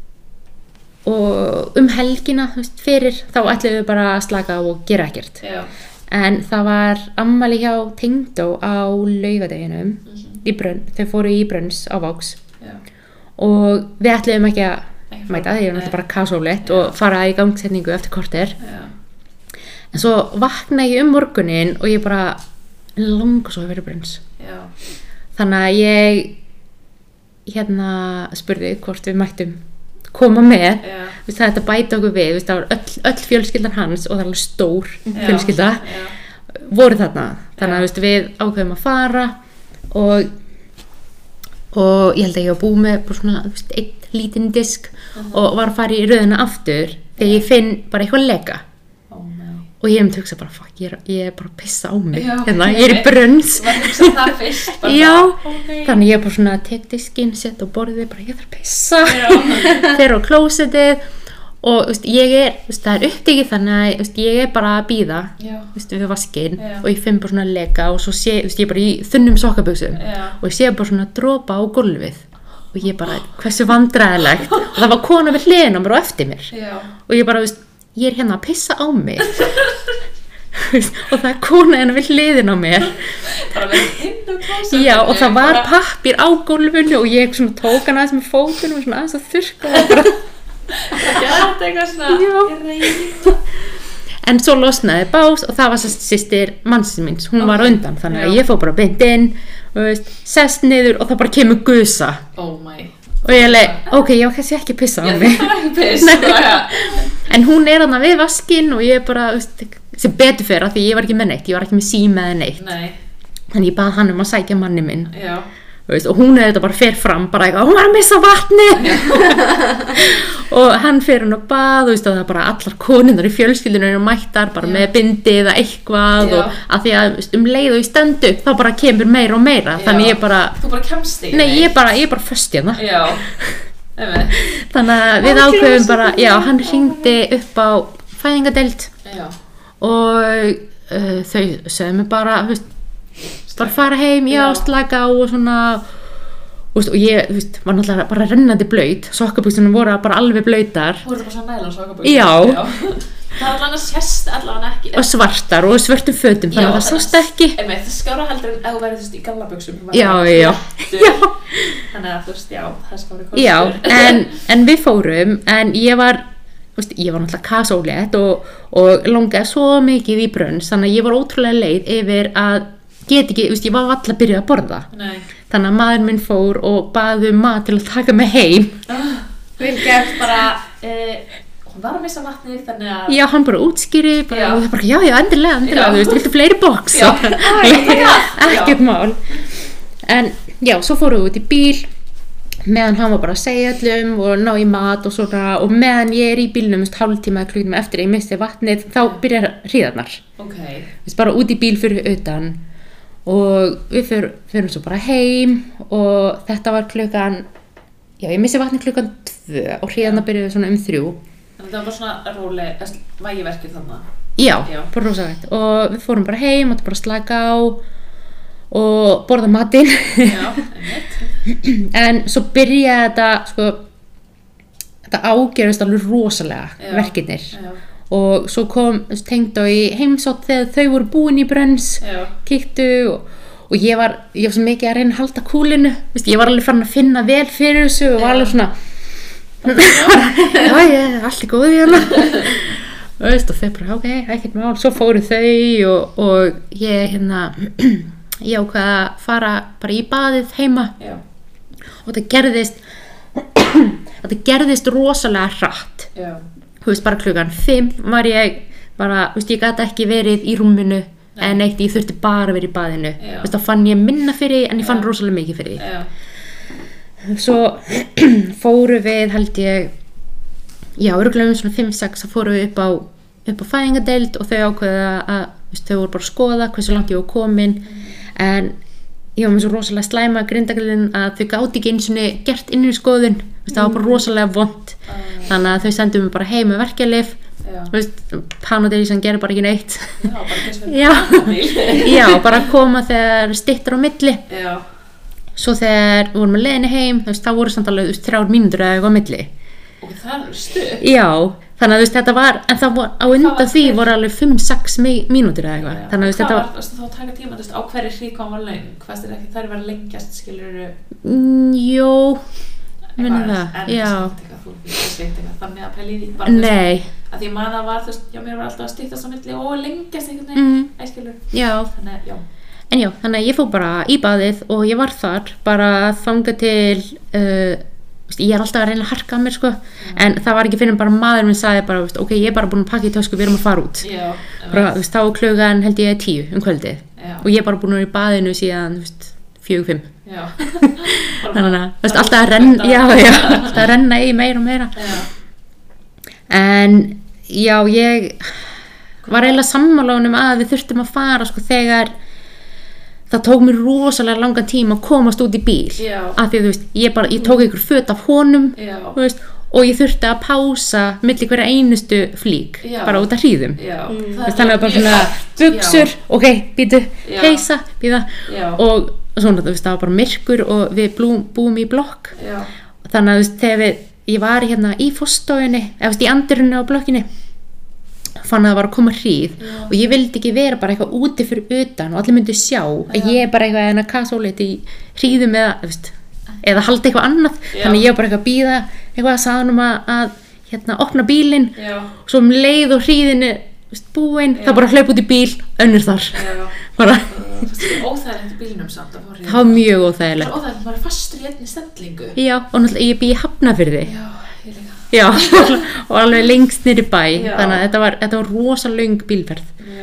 S3: og um helgina, þú veist, fyrir þá ætluðum við bara að slaka á og gera ekkert.
S2: Já.
S3: En það var afmæli hjá Tengdó á laugardeginum. Mm-hmm. Í brunn, þau fóru í brunns á Vogs.
S2: Já.
S3: Og við ætluðum ekki að
S2: Ekki
S3: mæta, því við erum alltaf bara casualett
S2: Já.
S3: og fara í gangsetningu eftir korter.
S2: Já.
S3: En svo vaknaði ég um morguninn og ég bara langar svo að vera í brunns.
S2: Já.
S3: Þannig að ég hérna spurði hvort við mættum koma með.
S2: Já.
S3: Veist, það þetta bæti okkur við, veist, það var öll, öll fjölskyldan hans og það er alveg stór fjölskylda.
S2: Já.
S3: Voru þarna. Þannig að
S2: Já.
S3: veist, við ákveðum að fara og og ég held að ég var búið með bara svona, þú veist, einn lítinn disk uh-huh. og var að fara í röðina aftur þegar ég finn bara eitthvað leka.
S2: Oh, no.
S3: Og ég hef myndi hugsa bara, fuck, ég er, ég er bara að pissa á mig.
S2: Já,
S3: hérna,
S2: okay.
S3: ég er í brunns.
S2: Var hugsa það fyrst? Bara
S3: Já,
S2: okay.
S3: Þannig ég er bara svona tek diskinn, sett á borðið, bara ég þarf að pissa. Fer á klósettið og veist, ég er, veist, það er upptekið þannig að veist, ég er bara að bíða veist, við vaskinn og ég finn bara svona leka og svo sé veist, ég bara í þunnum sokkabuxum og ég sé bara svona dropa á gólfið og ég bara, hversu vandræðilegt og það var kona við hliðina mér og eftir mér
S2: Já.
S3: Og ég bara, veist, ég er hérna að pissa á mig og það er kona hérna við hliðina á mér
S2: bara við hinn og klósettinu
S3: Já, og það var bara... pappír á gólfinu og ég svona tók hann aðeins með fótunum og svona aðeins að þurrka og bara
S2: það gerði eitthvað svona
S3: en svo losnaði bás og það var systir mannsins míns, hún okay. var undan þannig að Já. Ég fór bara beint inn og veist, sest niður og það bara kemur gusa
S2: oh my
S3: og ég leið, ok, ég var kannski ekki að pissa á mig en hún er þarna við vaskinn og ég bara veist, sem betur fyrir að því ég var ekki með neitt ég var ekki með síma eða neitt
S2: Nei.
S3: þannig ég bað hann um að sækja manni minn
S2: Já.
S3: veist, og hún er þetta bara fer fram bara eitthvað, hún var að missa vatni og hann fer hún á bað veist, og það er bara allar konundar í fjölskyldunum eru mættar bara Já. Með bindi eða eitthvað Já. Og að því að veist, um leið og ég stend upp þá bara kemur meira og meira Já. Þannig ég bara
S2: þú bara kemst þig
S3: nei, ég bara, ég bara föst hérna
S2: þannig
S3: að við ákveðum bara já, hann hringdi upp á fæðingadeild og uh, þau sögðu mig bara veist, bara fara heim, já, já. Slaka á og svona veist, og ég veist, var náttúrulega bara rennandi blöyt sokkabuxurnar voru bara alveg blöytar
S2: voru það bara svona nælan sokkabuxur
S3: já, já.
S2: Það var allavega sérst allavega ekki
S3: og svartar og svörtum fötum þannig að það sást ekki
S2: einmitt, það skára heldur en ef þú verið í gallabuxum
S3: já, já, já
S2: þannig að þú veist, já, það skári kostur
S3: já, en, en við fórum en ég var veist, ég var náttúrulega kasólétt og, og langaði svo mikið í brönns þannig að ég var ótrúlega leið yfir að get ekki, veist, ég var alltaf að byrja að borða
S2: Nei.
S3: Þannig að maður minn fór og baði um mat til að taka mig heim
S2: Vil gert bara uh, hún var að missa vatnið þannig að
S3: já, hann bara útskýri bara, og það bara, já, já, endilega, endilega já. Þú veist, viltu fleiri box ekkert mál en já, svo fórum við út í bíl meðan hann var bara að segja öllum og ná í mat og svona og meðan ég er í bílnum hálftíma eða klukkutíma eftir að ég misti vatnið þá byrjar hríðarnar
S2: okay.
S3: bara út í bíl fyrir utan og við fyrir, fyrir svo bara heim og þetta var klukkan já ég misti vatnið klukkan tvö og hríðarnar byrjuði svona um þrjú
S2: þannig það var svona róleg vægiverkið þannig
S3: já, já. Bara rosalegt og við fórum bara heim og bara slaka á og borða matinn
S2: já,
S3: en svo byrjaði þetta sko þetta ágerðist alveg rosalega já, verkirnir
S2: já.
S3: Og svo kom tengd á í heimsótt þegar þau voru búin í brönns kíktu og, og ég var ég var svo mikið að reyna að halda kúlinu Vist, ég var alveg farin að finna vel fyrir þessu og var alveg svona já ég er allt í góðu hérna og þau bara ok, ekkert mál svo fóru þau og, og ég hérna ég ákvað að fara bara í baðið heima
S2: já.
S3: Og það gerðist það gerðist rosalega hratt
S2: já.
S3: Þú veist bara klukkan fimm var ég bara, þú veist ég gat ekki verið í rúminu Nei. En eitt ég þurfti bara að vera í baðinu þú veist þá fann ég minna fyrir en ég fann já. Rosalega mikið fyrir
S2: já.
S3: Svo fóru við held ég já, örugglega um svona fimm sex þá fóru við upp á upp á fæðingadeild og þau ákveða að veist, þau voru bara að skoða hversu langt ég var komin mm. en ég var með svo rosalega slæma grindaglinn að þau gáti ekki eins og gert inn í skoðun mm. það var bara rosalega vont mm. þannig að þau sendu mig bara heim með verkjalyf Panodil sem gerir bara ekki neitt
S2: já, bara,
S3: já. já, bara koma þegar styttur á milli
S2: já.
S3: Svo þegar við vorum að leiðinni heim veist, þá voru samt alveg þrjár mínútur eða eitthvað á milli
S2: og það er stuð
S3: já, þannig að veist, þetta var en það var, á undan því voru alveg fimm sex mínútur eða eitthvað
S2: já.
S3: Þannig að
S2: þetta
S3: var
S2: þá taka tíma veist, á hverju hríð hvað var löng hvað er ekki, það er verið lengjast skilur
S3: mm, jó minna það, já
S2: þannig að pæli því
S3: nei
S2: að því maður var þú veist, já mér var alltaf að styttast á milli og lengjast einhvern veginn,
S3: mm.
S2: æskilur
S3: já.
S2: Þannig, já
S3: en já, þannig að ég fór bara í baðið og ég var þar bara þangað til uh, veist, ég er alltaf að reyna að harka að mér sko já. En það var ekki fyrir bara maður minn sagði bara, veist, ok, ég er bara búin að pakka í tösku, við erum að fara út
S2: já,
S3: bara, veist, þá klukkan held ég tíu um kvöldið
S2: já.
S3: Og ég er bara búin að vera í baðinu síðan veist, fjögur fimm þannig að veist, alltaf að renna já, já, alltaf að renna í meira og meira
S2: já.
S3: En já, ég var eiginlega sammála honum að við þurftum að fara sko þegar það tók mér rosalega langan tíma að komast út í bíl
S2: já.
S3: Af því þú veist, ég, bara, ég tók einhver föt af honum veist, og ég þurfti að pása milli hverja einustu flík
S2: já.
S3: Bara út af hríðum
S2: mm.
S3: þannig að bara svona buxur ok, býtu, peysa, býða og svona, þú veist, það var bara myrkur og við búum, búum í blokk
S2: já.
S3: Þannig að þú veist, þegar við, ég var hérna í forstofunni, eða veist, í andirunni á blokkinni fann að það var að koma hríð já. Og ég vildi ekki vera bara eitthvað úti fyrir utan og allir myndi sjá já. Að ég er bara eitthvað en að kasólit í hríðum eða, veist, eða halda eitthvað annað já. Þannig ég var bara eitthvað að bíða eitthvað að sagði um að, að hérna, opna bílinn og svo um leið og hríðinni búin, þá bara hlaup út í bíl önnur þar bara
S2: óþægilegt í bílnum samt að
S3: það var mjög óþægilegt
S2: það var óþægilegt, maður er fastur í einni stellingu
S3: já, og náttúrulega ég bý í Hafnarfirði
S2: já, ég líka
S3: já, og alveg lengst niður í bæ
S2: já.
S3: Þannig að þetta var, þetta var rosa löng bílferð
S2: já. Hvað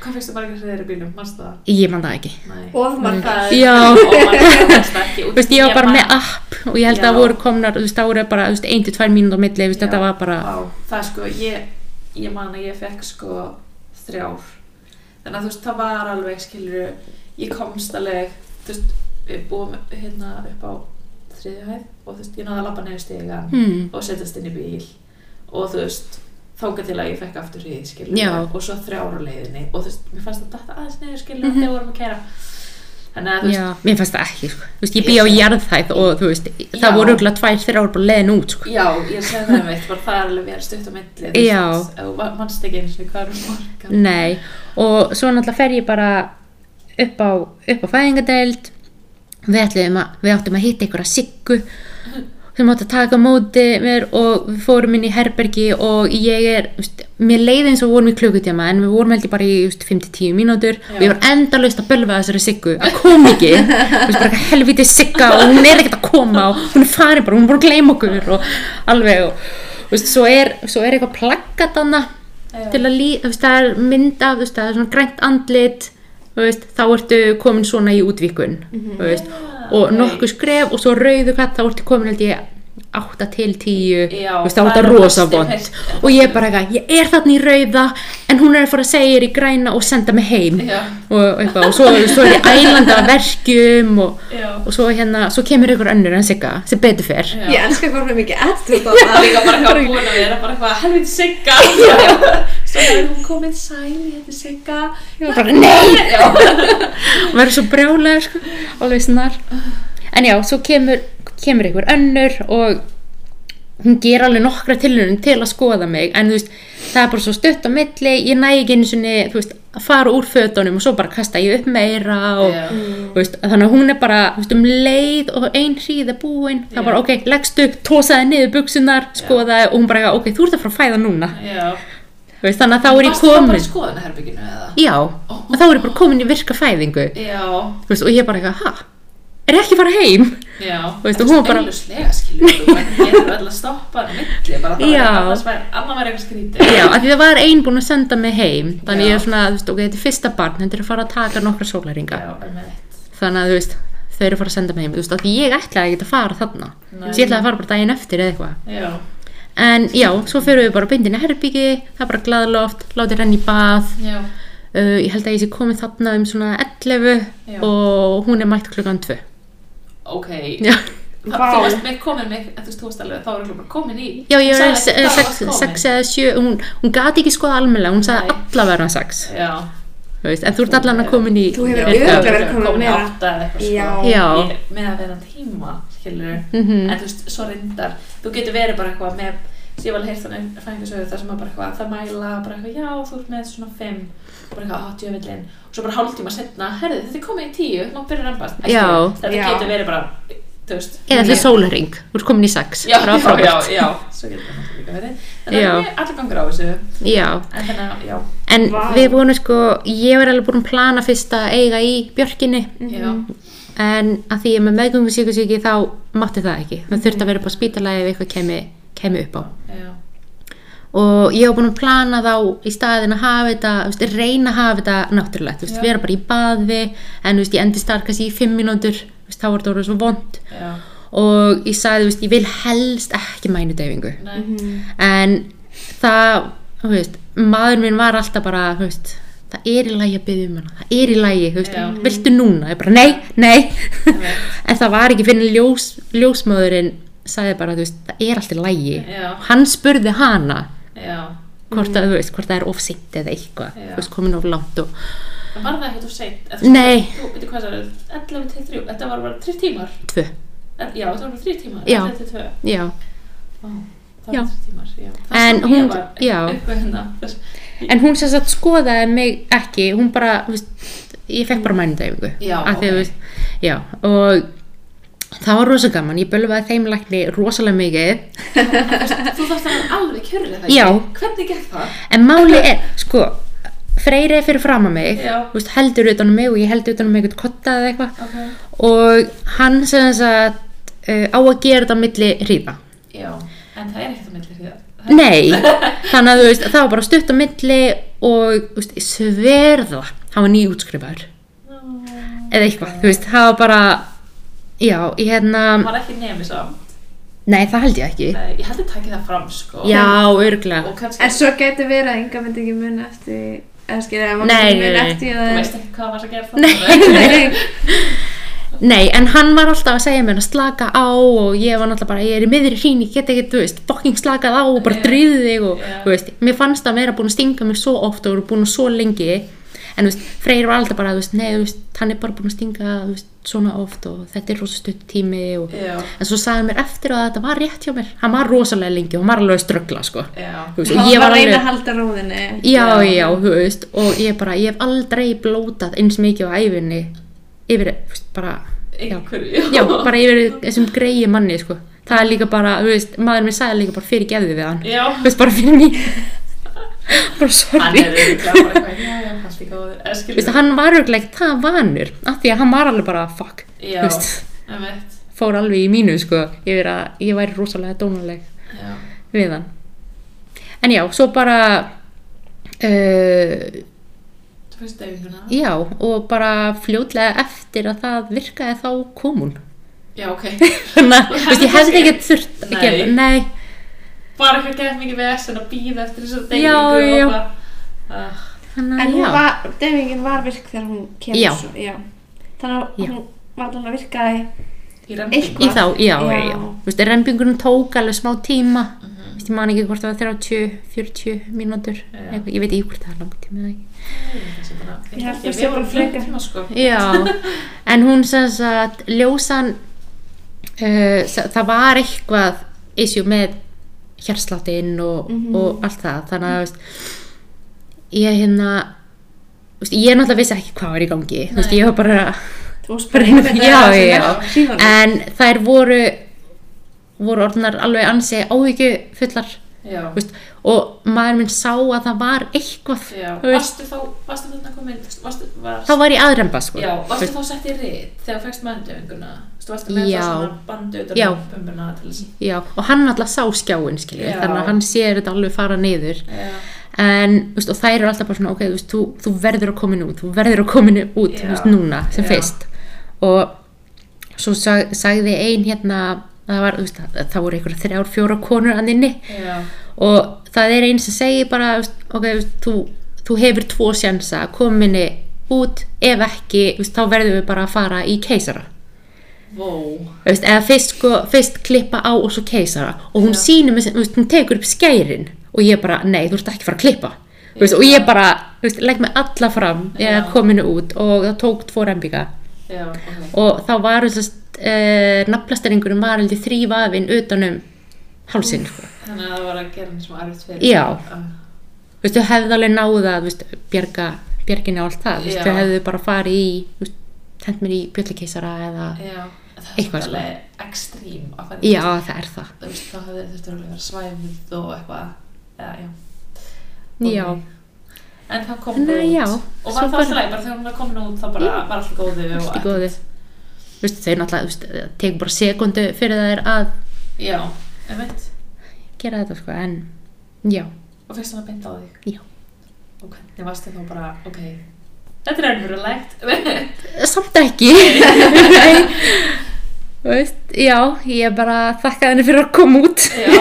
S2: Hvað fyrstu margar hreiðir í bílum, manstu það?
S3: Ég man það ekki.
S2: Nei.
S1: Of margar.
S3: Já.
S2: Og margar manstu ekki.
S3: Þú veist, ég var bara með app og ég held að það voru komnar, þú veist, það voru bara, þú veist, ein til tvær mínútur á milli, þú veist, þetta var bara...
S2: Já, það er sko, ég, ég man að ég fekk sko þrjár. Þannig að þú veist, það var alveg, skilur, ég komst alveg, þú veist, við búum hérna upp á þriðju hæð og þú veist, ég náði að labba niður stigann
S3: hmm.
S2: og setjast inn í bíl og þú veist, þangað til að ég fekk aftur hríð, skilur,
S3: Já.
S2: og svo þrjár á leiðinni og þú veist, mér fannst að þetta aðeins niður, skilur,
S3: Mhm.
S2: þegar við vorum að keyra. Þannig að þú veist,
S3: Já, mér fannst það ekki, sko. Þú veist, ég bý á jarðhæð og þú veist,
S2: Já.
S3: það voru örugglega tvær, þrjár bara leiðin út, sko.
S2: já, ég segi það einmitt, bara það er alveg verið stutt á milli, þú
S3: Já.
S2: veist, ef þú manst ekki eins og hvað er margar.
S3: Nei, og svo náttúrulega fer ég bara upp á, upp á fæðingadeild. Við ætlum að, við áttum að hitta einhverja Siggu sem átti að taka á móti mér og við fórum inn í herbergi og ég er, veist, mér leiði eins og við vorum í klukkutíma en við vorum held ég bara í fimm til tíu mínútur og ég var endalaust að bölva þessari Siggu að kom ekki, þú veist, bara helviti Sigga og hún er ekkert að koma og hún er farin bara, hún er bara að gleyma okkur og alveg og, þú veist, svo er, svo er eitthvað plaggat þarna til að líða, þú veist, það er mynd af, þú veist, það er svona grænt andlit, þú veist, þá ertu komin svona í útvíkun, þú veist, og nokkuð skref og svo rauðu katt, þá ertu komin held ég átta til tíu,
S2: Já,
S3: þú veist, þá er
S2: það
S3: þetta
S2: er
S3: rosa
S2: næstum
S3: vond
S2: heilt.
S3: og ég er bara eitthvað, ég er þarna í rauða en hún er að fara að segja þér í græna og senda mig heim
S2: Já.
S3: og eitthvað, og svo, svo er ég ælandi af verkjum og,
S2: Já.
S3: og svo hérna, svo kemur ykkur önnur en Sigga, sem betur fer.
S2: Já.
S1: Ég elska hvað með mikið attitude á
S2: Það
S1: það.
S2: er líka bara eitthvað búin að vera, bara eitthvað helviti Sigga. Svo er hún komin sæl, ég heiti Sigga.
S3: Ég var bara, nei!
S2: Já.
S3: og verður svo brjálega, sko, alveg snar. En já, svo kemur, kemur ykkur önnur og hún ger alveg nokkra tilraunir til að skoða mig, en þú veist, það er bara svo stutt á milli, ég næ ekki einu sinni, þú veist, að fara úr fötunum og svo bara kasta ég upp meira og,
S2: Já.
S3: þú veist, þannig að hún er bara, þú veist, um leið og ein hríð er búin, það
S2: Já.
S3: er bara, ok, leggstu, tósaði niður buxurnar, skoðaði og hún bara, ok, þú ert að fara að fæða núna,
S2: Já.
S3: þú veist, þannig að þá er ég
S2: Varstu þá bara
S3: komin,
S2: í skoðunarherberginu eða?
S3: já, og þá er ég bara komin í virka fæðingu,
S2: Já.
S3: þú veist, og ég bara eitthvað, ha? Er ég ekki að fara heim?
S2: Já.
S3: Þú veist,
S2: En
S3: og hún var bara-
S2: augljóslega, skilur þú, en getur öll að stoppa hann á milli, bara það
S3: Já.
S2: var annars væri, annar væri eitthvað skrítið.
S3: Já, af því það var ein búin að senda mig heim, þannig
S2: Já.
S3: ég er svona, þú veist, ok, þetta er fyrsta barn, þetta er að fara að taka nokkra sólarringa,
S2: Já, einmitt.
S3: þannig að, þú veist, þau eru að fara að senda mig heim, þú veist, af því ég ætlaði ekki að fara þarna,
S2: Nei.
S3: þess ég ætlaði að fara bara daginn eftir eða eitthvað,
S2: Já.
S3: en já, svo fyrir við bara beint inn í herbyggi, það er bara glaðloft, látið renna í bað,
S2: Já.
S3: uh, ég held að ég sé komið þarna um svona ellefu
S2: Já.
S3: og hún er mætt klukkan tvö.
S2: Ok.
S3: Já,
S2: Það,
S1: Vá.
S2: þú varst með komin með, en þú veist, þú varst alveg, þá var ég bara komin í.
S3: já ég
S2: Sagði
S3: var
S2: ekki hvað
S3: sex,
S2: varst komin.
S3: sex eða sjö, hún, hún gati ekki skoða almennilega, hún sagði
S2: Nei.
S3: allavega sex,
S2: Já.
S3: þú veist, en þú ert allan að komin í...
S1: Þú hefur
S3: eitthvað.
S1: örugglega verið komin
S2: komin í
S1: meira.
S2: átta eða eitthvað,
S1: Já.
S2: sko.
S3: Já.
S2: Ég, með að vera tíma, skilur.
S3: Mhm.
S2: En þú veist, svo reyndar, þú getur verið bara eitthvað með, svo ég var alveg heyrt þannig fæðingarsögu þar sem að bara eitthvað, það mæla, bara eitthvað, já, þú ert með svona fimm, bara eitthvað, á, djöfellin, og svo bara hálftíma setna, herðu, þetta er komið í tíu, má byrja að rembast.
S3: Já.
S2: Þetta
S1: Já.
S2: getur verið bara, þú veist.
S3: Eða allir sólarring, þú ert komin í sex,
S2: Já,
S3: bara
S2: já,
S3: frábært.
S2: já, já, svo getur það náttúrulega líka verið. Þannig
S3: Já.
S2: að það er allir gangur á þessu,
S3: Já,
S2: en þannig að, já,
S3: en
S1: Vá.
S3: við vorum sko, ég var alveg búin að plana fyrst að eiga í Björkinni,
S2: já,
S3: en að því ég er með meðgöngusíkusíki þá mátti það ekki, það þurfti að vera upp á spítalagi ef eitthvað kemi, kemi upp á.
S2: já,
S3: Og ég var búin að plana þá í staðin að hafa þetta, þú veist, reyna að hafa þetta náttúrulegt, þú veist,
S2: Já.
S3: vera bara í baði, en þú veist, ég endist þar kannski í fimm mínútur, þú veist, þá var þetta orðið svo vond.
S2: já,
S3: Og ég sagði, þú veist, ég vil helst ekki mænudeyfingu.
S2: nei,
S3: En það, þú veist, maður minn var alltaf bara, þú veist, það er í lagi að biðja um hana, það er í lagi, þú veist,
S2: Já.
S3: viltu núna? Ég bara, nei, nei.
S2: Einmitt.
S3: En það var ekki fyrir ljós, ljósmóðurinn sagði bara, þú veist, það er alltaf í lagi.
S2: Já.
S3: Hann spurði hana
S2: já.
S3: hvort að, þú veist, hvort það er of seint eða eitthvað,
S2: Já.
S3: þú veist, komin of langt og,
S2: En var það ekkert of seint?
S3: Nei.
S2: Þú, veitir hvað það er, ellefu til þrjú, þetta var bara þrír tímar?
S3: tvö,
S2: En, já, þetta var bara þrír tímar,
S3: Já.
S2: ellefu til tvö.
S3: já.
S2: Ó, það
S3: Já.
S2: var þrír tímar, já. Það
S3: En
S2: sem
S3: hún-
S2: ég var
S3: já.
S2: upp við hérna. þess-
S3: En hún sem sagt skoðaði mig ekki, hún bara, þú veist, ég fekk bara mænudeyfingu.
S2: Já,
S3: Af því,
S2: ok.
S3: þú veist, já, og það var rosa gaman, ég bölvaði þeim lækni rosalega mikið,
S2: Þú þarfst að vera alveg kjörrið það ekki?
S3: Já.
S2: Hvernig gekk það?
S3: en máli er, sko, Freyri er fyrir fram að mig,
S2: Já.
S3: þú veist, heldur utan um mig og ég heldur utan um mig eitthvað kotta eða eitthvað,
S2: Ok.
S3: og hann sem sagt uh, á að gera þetta á milli hríða.
S2: Já, en það er ekkert á milli hríða.
S3: Nei, þannig að þú veist, það var bara stutt á milli og þú veist, ég sverða hann var nýútskrifaður
S2: Ó.
S3: eða eitthvað, þú veist, það var bara já, ég hérna
S2: Hann var ekki nemi samt.
S3: nei, það held ég ekki
S2: Nei, ég held að taki það fram, sko.
S3: já, örugglega
S2: Og kannski,
S1: En svo getur verið að Inga myndi ekki muna eftir, eða skilja, að maður
S3: Nei,
S1: myndi
S3: nei,
S1: muna
S3: nei.
S1: eftir
S2: þú
S1: að
S2: veist ekki hvað var að gera það.
S1: Nei,
S3: nei, en hann var alltaf að segja mér að slaka á og ég var náttúrulega bara, ég er í miðri hrín ég get ekki, þú veist, fucking slakað á og bara
S2: Já.
S3: dríðu þig og,
S2: Já.
S3: þú veist, mér fannst að vera búin að stinga mér svo oft og voru búin svo lengi en, þú veist, Freyr var alltaf bara, þú veist, nei, þú veist, hann er bara búin að stinga, þú veist, svona oft og þetta er rosa stutt tími og,
S2: Já,
S3: en svo sagði hann mér eftir að þetta var rétt hjá mér, hann var rosalega lengi og hann var alveg að ströggla, sko,
S2: já.
S3: þú veist,
S1: hann
S3: og ég
S1: var
S3: var
S1: að reyna
S3: alveg,
S1: að halda róðinni.
S3: já,
S2: Já.
S3: já, þú veist, og ég bara, ég hef aldrei blótað eins mikið á ævinni yfir, þú veist, bara, já,
S2: Einhverju,
S3: já, bara yfir þessum greiði manni, sko, það er líka bara, þú veist, maður mér sagði líka bara fyrir gefði við hann,
S2: Já.
S3: þú veist, bara fyrir mig, bara
S2: Hann
S3: sorry,
S2: er örugglega bara eitthvað, já, já, allt í góðu. Eða
S3: þú
S2: skilur
S3: veist, hann var örugglega ekki það vanur, af því að hann var alveg bara, fuck,
S2: Já,
S3: þú veist,
S2: einmitt.
S3: fór alveg í mínu, sko, yfir að ég væri rosalega dónaleg
S2: Já.
S3: við hann, en já, svo bara, uh,
S2: Þú veist deyfinguna.
S3: já, og bara fljótlega eftir að það virkaði þá kom hún.
S2: Já, ok.
S3: Þannig að, þú veist, ég hefði ekki þurft að
S2: Nei.
S3: gera, nei,
S2: Bara eitthvað gett mikið vesen að bíða eftir þessu deyfingu
S3: Já, já.
S2: og bara... Uh,
S3: þannig
S1: En
S3: að
S1: hún
S3: já,
S1: var, deyfingin var virk þegar hún kemur
S3: Já.
S1: svo, já. Þannig að
S3: Já.
S1: hún var alveg að virkaði
S2: í rembingu.
S3: í þá, já, já,
S1: Já.
S3: já, þú veist, rembingurinn tók alveg smá tíma,
S2: Mhm.
S3: þú veist, ég man ekki hvort það var þrjátíu, fjörutíu mínútur,
S2: Já.
S3: eitthvað, ég veit ekki hvort það er langt tíma eða ekki.
S2: Þessi bara...
S1: Ég held að
S2: Ég
S1: sé
S2: við
S1: bara
S2: vorum
S1: frekar.
S2: klukkutíma, sko.
S3: Já, en hún sem sagt, ljósan, uh, það var eitthvað issue með hjartsláttinn og,
S1: Mhm.
S3: og allt það, þannig að, þú veist, ég hérna, þú veist, ég náttúrulega vissi ekki hvað var í gangi, þú veist,
S2: Nei.
S3: ég var bara,
S1: Þú varst bara
S3: Já,
S1: einhvern veginn að
S3: já,
S1: sem
S3: já.
S1: er síðan.
S3: en þær voru, voru orðnar alveg ansi áhyggju fullar,
S2: Já.
S3: þú veist, og maður minn sá að það var eitthvað,
S2: Já.
S3: þú veist,
S2: Varstu þá... Varstu þarna komin... Varstu... Varst,
S3: þá var ég aðremba, sko,
S2: Já,
S3: þú
S2: varstu
S3: veist,
S2: þá sett í rit þegar þú fækst meðdeyfinguna? Þú veist, varstu með
S3: Já.
S2: það svona bandu utan
S3: Já.
S2: um bumbuna til þess...
S3: já, og hann alltaf sá skjáin, skilju,
S2: Já.
S3: þannig að hann sér þetta alveg fara niður,
S2: Já.
S3: en, þú veist, og þær eru alltaf bara svona, ok, þú veist, þú, þú verður að komin út, þú verður að komin út,
S2: Já.
S3: þú veist, núna, sem
S2: Já.
S3: fyrst, og svo sag, sagði ein hérna, það var, þú veist, það, það voru einhverja þrjár, fjóra konur að inni,
S2: Já.
S3: og það er einn sem segir bara, þú veist, ok, þú veist, þú, þú hefur tvo sjansa að kominni út, ef ekki, þú veist, þá verðum við bara að fara í keisara,
S2: Vó.
S3: þú veist, eða fyrst, sko, fyrst klippa á og svo keisara, og hún
S2: Já.
S3: sýnir mig, þú veist, hún tekur upp skærin, og ég bara, nei, þú ert ekki að fara að klippa, þú veist, og ég bara, þú veist, legg mig alla fram, ég
S2: Já.
S3: er kominu út, og það tók tvo rembinga,
S2: Já, ok.
S3: og þá var þess uh, nafnlasteringurinn var heldur þrývafinn utanum hálsinn, sko.
S2: Þannig að það var að gera mér smá erfitt fyrir.
S3: Já.
S2: Ah.
S3: Þú veist, þau hefðu alveg náða að, þú veist, bjarga, bjarginni á allt það, þú veist,
S2: Já.
S3: þau hefðu bara farið í, þú veist, hent mér í bjöllikeisara eða,
S2: Já. Það er
S3: Eitthvað,
S2: svona alveg ekstrím að fara í
S3: já, það er það.
S2: Þú veist, þá hefði þurftur alveg að vera svæfið og eitthvað. Eða, já.
S3: Já.
S2: Ok. En það kom
S3: Nei,
S2: út.
S3: já,
S2: Og
S3: svo
S2: var það
S3: bara-
S2: alltaf leið, bara þegar hún var komin út, þá bara
S3: Já.
S2: var alltaf góðu og
S3: Allt í góðu. Þú veist, þau náttúrulega, þú veist, það tekur bara sekundu fyrir þær að
S2: Já, ég veit.
S3: gera þetta, sko, en, já,
S2: Og fyrst hann að beinta á þig.
S3: Já.
S2: Og hvernig varst þið þá bara, ok, þetta er ennverulegt.
S3: samt ekki. Nei. Þú veist, já, ég bara þakkaði henni fyrir að koma út.
S2: Já.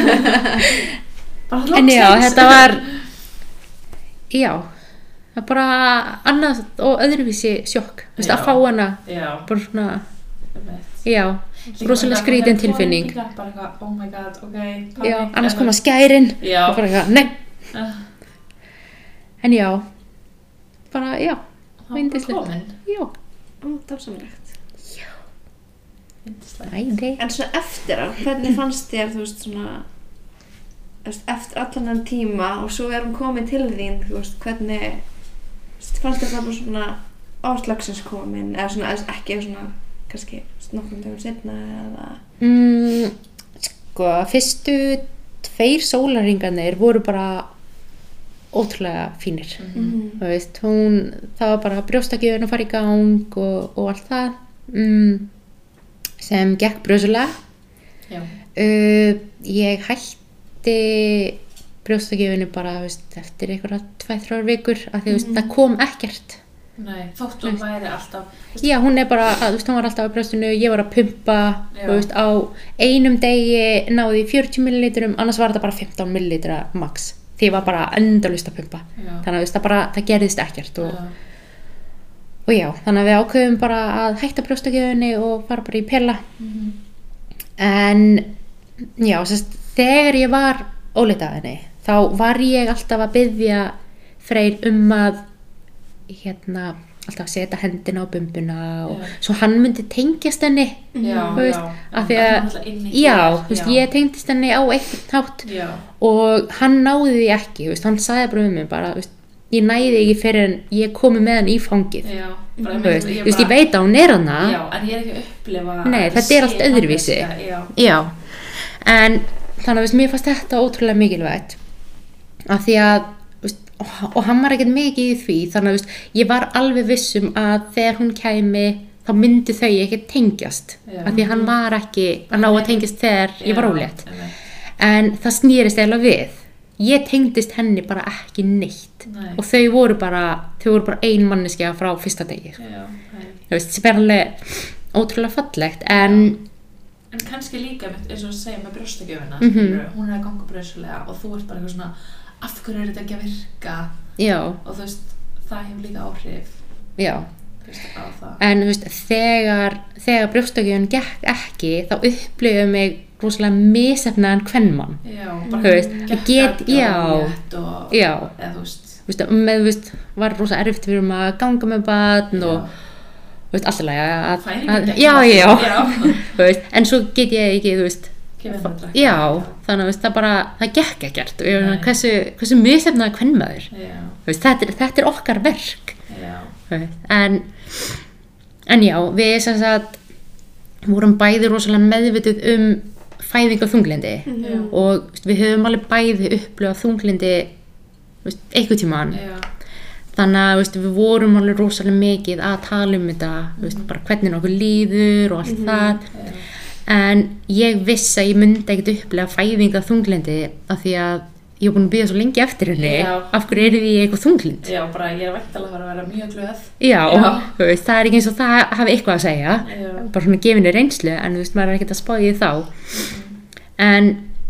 S2: Bara
S3: En já,
S2: loksins.
S3: þetta var, já, það var bara annað og öðruvísi sjokk, þú veist,
S2: Já.
S3: að fá hana,
S2: Já,
S3: bara svona,
S2: ég veit.
S3: já,
S2: Líka
S3: rosalega
S2: bara
S3: skrítin
S2: þegar
S3: tilfinning.
S2: tvo rembinga, bara eitthvað, oh my god, ok,
S3: Já,
S2: panik,
S3: annars
S2: eða-
S3: koma skærin,
S2: Já.
S3: og bara eitthvað, nei,
S2: Ah,
S3: en já, bara, já,
S2: það var bara
S3: yndislegt.
S2: komin.
S3: já,
S1: Ó, dásamlegt.
S2: Yndislegt.
S3: æði,
S1: En svo eftir á, hvernig fannst þér, þú veist, svona, þú veist, eftir allan þann tíma og svo er hún komin til þín, þú veist, hvernig, þú veist, fannst þér það bara svona áslagsins komin, eða svona, eða ekki svona, kannski, nokkrum dögum setna eða...
S3: mm, sko, fyrstu tveir sólarringarnir voru bara ótrúlega fínir,
S1: Mhm.
S3: þú veist, hún, það var bara brjóstakjöfun að fara í gang og, og allt það, mm, sem gekk brösulega.
S2: Já,
S3: Uh, ég hætti brjóstagjöfinni bara, þú veist, eftir einhverja tvær, þrjár vikur af því, þú veist, það kom ekkert.
S2: Nei, þótt hún væri alltaf...
S3: Já, hún er bara, þú veist, hún var alltaf á brjóstinu, ég var að pumpa,
S2: Já.
S3: þú veist, á einum degi náði fjörutíu millilítrum, annars var þetta bara fimmtán millilítra max, því ég var bara endalaust að pumpa.
S2: Já.
S3: Þannig að, þú veist, það bara, það gerðist ekkert og,
S2: Já.
S3: og já, þannig að við ákveðum bara að hætta brjóstagjöfinni og fara bara í pela.
S2: Mhm.
S3: En, já, sérst, þegar ég var ólétt af henni, þá var ég alltaf að biðja Freyr um að hérna, alltaf setja hendina á bumbuna og
S2: Já.
S3: svo hann myndi tengjast henni,
S2: Já,
S3: þú veist,
S2: já.
S3: af því
S2: En
S3: að,
S2: hann náttúrulega inn í
S3: já,
S2: þér,
S3: þú veist,
S2: já.
S3: ég tengdist henni á einhvern hátt
S2: Já.
S3: og hann náði því ekki, þú veist, hann sagði bara um mig bara, þú veist, ég næði ekki fyrir en ég komi með hann í fangið,
S2: Já. Bara,
S3: þú veist,
S2: ég
S3: þú veist, ég
S2: bara-
S3: veit að hún er hana,
S2: Já, en ég er ekki að upplifa...
S3: Nei,
S2: að
S3: þetta er allt
S2: sé
S3: öðruvísi.
S2: manneskja, Já.
S3: já, en þannig að, þú veist, mér fannst þetta ótrúlega mikilvægt, af því að, þú veist, og, og hann var ekkert mikið í því, þannig að, þú veist, ég var alveg vissum að þegar hún kæmi, þá myndi þau ekki tengjast,
S2: Já.
S3: af því að hann var ekki að ná að tengjast þegar ég var
S2: Já,
S3: ólétt,
S2: einmitt.
S3: en það snýrist eiginlega við, ég tengdist henni bara ekki neitt,
S2: Nei.
S3: og þau voru bara, þau voru bara ein manneskja frá fyrsta degi,
S2: Já, nei.
S3: þú veist, sem er alveg ótrúlega fallegt, en
S2: En kannski líka með, eins og að segja með brjóstagjöfina,
S3: Mhm.
S2: skilurðu, hún er að ganga brjóstlega og þú ert bara eitthvað svona, af hverju er þetta ekki að virka?
S3: já,
S2: Og þú veist, það hefur líka áhrif,
S3: já,
S2: þú veist, á það.
S3: en þú veist, þegar, þegar brjóstagjöfin gekk ekki, þá upplifum mig rosalega misefnaðan kvenmann,
S2: Já,
S3: þú
S2: bara
S3: veist,
S2: gekk
S3: get,
S2: ekki
S3: já,
S2: ólétt og,
S3: já,
S2: eða þú veist,
S3: þú veist, með, þú veist, var rosa erfitt fyrir mig að ganga með barn og,
S2: já,
S3: þú veist, alltaf að,
S2: Fæðingin
S3: að,
S2: gekk
S3: já,
S2: vel.
S3: já,
S2: Já.
S3: þú veist, en svo get ég ekki, þú veist,
S2: kemur það að drekka.
S3: já, þannig að, þú veist, það bara, það gekk ekkert og ég
S2: Nei.
S3: var hversu, hversu misefnaðan kvenmaður,
S2: Já,
S3: þú veist, þetta er, þetta er okkar verk,
S2: já,
S3: þú veist, en, en já, við sem sagt, vorum bæði rosalega meðvituð um fæðing og þunglindi
S2: já,
S3: og þú veist, við höfum alveg bæði upplifað þunglindi, þú veist, einhvern tímann,
S2: já,
S3: þannig að, þú veist, við vorum alveg rosalega mikið að tala um þetta, þú veist, bara hvernig okkur líður og allt það,
S2: já,
S3: en ég vissi að ég myndi ekkert upplega fæðinga þunglindi af því að ég var búin að bíða svo lengi eftir henni,
S2: Já.
S3: af hverju er því eitthvað þunglind?
S2: já, bara ég er væntanlega að fara að vera mjög glöð.
S3: Já,
S2: Já.
S3: þú veist, það er ekki eins og það hafi eitthvað að segja,
S2: Já,
S3: bara svona gefinni reynslu, en þú veist, maður er ekkert að spá í þá. En,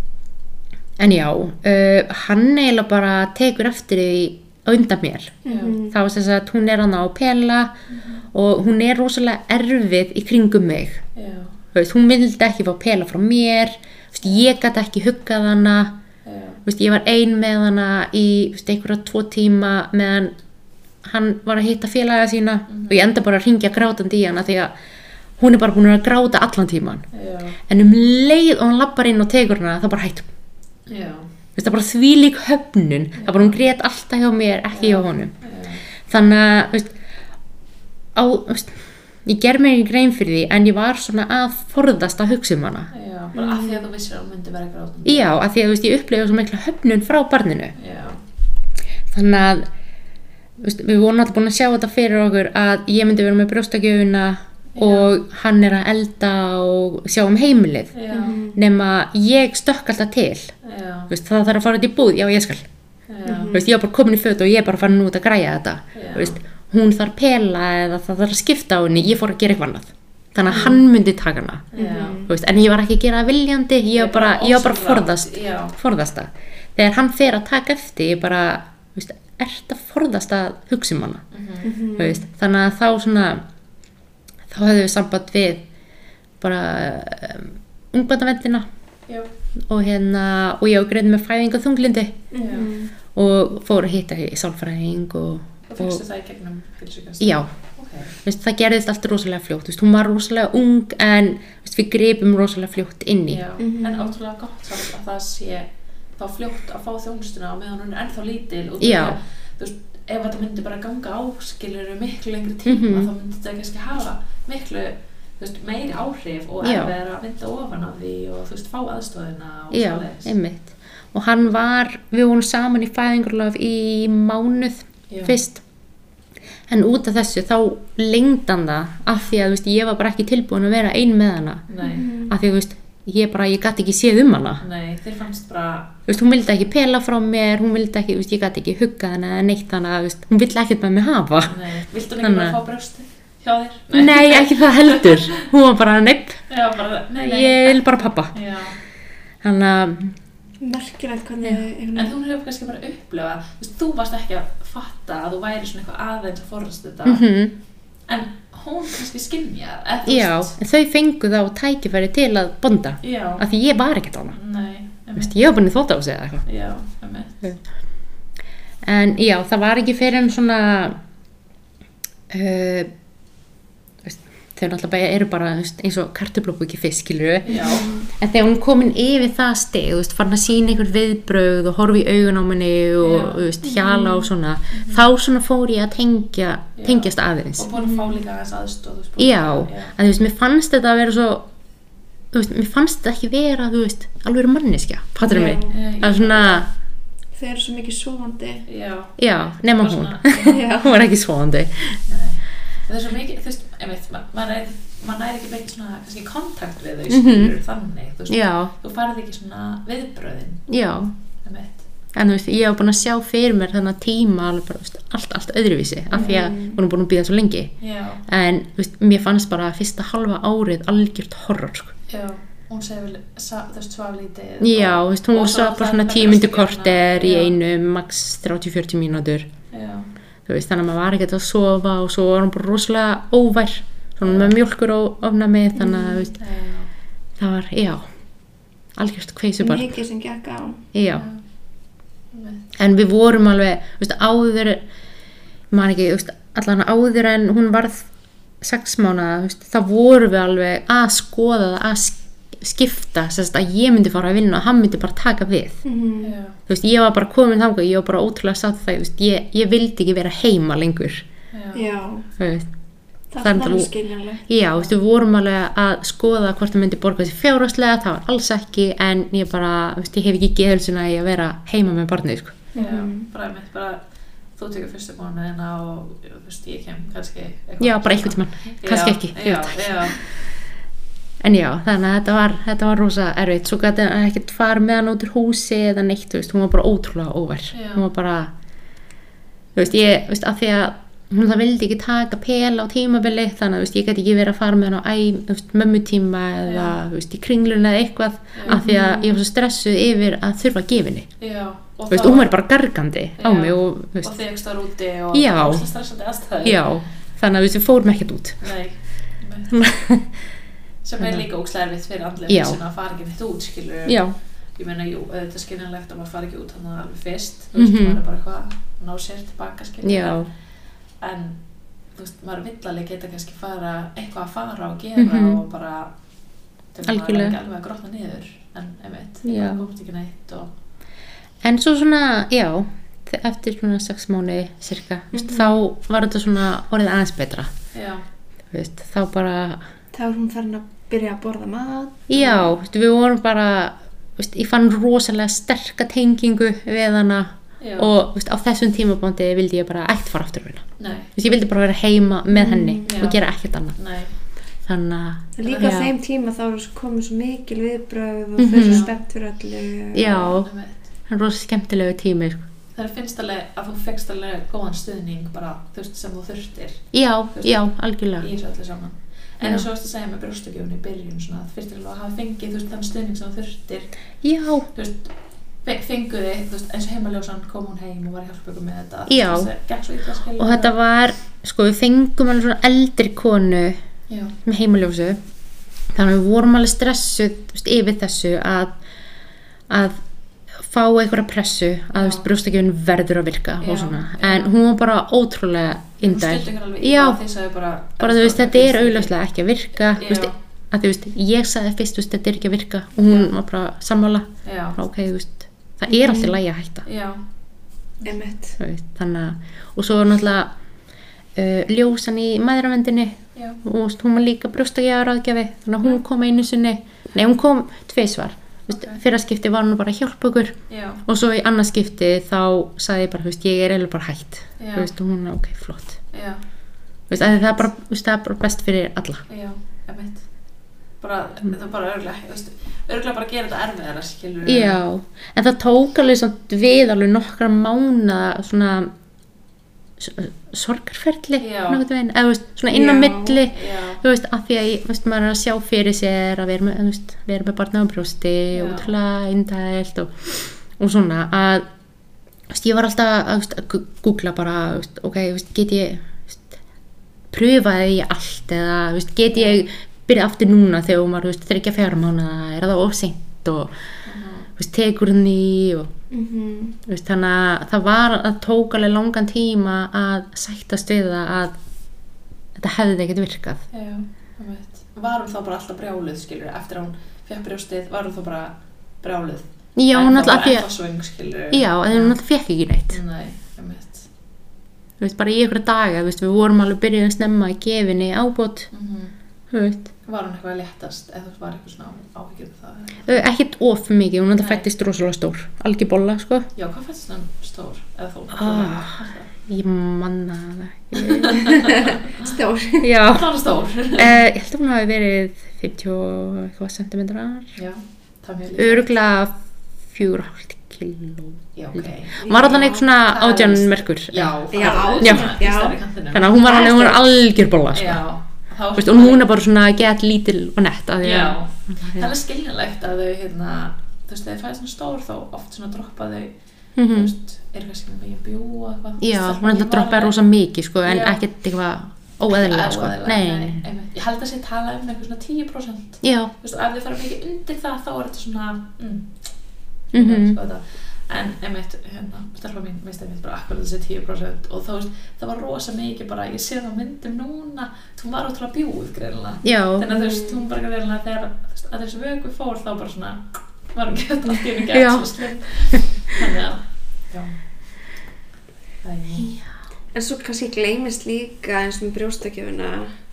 S3: en já, uh, hann eiginlega bara tekur eftir því á undan mér.
S2: já,
S3: Þá sem sagt, hún er hann á pela og hún er rosalega erfið í kringum mig.
S2: já,
S3: Þú veist, hún vildi ekki fá pela frá mér, þú veist, ég gat ekki huggað hana,
S2: já,
S3: þú veist, ég var ein með hana í, þú veist, einhverja tvo tíma meðan hann var að hitta félaga sína og ég enda bara að ringja grátandi í hana því að hún er bara búin að gráta allan tíman.
S2: já,
S3: En um leið og hann lappar inn og tekur hana, þá bara hættu.
S2: já,
S3: Þú veist, það er bara þvílík höfnun, það er bara hún grét alltaf hjá mér, ekki hjá honum.
S2: já,
S3: Þannig að, þú veist, á, þú veist, ég ger mér ekki grein fyrir því, en ég var svona að forðast að hugsa um hana.
S2: já, bara af því að þú vissir að hún myndi vera grátandi.
S3: Já, af því að, þú veist, ég upplifa svo mikla höfnun frá barninu.
S2: Já,
S3: Þannig að, þú veist, við vorum alltaf búin að sjá þetta fyrir okkur að ég myndi vera með brjóstagjöfina og hann er að elda og sjá um heimilið.
S2: já,
S3: Nema ég stökk alltaf til.
S2: já,
S3: Þú veist, það þarf að fara út í búð, já ég skal.
S2: já,
S3: Þú veist, ég var bara komin í föt og ég er bara farin út að græja þetta.
S2: Já.
S3: Þú veist, hún þarf pela eða það þarf að skipta á henni, ég fór að gera eitthvað annað. Þannig að hann myndi taka hana.
S2: já,
S3: Þú veist, en ég var ekki að gera það viljandi, ég var bara, ég var bara
S2: ósjálfrátt,
S3: forðast,
S2: já.
S3: forðast það. Þegar hann fer að taka eftir, ég bara, þú veist, ert að forðast að hugsa um hana. Þú veist, þannig að þá svona, þá höfðum við samband við bara um, ungbarnavendina
S2: já,
S3: og hérna, og ég greið með fæðing og þunglindi
S2: já.
S3: og fór að hitta í sálfræðing og,
S2: Og fyrstu það í gegnum heilsugæslu?
S3: já,
S2: Ok,
S3: þú veist, það gerðist allt rosalega fljótt, þú veist, hún var rosalega ung en þú veist, við gripum rosalega fljótt inn í.
S2: já, en ótrúlega gott samt að það sé þá fljótt að fá þjónustuna á meðan hún er ennþá lítil og
S3: Já.
S2: þú veist, ef þetta myndi bara ganga á skilur miklu lengri tíma
S3: Mhm.
S2: þá myndi þetta kannski hafa miklu þú veist, meiri áhrif og
S3: Já.
S2: erfið að vinda ofan af því og þú veist, fá aðstofuna og
S3: Já,
S2: svoleiðis.
S3: einmitt. Og hann var, við vorum saman í fæðingarlof í mánuð
S2: Já.
S3: fyrst. En út af þessu þá lengdi hann það af því að, þú veist, ég var bara ekki tilbúin að vera ein með hana.
S2: Nei,
S3: Af því að, þú veist, ég bara, ég gæti ekki séð um hana.
S2: Nei, þér fannst bara...
S3: Þú veist, hún vildi ekki pela frá mér, hún vildi ekki, þú veist, ég gæti ekki hugga hana eða neitt hana, þú veist, hún vildi ekkert með mig hafa.
S2: Nei, viltu hún ekki bara fá brjóstið hjá þér?
S3: Nei. Nei, ekki það heldur. Hún var bara, nepp,
S2: Já, bara, nei, nei.
S3: ég vil bara pappa.
S2: Já.
S3: Þannig að,
S1: merkilegt hvernig
S2: En þú hefur kannski bara upplifað, þú veist, þú varst ekki að fatta að þú væri svona eitthvað aðeins að forðast þetta,
S3: mhm,
S2: en hún kannski skynjað, eða þú
S3: já,
S2: veist.
S3: en þau fengu þá tækifæri til að bonda,
S2: Já.
S3: af því ég var ekkert á hana.
S2: Nei,
S3: Þú veist, ég var bara í þvóttahúsi eða eitthvað.
S2: Já, einmitt.
S3: En já, það var ekki fyrir en svona, uh, veist, þau náttúrulega bara eru bara þú veist, eins og kartöflubúki fisk, skilurðu.
S2: Já.
S3: En þegar hún komin yfir það stig, þú veist, farin að sýna einhver viðbrögð og horfa í augun á manni og
S2: Já.
S3: þú veist, hjala og svona, þá svona fór ég að tengja,
S2: Já.
S3: tengjast aðeins.
S2: Og búin að fá líka aðeins aðstoð, þú veist. búin
S3: Já,
S2: að-
S3: að þú veist, mér fannst þetta að vera svo, þú veist, mér fannst þetta ekki vera, þú veist, alveg manneskja, fattur
S1: Já.
S3: mig?
S2: Já,
S3: Það er svona,
S1: þau eru svo mikið sofandi.
S2: Já.
S3: já, nema
S2: Bara
S3: hún,
S2: svona-
S1: Já.
S3: hún var ekki svoandi.
S2: Nei. Það er svo mikið, þú veist, einmitt, ma- maður er, maður næri ekki mikið svona, kannski kontakt við þau,
S3: Mhm.
S2: skilur þannig, þú veist,
S3: Já,
S2: þú farið ekki svona viðbröðin,
S3: já,
S2: einmitt.
S3: en þú veist, ég hef búin að sjá fyrir mér þennan tíma alveg bara, þú veist, allt, allt öðruvísi, af því að hún er búin að býða svo lengi.
S2: Já,
S3: En, þú veist, mér fannst bara fyrsta halva árið algjört horror, sko.
S2: já, hún segir vel, sa- þú veist, svaf lítið.
S3: Já,
S2: og-
S3: þú veist, hún
S2: og svo
S3: svaf bara
S2: það-
S3: svona
S2: það
S3: tíu myndu
S2: brjóstakjöfina,
S3: korter í
S2: já,
S3: einu, max þrjátíu til fjörutíu mínútur.
S2: Já,
S3: Þú veist, þannig að maður var ekkert að sofa og svo var hún bara rosalega óvær, svona með mjólkur og ofnami, þannig að, þú veist,
S2: já,
S3: það var, já, algjört kveisubarn,
S1: Mikið sem gekk á.
S3: já.
S2: einmitt.
S3: En við vorum alveg, þú veist, áður, maður ekki, þú veist, allan áður en hún varð sex mánaða, þú veist, þá vorum við alveg að skoða það, að sk- skipta, sérst að ég myndi fara að vinna og hann myndi bara taka við.
S1: Mhm.
S2: Já,
S3: Þú veist, ég var bara komin þangað, ég var bara ótrúlega sátt það, þú veist, ég, ég vildi ekki vera heima lengur,
S2: já,
S1: Já,
S3: þú veist.
S1: það
S3: Það er
S1: er
S3: náttúrulega-
S1: alveg skiljanlegt.
S3: Já, þú veist, við vorum alveg að skoða hvort það myndi borga þessi fjárhagslega, það var alls ekki, en ég bara, þú veist, ég hef ekki geðhelsuna í að vera heima með barnið, sko.
S2: já,
S1: Mhm.
S2: bara einmitt, bara, þú tekur fyrstu mánuðina og, þú veist, ég kem kannski eitthvað.
S3: Já, bara einhvern tímann, kannski
S2: Já,
S3: ekki, ég
S2: Já,
S3: veit það ekki.
S2: já,
S3: En já, þannig að þetta var, þetta var rosa erfitt, svo gæti hann ekkert fara með hann út úr húsi eða neitt, þú veist, hún var bara ótrúlega óvær,
S2: Já.
S3: hún var bara, þú veist, ég, þú veist, af því að hún það vildi ekki taka pel á tímabili, þannig að, þú veist, ég gæti ekki verið að fara með hann á æ, þú veist, mömmutíma eða,
S2: Já.
S3: þú veist, í kringluna eða eitthvað,
S2: Já.
S3: af því að ég var svo stressuð yfir að þurfa að gefa henni,
S2: já. Og
S3: þú veist,
S2: þá-
S3: hún var bara gargandi á
S2: Já.
S3: mig og, þú
S2: Og
S3: veist,
S2: þig ekki stór úti og
S3: Já.
S2: það var svo stressandi aðstæður.
S3: já, þannig að, þú veist, við fórum ekkert út.
S2: Nei, einmitt. Sem er líka ógeðslega erfitt fyrir andlega
S3: Já.
S2: heilsuna að fara ekki neitt út, skilur.
S3: Já,
S2: Ég meina, jú, þetta er skiljanlegt að maður fara ekki út þannig að alveg fyrst, þú veist,
S3: Mhm.
S2: maður er bara eitthvað að ná sér tilbaka, skilur.
S3: já,
S2: En, þú veist, maður vill alveg geta kannski fara, eitthvað að fara og gera
S3: Mhm.
S2: og bara, til maður er
S3: Algjörlega.
S2: ekki alveg að grótna niður, en einmitt,
S3: Já.
S2: það komst ekki neitt og,
S3: en svo svona, já, þe- eftir svona sex mánuði cirka, þú veist,
S1: Mhm.
S3: þá var þetta svona orðið aðeins betra,
S2: já,
S3: þú veist, þá bara,
S1: Þá er hún farin að byrja að borða mat.
S3: já, þú veist, við vorum bara, þú veist, ég fann rosalega sterka tengingu við hana
S2: já,
S3: og, þú veist, á þessum tímabóndi vildi ég bara ekkert fara aftur við hana,
S2: nei,
S3: þú veist, ég vildi bara vera heima með henni
S2: já.
S3: og gera ekkert annað,
S2: nei,
S3: þannig að,
S1: En líka á
S3: Já.
S1: þeim tíma þá er komið svo mikil viðbrögð og
S3: Mhm.
S1: þau eru svo spennt fyrir öllu.
S3: já,
S2: einmitt.
S3: það er rosa skemmtilegu tími, sko.
S2: Það finnst alveg að þú fegst alveg góðan stuðning bara, þú veist, sem þú þurftir
S3: já,
S2: veist,
S3: já, algjörlega,
S2: í þessu öllu saman. En
S3: Já.
S2: eins og varst að segja með brjóstakjöfun í byrjun svona, það fyrst alveg að hafa fengið, þú veist, þann stuðning sem þú þurftir,
S3: já,
S2: þú veist, fe- fenguð þið, þú veist, eins og heimaljósan kom hún heim og var að hjálpa ykkur með þetta.
S3: Já.
S2: Þú veist, það gekk svo illa að skilja.
S3: og þetta var, sko, við fengum alveg svona eldri konu
S2: Já,
S3: með heimaljósu, þannig að við vorum alveg stressuð, þú veist, yfir þessu að, að fá einhverja pressu að, þú veist, brjóstakjöfun verður að virka
S2: Já,
S3: og svona,
S2: já.
S3: en hún var bara ótrúlega
S2: hún
S3: indæl,
S2: styrti ykkur alveg
S3: já,
S2: í það, þið sagði bara,
S3: bara þú veist, þetta er augljóslega ekki að virka, þú veist,
S2: Já.
S3: að þú veist, ég sagði fyrst, þú veist, þetta er ekki að virka og hún var bara sammála,
S2: Já,
S3: bara, ok, þú veist, það er alltaf lægi að hætta,
S2: já,
S1: Einmitt.
S3: þú veist, þannig að, og svo var náttúrulega uh, ljósan í mæðravendinni
S2: já,
S3: og þú veist, hún var líka brjóstakjöfaraðgjafi, þannig að hún kom einu sinni, nei, hún kom tvisvar, þú veist,
S2: Ok.
S3: fyrra skipti var hún bara að hjálpa okkur
S2: já,
S3: og svo í annað skipti þá sagði ég bara, þú veist, ég er eiginlega bara hætt,
S2: Já.
S3: þú veist, og hún, ok, flott,
S2: já,
S3: þú veist, að það er bara, þú veist, það er bara best fyrir alla,
S2: já, einmitt. bara, það er bara örgulega, þú veist, örgulega bara gera þetta erfiðara, skilur.
S3: Já, en það tók alveg samt við alveg nokkra mánuða svona sorgarferli, nokkuð veginn, eða þú veist, svona inn á milli,
S2: Já.
S3: þú veist, af því að þú veist, maður er að sjá fyrir sér að vera með, þú veist, vera með barnið á brjósti og útrúlega indælt og, og svona að, þú veist, ég var alltaf að, þú veist, að googla bara, þú veist, ok, þú veist, get ég, þú veist, pröfaði ég allt eða, þú veist, get ég byrja aftur núna þegar maður, þú veist, þriggja fjara mánaða, er það of seint og, uh-huh. þú veist, tekur hann í og, mm-hmm. þú veist, þannig að það var, það tók alveg langan tíma að sættast við það að þetta hefði ekkert virkað.
S2: Já, það veit. Var hún þá bara alltaf brjáluð, skilur, eftir að hún fékk brjóstið, var hún þá bara brjáluð?
S3: Já, hún alltaf
S2: að því að, svöng, skilur,
S3: já, en hún alltaf fekk ekki neitt.
S2: Nei, það veit.
S3: Þú veist, bara í einhverja daga, þú veist, við vorum alveg byrjuð að snemma í gefinni ábót,
S2: mm-hmm.
S3: þú veist.
S2: Var hún eitthvað að léttast eða þú var eitthvað svona áhyggjur um það?
S3: Uh, ekkert of mikið, hún alltaf fættist rosalega stór, algjör bolla, sko.
S2: Já, hvað fættist hann stór? Eða þú?
S3: Ah, ég manna það.
S1: Stór?
S3: Já.
S2: Það var stór?
S3: uh, ég held að hún hafi verið fimmtíu eitthvað sentimetrar.
S2: Já, það er mjög líka.
S3: Örgulega fjögur og hálft kíló.
S2: Já, ok.
S3: Hún var alltaf eitthvað svona átján merkur.
S2: Já,
S1: já,
S2: já. Þannig
S3: að hún var alveg, hún var algjör bolla, sko.
S2: Já.
S3: Veist, og hún er bara svona get lítil og nett að
S2: já,
S3: að,
S2: það er skiljanlegt að þau hérna, þú veist, þegar það er svona stór þá oft svona droppa þau
S3: mm-hmm.
S2: þú veist, er kannski með að bjúa eitthvað
S3: já, hún er alltaf droppaði rosa mikið sko, en já. Ekkert eitthvað óeðlilega sko.
S2: Nei, nei, nei. Ég held að sé tala um eitthvað svona tíu prósent
S3: já.
S2: Þú veist, og ef þau fara mikið undir það þá er þetta svona mm,
S3: mm-hmm.
S2: sko, þetta. En einmitt, hérna, stelpa mín veist einmitt bara akkurat þessi tíu prósent og þá veist, það var rosa mikið bara, ég sé það á myndum núna, hún var ótrúlega bjúð greinilega, þannig að þú veist, hún bara greinilega þegar, þú veist, að þessu vöku fór þá bara svona, var hún gett allt í henni gett svo slimm, þannig að, já, það er
S1: já. En svo kannski gleymist líka eins og með brjóstakjöfuna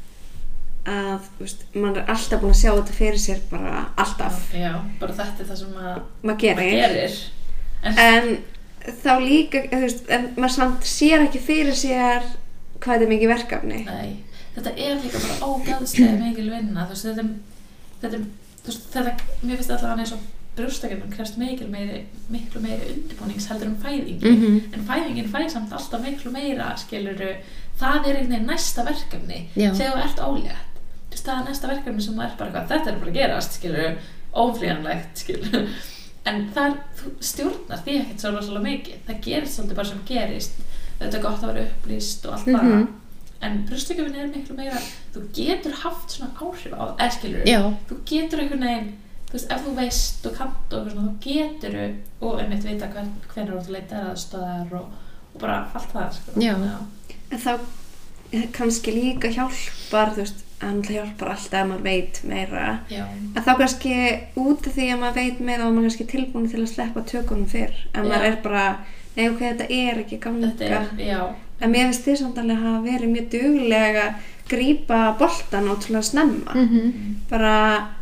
S1: að, þú veist, mann er alltaf búin að sjá þetta fyrir sér bara alltaf.
S2: Já, já bara þetta er það sem að
S1: maður gerir.
S2: gerir. En,
S1: en þá líka, þú veist, en maður samt sér ekki fyrir sér hvað þetta er mikið verkefni.
S2: Nei, þetta er líka bara ógeðslega mikil vinna, þú veist, þetta, þetta, þú veist, þetta, mér finnst allavega eins og brjóstakjöfun krefst mikil meiri, miklu meiri undirbúnings heldur um fæðingi,
S3: mm-hmm.
S2: en fæðingin fæði samt alltaf miklu meira, skilurðu, það er einhvern veginn næsta verkefni,
S3: já.
S2: Þegar þú ert ólétt, þú veist, það er næsta verkefni sem þú ert bara eitthvað, þetta er bara að gerast, skilurðu, óumflýjanlegt, skilurðu. En það er, þú stjórnar því ekkert svo rosalega mikið, það gerist svolítið bara sem gerist, þetta er gott að vera upplýst og allt það,
S3: mm-hmm.
S2: en brjóstakjöfun er miklu meira, þú getur haft svona áhrif á, eða skilurðu, þú getur einhvern veginn, þú veist, ef þú veist og kannt og eitthvað svona, þá getur þú, og einmitt vita hvern, hvenær þú leitar aðstoðar og, og bara allt það, sko.
S3: Já.
S2: Já.
S1: En þá kannski líka hjálpar, þú veist, en það hjálpar alltaf að maður veit meira.
S2: Já.
S1: En þá kannski út af því að maður veit meira og maður kannski tilbúin til að sleppa tökunum fyrr. En maður er bara, nei ok, þetta er ekki ganga.
S2: Þetta er, já.
S1: En mér finnst þið samt alveg að hafa verið mjög duglega að grípa boltan ótrúlega snemma.
S3: Mm-hmm.
S1: Bara,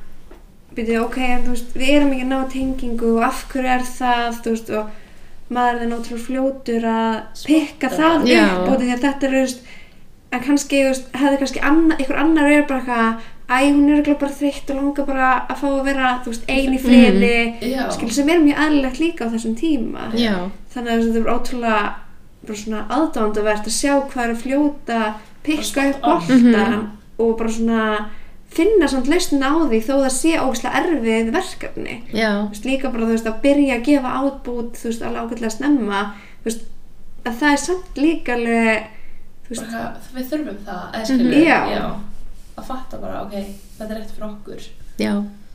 S1: byrju, ok, en þú veist, við erum ekki að ná tengingu og af hverju er það, þú veist, og maður er náttúrulega fljótur að pikka það
S3: já.
S1: Upp út af því að þetta er, þú veist, en kannski, þú veist, hefði kannski anna, einhver annar er bara eitthvað, æ, hún er örugglega bara þreytt og langar bara að fá að vera, þú veist, ein í friði,
S2: mm,
S1: skil, sem er mjög eðlilegt líka á þessum tíma.
S3: Já.
S1: Þannig að þetta er ótrúlega bara svona aðdáendavert að sjá hvað er að fljóta, pikka upp boltan mm-hmm. og bara svona finna samt lausnin á því þó það sé ógeðslega erfið verkefni.
S3: Já.
S1: Þú veist, líka bara, þú veist, að byrja að gefa átbút, þú veist, alveg ágætlega snemma, þú veist, að það er samt líka alveg
S2: Bara, við þurfum það, eða skilur
S1: mm-hmm. já.
S2: Já, að fatta bara, ok, þetta er rétt fyrir okkur.
S3: Já,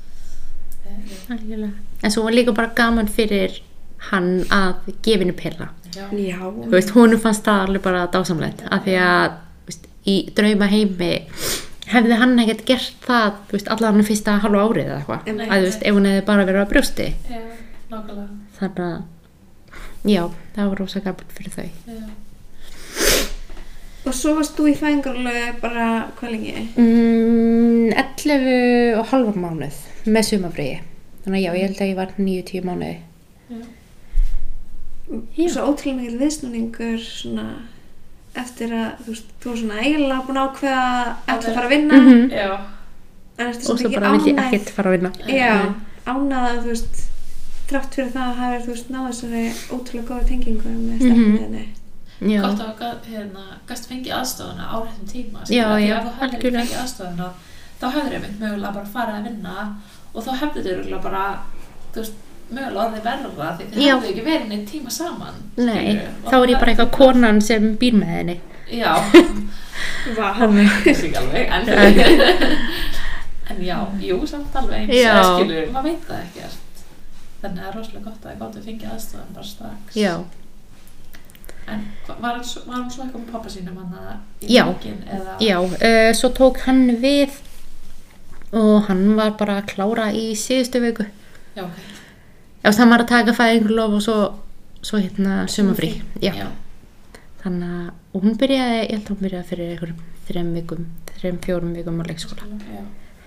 S3: algjörlega. En svo var líka bara gaman fyrir hann að gefa henni pilla.
S2: Já.
S1: Já.
S3: Þú veist, honum fannst það alveg bara dásamlegt, af því að, þú veist, í drauma heimi hefði hann ekkert gert það, þú veist, allan hann fyrsta halva árið eða eitthvað. Að, þú veist, ef hún hefði bara verið á brjósti.
S2: Já, nákvæmlega.
S3: Þannig að, já, það var rosa gaman fyrir þau.
S2: Já.
S1: Og svo varst þú í fæðingarorlofi bara hvað lengi?
S3: Mm, ellefu og hálfan mánuð með sumarfríi. Þannig að já, ég held að ég var níu til tíu mánuði.
S2: Já.
S1: Já. Svo ótrúlega mikil viðsnúningur svona eftir að þú veist, þú var svona eiginlega búin að ákveða að ætla að fara að vinna.
S3: Mm-hmm.
S2: Já.
S1: En ertu
S3: og
S1: samt
S3: svo
S1: ekki
S3: bara vill ég
S1: ánægð?
S3: ekkert fara að vinna.
S1: Já, ánægð að þú veist, þrátt fyrir það að hafa, þú veist, náð þessari ótrúlega góða tengingu með stelpunni.
S3: Já,
S2: Gott að ga- hérna, gast fengið aðstofuna á réttum tíma.
S3: Já,
S2: skilur, því
S3: já,
S2: ef þú hefðir ekki
S3: algjörlega.
S2: fengið aðstofuna, þá hefðir einmitt mögulega bara farið að vinna og þá hefðir þau örugglega bara, þú veist, mögulega orðið verra því þið
S3: Já.
S2: hefðu ekki verið neitt tíma saman.
S3: nei,
S2: skilurðu, og
S3: þá er ég bara
S2: það-
S3: eitthvað konan sem býr með henni.
S2: Já,
S1: Vá.
S2: það er ekki alveg, en en já, jú, samt alveg eins,
S3: Já.
S2: eða skilur, maður veit það ekkert. Þannig að það er rosalega gott að þið gáttu að fengið aðstofan bara strax.
S3: Já,
S2: En hva- var hann svo, var hann svo eitthvað með pappa sínum hann í
S3: Já.
S2: lokin, eða?
S3: já, uh, svo tók hann við og hann var bara að klára í síðustu viku.
S2: Já, ok.
S3: Já, hann var að taka fæðingarlof og svo, svo hérna sumafrí. Já.
S2: Já.
S3: Þannig að, og hún byrjaði, ég held að hún byrjaði fyrir einhverjum þrem vikum, þrem, fjórum vikum á leikskóla.
S2: Já.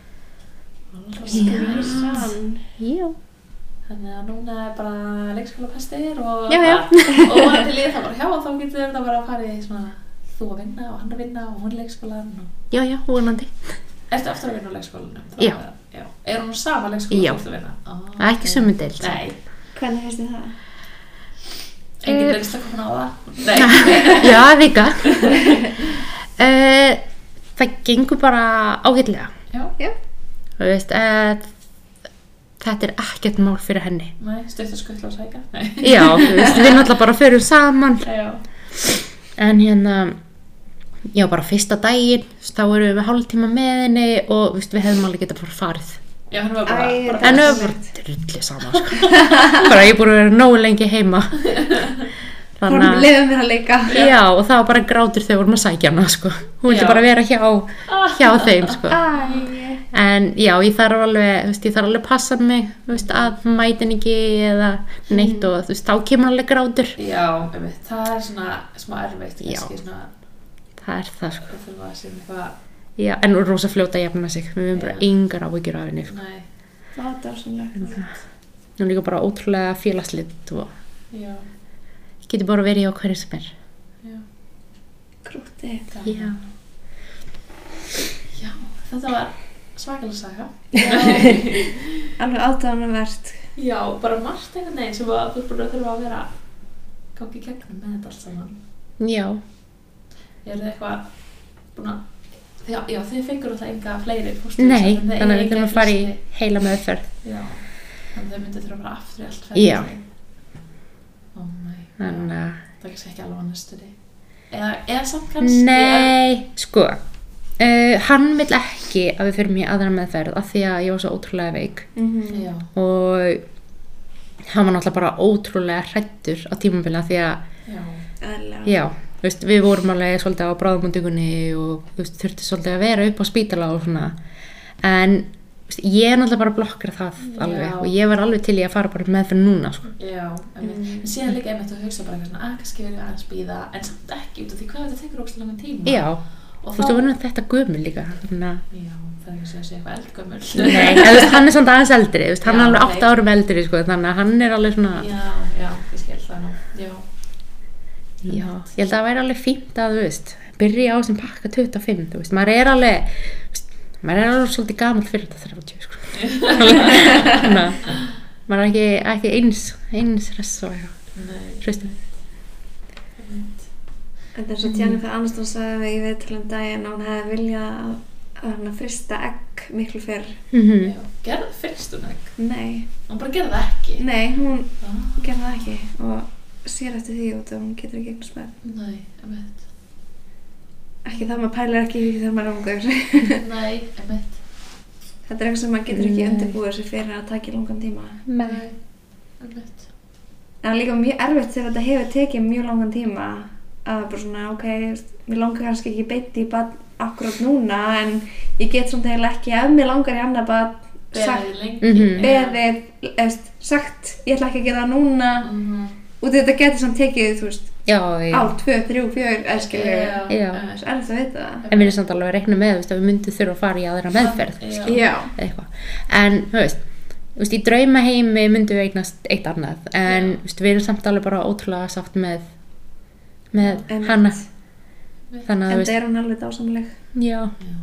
S1: Skvísan.
S3: Já.
S2: Þannig að núna er bara leikskólapestir og
S3: Já, já.
S2: og vonandi líður það bara hjá og þá getur þetta bara að fara í svona þú að vinna og hann að vinna og hún í leikskólan og...
S3: Já, já, vonandi.
S2: Ertu aftur að vinna á leikskólanum? þá?
S3: Já.
S2: Já. Er hún á sama leikskóla
S3: Já.
S2: þú ert að vinna? Ah,
S3: Ekki
S2: ok.
S3: sömu deild.
S2: Nei.
S1: Hvernig finnst þið það?
S2: Engin
S3: Eh.
S2: reynsla komin á það? Nei.
S3: Já, vika. uh, það gengur bara ágætlega.
S2: Já.
S1: Já.
S3: Þú veist, uh, þetta er ekkert mál fyrir henni.
S2: Nei, stutt að skuttla og sækja? Nei.
S3: Já, þú veist, við náttúrulega bara förum saman.
S2: Já.
S3: En hérna, já, bara fyrsta daginn, þá erum við hálftíma með henni og þú veist, við hefðum alveg getað bara farið.
S2: Já, hann var bara...
S1: Æ,
S2: bara
S3: En við varum bara drullið saman, sko. Bara ég er búin að vera nógu lengi heima.
S1: Hún
S3: Þannig að,
S1: leiði mér að leika.
S3: já, og það var bara grátur þegar við vorum að sækja hana, sko. Hún vildi
S2: Já.
S3: bara vera hjá, hjá þeim, sko.
S1: Æ.
S3: En já, ég þarf alveg, þú veist, ég þarf alveg að passa mig, þú veist, að mætin ekki eða neitt og þú veist, þá kemur alveg grátur.
S2: Já, einmitt. Það er svona smá erfitt,
S3: Já.
S2: kannski svona...
S3: Það er það, sko.
S2: Það þurfa að sem eitthvað...
S3: Já, en rosa fljóta að jafna sig. Við höfum bara
S2: Já.
S3: engar áhyggjur af henni, sko.
S2: Nei.
S1: Það var dásamlegt.
S3: Hún er líka bara ótrúlega félagslynd og
S2: Já.
S3: getur bara verið á hverju sem er.
S2: Já.
S1: Krúti.
S2: Það-
S3: Já.
S2: Já, þetta var svakalega saga.
S1: Alveg aðdáunarvert.
S2: Já, bara margt einhvern veginn sem að þú ert búin að þurfa að vera gangi í gegnum með þetta allt saman.
S3: Já.
S2: Er þið eitthvað búin að... Já, já, þið fengur alltaf enga fleiri fóstur.
S3: Nei, þannig að við þurfum að fara í heila meðferð.
S2: Já, þannig að þau myndir þurfa að fara aftur í allt ferðið.
S3: Já.
S2: Ó, nei.
S3: Þannig að,
S2: Það er kannski ekki alveg á næstunni. Eða, eða samt kannski...
S3: nei, sko, uh, hann vill ekki að við förum í aðra meðferð af því að ég var svo ótrúlega veik
S1: Mhm.
S2: Já.
S3: og hann var náttúrulega bara ótrúlega hræddur á tímabili af því að,
S2: Já.
S1: Eðlilega.
S3: já, þú veist, við vorum alveg svolítið á bráðamóttökunni og þú veist, þurfti svolítið að vera upp á spítala og svona, en þú veist, ég er náttúrulega bara að blokkra það alveg
S2: Já.
S3: og ég var alveg til í að fara bara meðferð núna, sko.
S2: Já, einmitt.
S1: Mm.
S2: En síðan líka einmitt að hugsa bara eitthvað svona, að kannski verið aðeins bíða, en samt ekki út af því hvað þetta tekur ógst langan tíma.
S3: Já,
S2: og
S3: þú veist, við vorum þetta gömul líka, þannig að
S2: Já, það er ekki að segja eitthvað eldgömmul.
S3: Nei, en þú veist, hann er samt aðeins eldri, þú veist, hann
S2: Já,
S3: er alveg
S2: ok.
S3: átta árum eldri, sko, þannig að hann er alveg svona,
S2: Já, já, ég skil það nú. Já.
S3: já, ég held að það væri alveg fínt að, þú veist, byrja á sem pakka tuttugu og fimm, þú veist, maður er alveg, þú veist, maður er alveg svolítið gamall fyrir þetta þrjátíu, sko. Þannig að maður er ekki, ekki eins, eins hress og eitthvað,
S2: Nei.
S3: hlustum.
S2: Einmitt.
S1: Þetta er svo Jennifer Aniston sagði við í viðtalum daginn að hún hefði viljað að, að hann frista egg miklu fyrr.
S3: Mhm.
S2: Já. Gerði fyrst hún ekki?
S1: Nei,
S2: Hún bara gerði það ekki?
S1: nei, hún
S2: Ah,
S1: gerði það ekki og sér eftir því út að hún getur ekki eignast með.
S2: Nei, einmitt.
S1: Ekki það, maður pælir ekki í því þegar maður er ungur.
S2: Nei, einmitt.
S1: Þetta er eitthvað sem maður getur ekki
S3: Nei.
S1: undirbúið sér fyrir að taka í langan tíma.
S3: Nei.
S2: Einmitt.
S1: En það er líka mjög erfitt þegar þetta hefur tekið mjög langan tíma að það er bara svona, ok, þú veist, mér langar kannski ekki beint í bad akkurat núna en ég get samt eiginlega ekki ef mér langar í annað bad sagt,
S2: Beðið lengi.
S3: Mhm.
S1: beðið, eðst, sagt ég ætla ekki að gera það núna
S2: Mhm.
S1: og þetta getur samt tekið, þú veist,
S3: Já, já,
S1: ár, tvö, þrjú, fjör, elskilur.
S3: Já.
S2: einmitt.
S1: Það er erfitt að vita það.
S3: en við erum samt alveg að reikna með, þú veist, að við myndum þurfa að fara í aðra meðferð,
S2: Já.
S3: skilur,
S1: Já.
S3: eða eitthvað, en, þú veist, þú veist, í draumaheimi myndum við eignast eitt annað, en,
S2: Já.
S3: þú veist, við erum samt alveg bara ótrúlega sátt með, með
S1: Einmitt.
S3: hana,
S2: Einmitt.
S3: þannig að, þú
S1: En
S3: veist,
S1: það er hún alveg dásamleg.
S3: já,
S2: Já.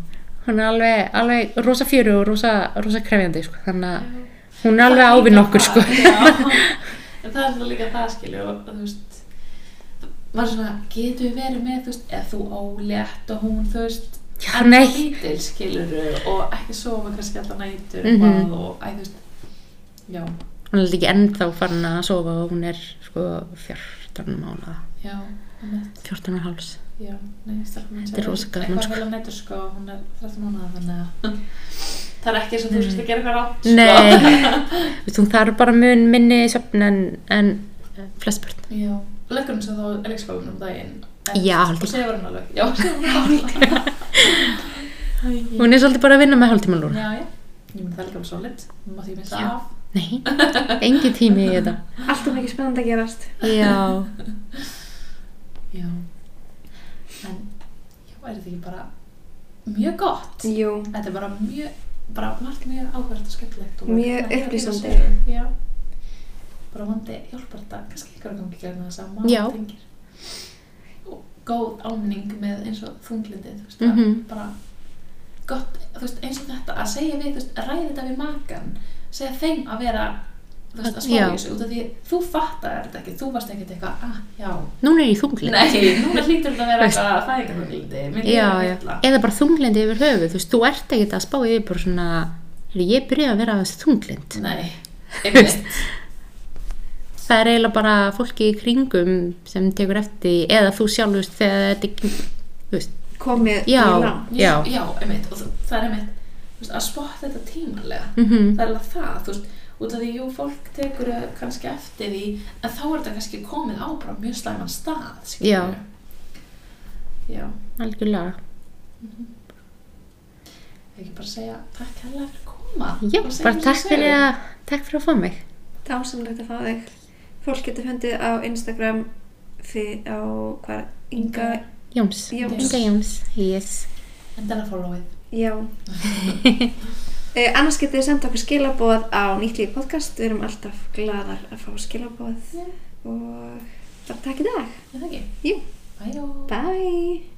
S3: hún er alveg, alveg rosa fjöru og rosa, rosa krefjandi sko. Þannig að hún er alveg ávinn okkur sko.
S2: En það er svona líka það skilur og þú veist maður svona, getur við verið með þú veist, eða þú ólétt og hún þú veist
S3: Já,
S2: en
S3: nei.
S2: lítil skilur og ekki sofa kannski alltaf nætur
S3: Mhm.
S2: eitthvað og æ, þú veist já,
S3: Hún er ekki ennþá farin að sofa og hún er sko fjórtán mánaða,
S2: já, einmitt.
S3: fjórtán og háls.
S2: Já, nei, stelpan
S3: Þetta er rosa gaman,
S2: eitthvað
S3: sko.
S2: heila nætur sko, hún er þrettán mánaða þannig að það er ekki eins og þú sést að gera eitthvað rátt sko.
S3: Nei, veist, hún þarf bara mun minni svefn en, en flest börn.
S2: Já, leggur hún svo þá er leikskólanum um daginn en-
S3: Já,
S2: og
S3: hálftíma.
S2: sefur hún alveg já, sefur hún alveg
S3: Hún er svolítið bara að vinna með hálftíma lúra.
S2: já, já, ég myndi það er líka alveg svolít hún mátti ég missa
S3: Já.
S2: af
S3: Nei, engin tími í þetta.
S1: Alltaf mikið spennandi að gerast.
S3: Já,
S2: já, en já, er þetta ekki bara mjög gott
S1: Jú,
S2: þetta er bara mjög, bara margt mjög áhverjast og skemmtilegt og
S1: Mjög
S2: bara- já,
S1: upplýsandi.
S2: sögu. Já, bara vandi hjálpar þetta kannski ykkur að gangi gegna þess að
S3: Já.
S2: maður tengir og góð áminning með eins og þunglindið þú veist,
S3: Mhm.
S2: að bara gott, þú veist, eins og þetta að segja við, þú veist, að ræða þetta við makan segja þeim að vera þú veist, að spá
S3: Já.
S2: í þessu út af því þú fattar þetta ekki, þú varst ekkert eitthvað ah, já,
S3: núna er ég þunglind.
S2: nei, núna hlýtur þetta að vera
S3: Veist.
S2: eitthvað fæðingarþunglindi mér
S3: Já,
S2: líður
S3: já.
S2: illa.
S3: Eða bara þunglindi yfir höfuð, þú veist, þú ert ekkert að spá yfir bara svona, "Heyrðu, ég byrja að vera þessi þunglind.
S2: nei, einmitt
S3: Það er eiginlega bara fólki í kringum sem tekur eftir, því, eða þú sjálfust þegar þetta ekki, þú veist,
S1: komið
S3: Já.
S1: í land.
S2: Já,
S3: Já.
S2: já, einmitt, og það, það er einmitt þú veist, að spotta þetta tímalega
S3: mhm,
S2: það er alveg það, þú veist út af því, jú, fólk tekur uh, kannski eftir því en þá er þetta kannski komið á bara mjög slæman stað, skilurðu. Já,
S3: algjörlega.
S2: ekki bara segja takk hérlega fyrir að koma
S3: Já,
S2: og segja
S3: bara
S2: þessa
S3: takk
S2: sögu.
S3: fyrir að, takk fyrir að fá mig.
S1: Dásamlegt að fá þig. Fólk getur fundið á Instagram fyrir á hvað er Inga.
S3: Jóms,
S1: Jóns.
S3: Inga Jóms, yes.
S2: endilega followið
S1: Já. uh, annars getið þið senda okkur skilaboð á Nýtt líf podcast. Við erum alltaf glaðar að fá skilaboð
S2: Já.
S1: og bara takk í dag.
S2: er það ekki?
S1: Jú.
S2: Bye.
S1: Bye.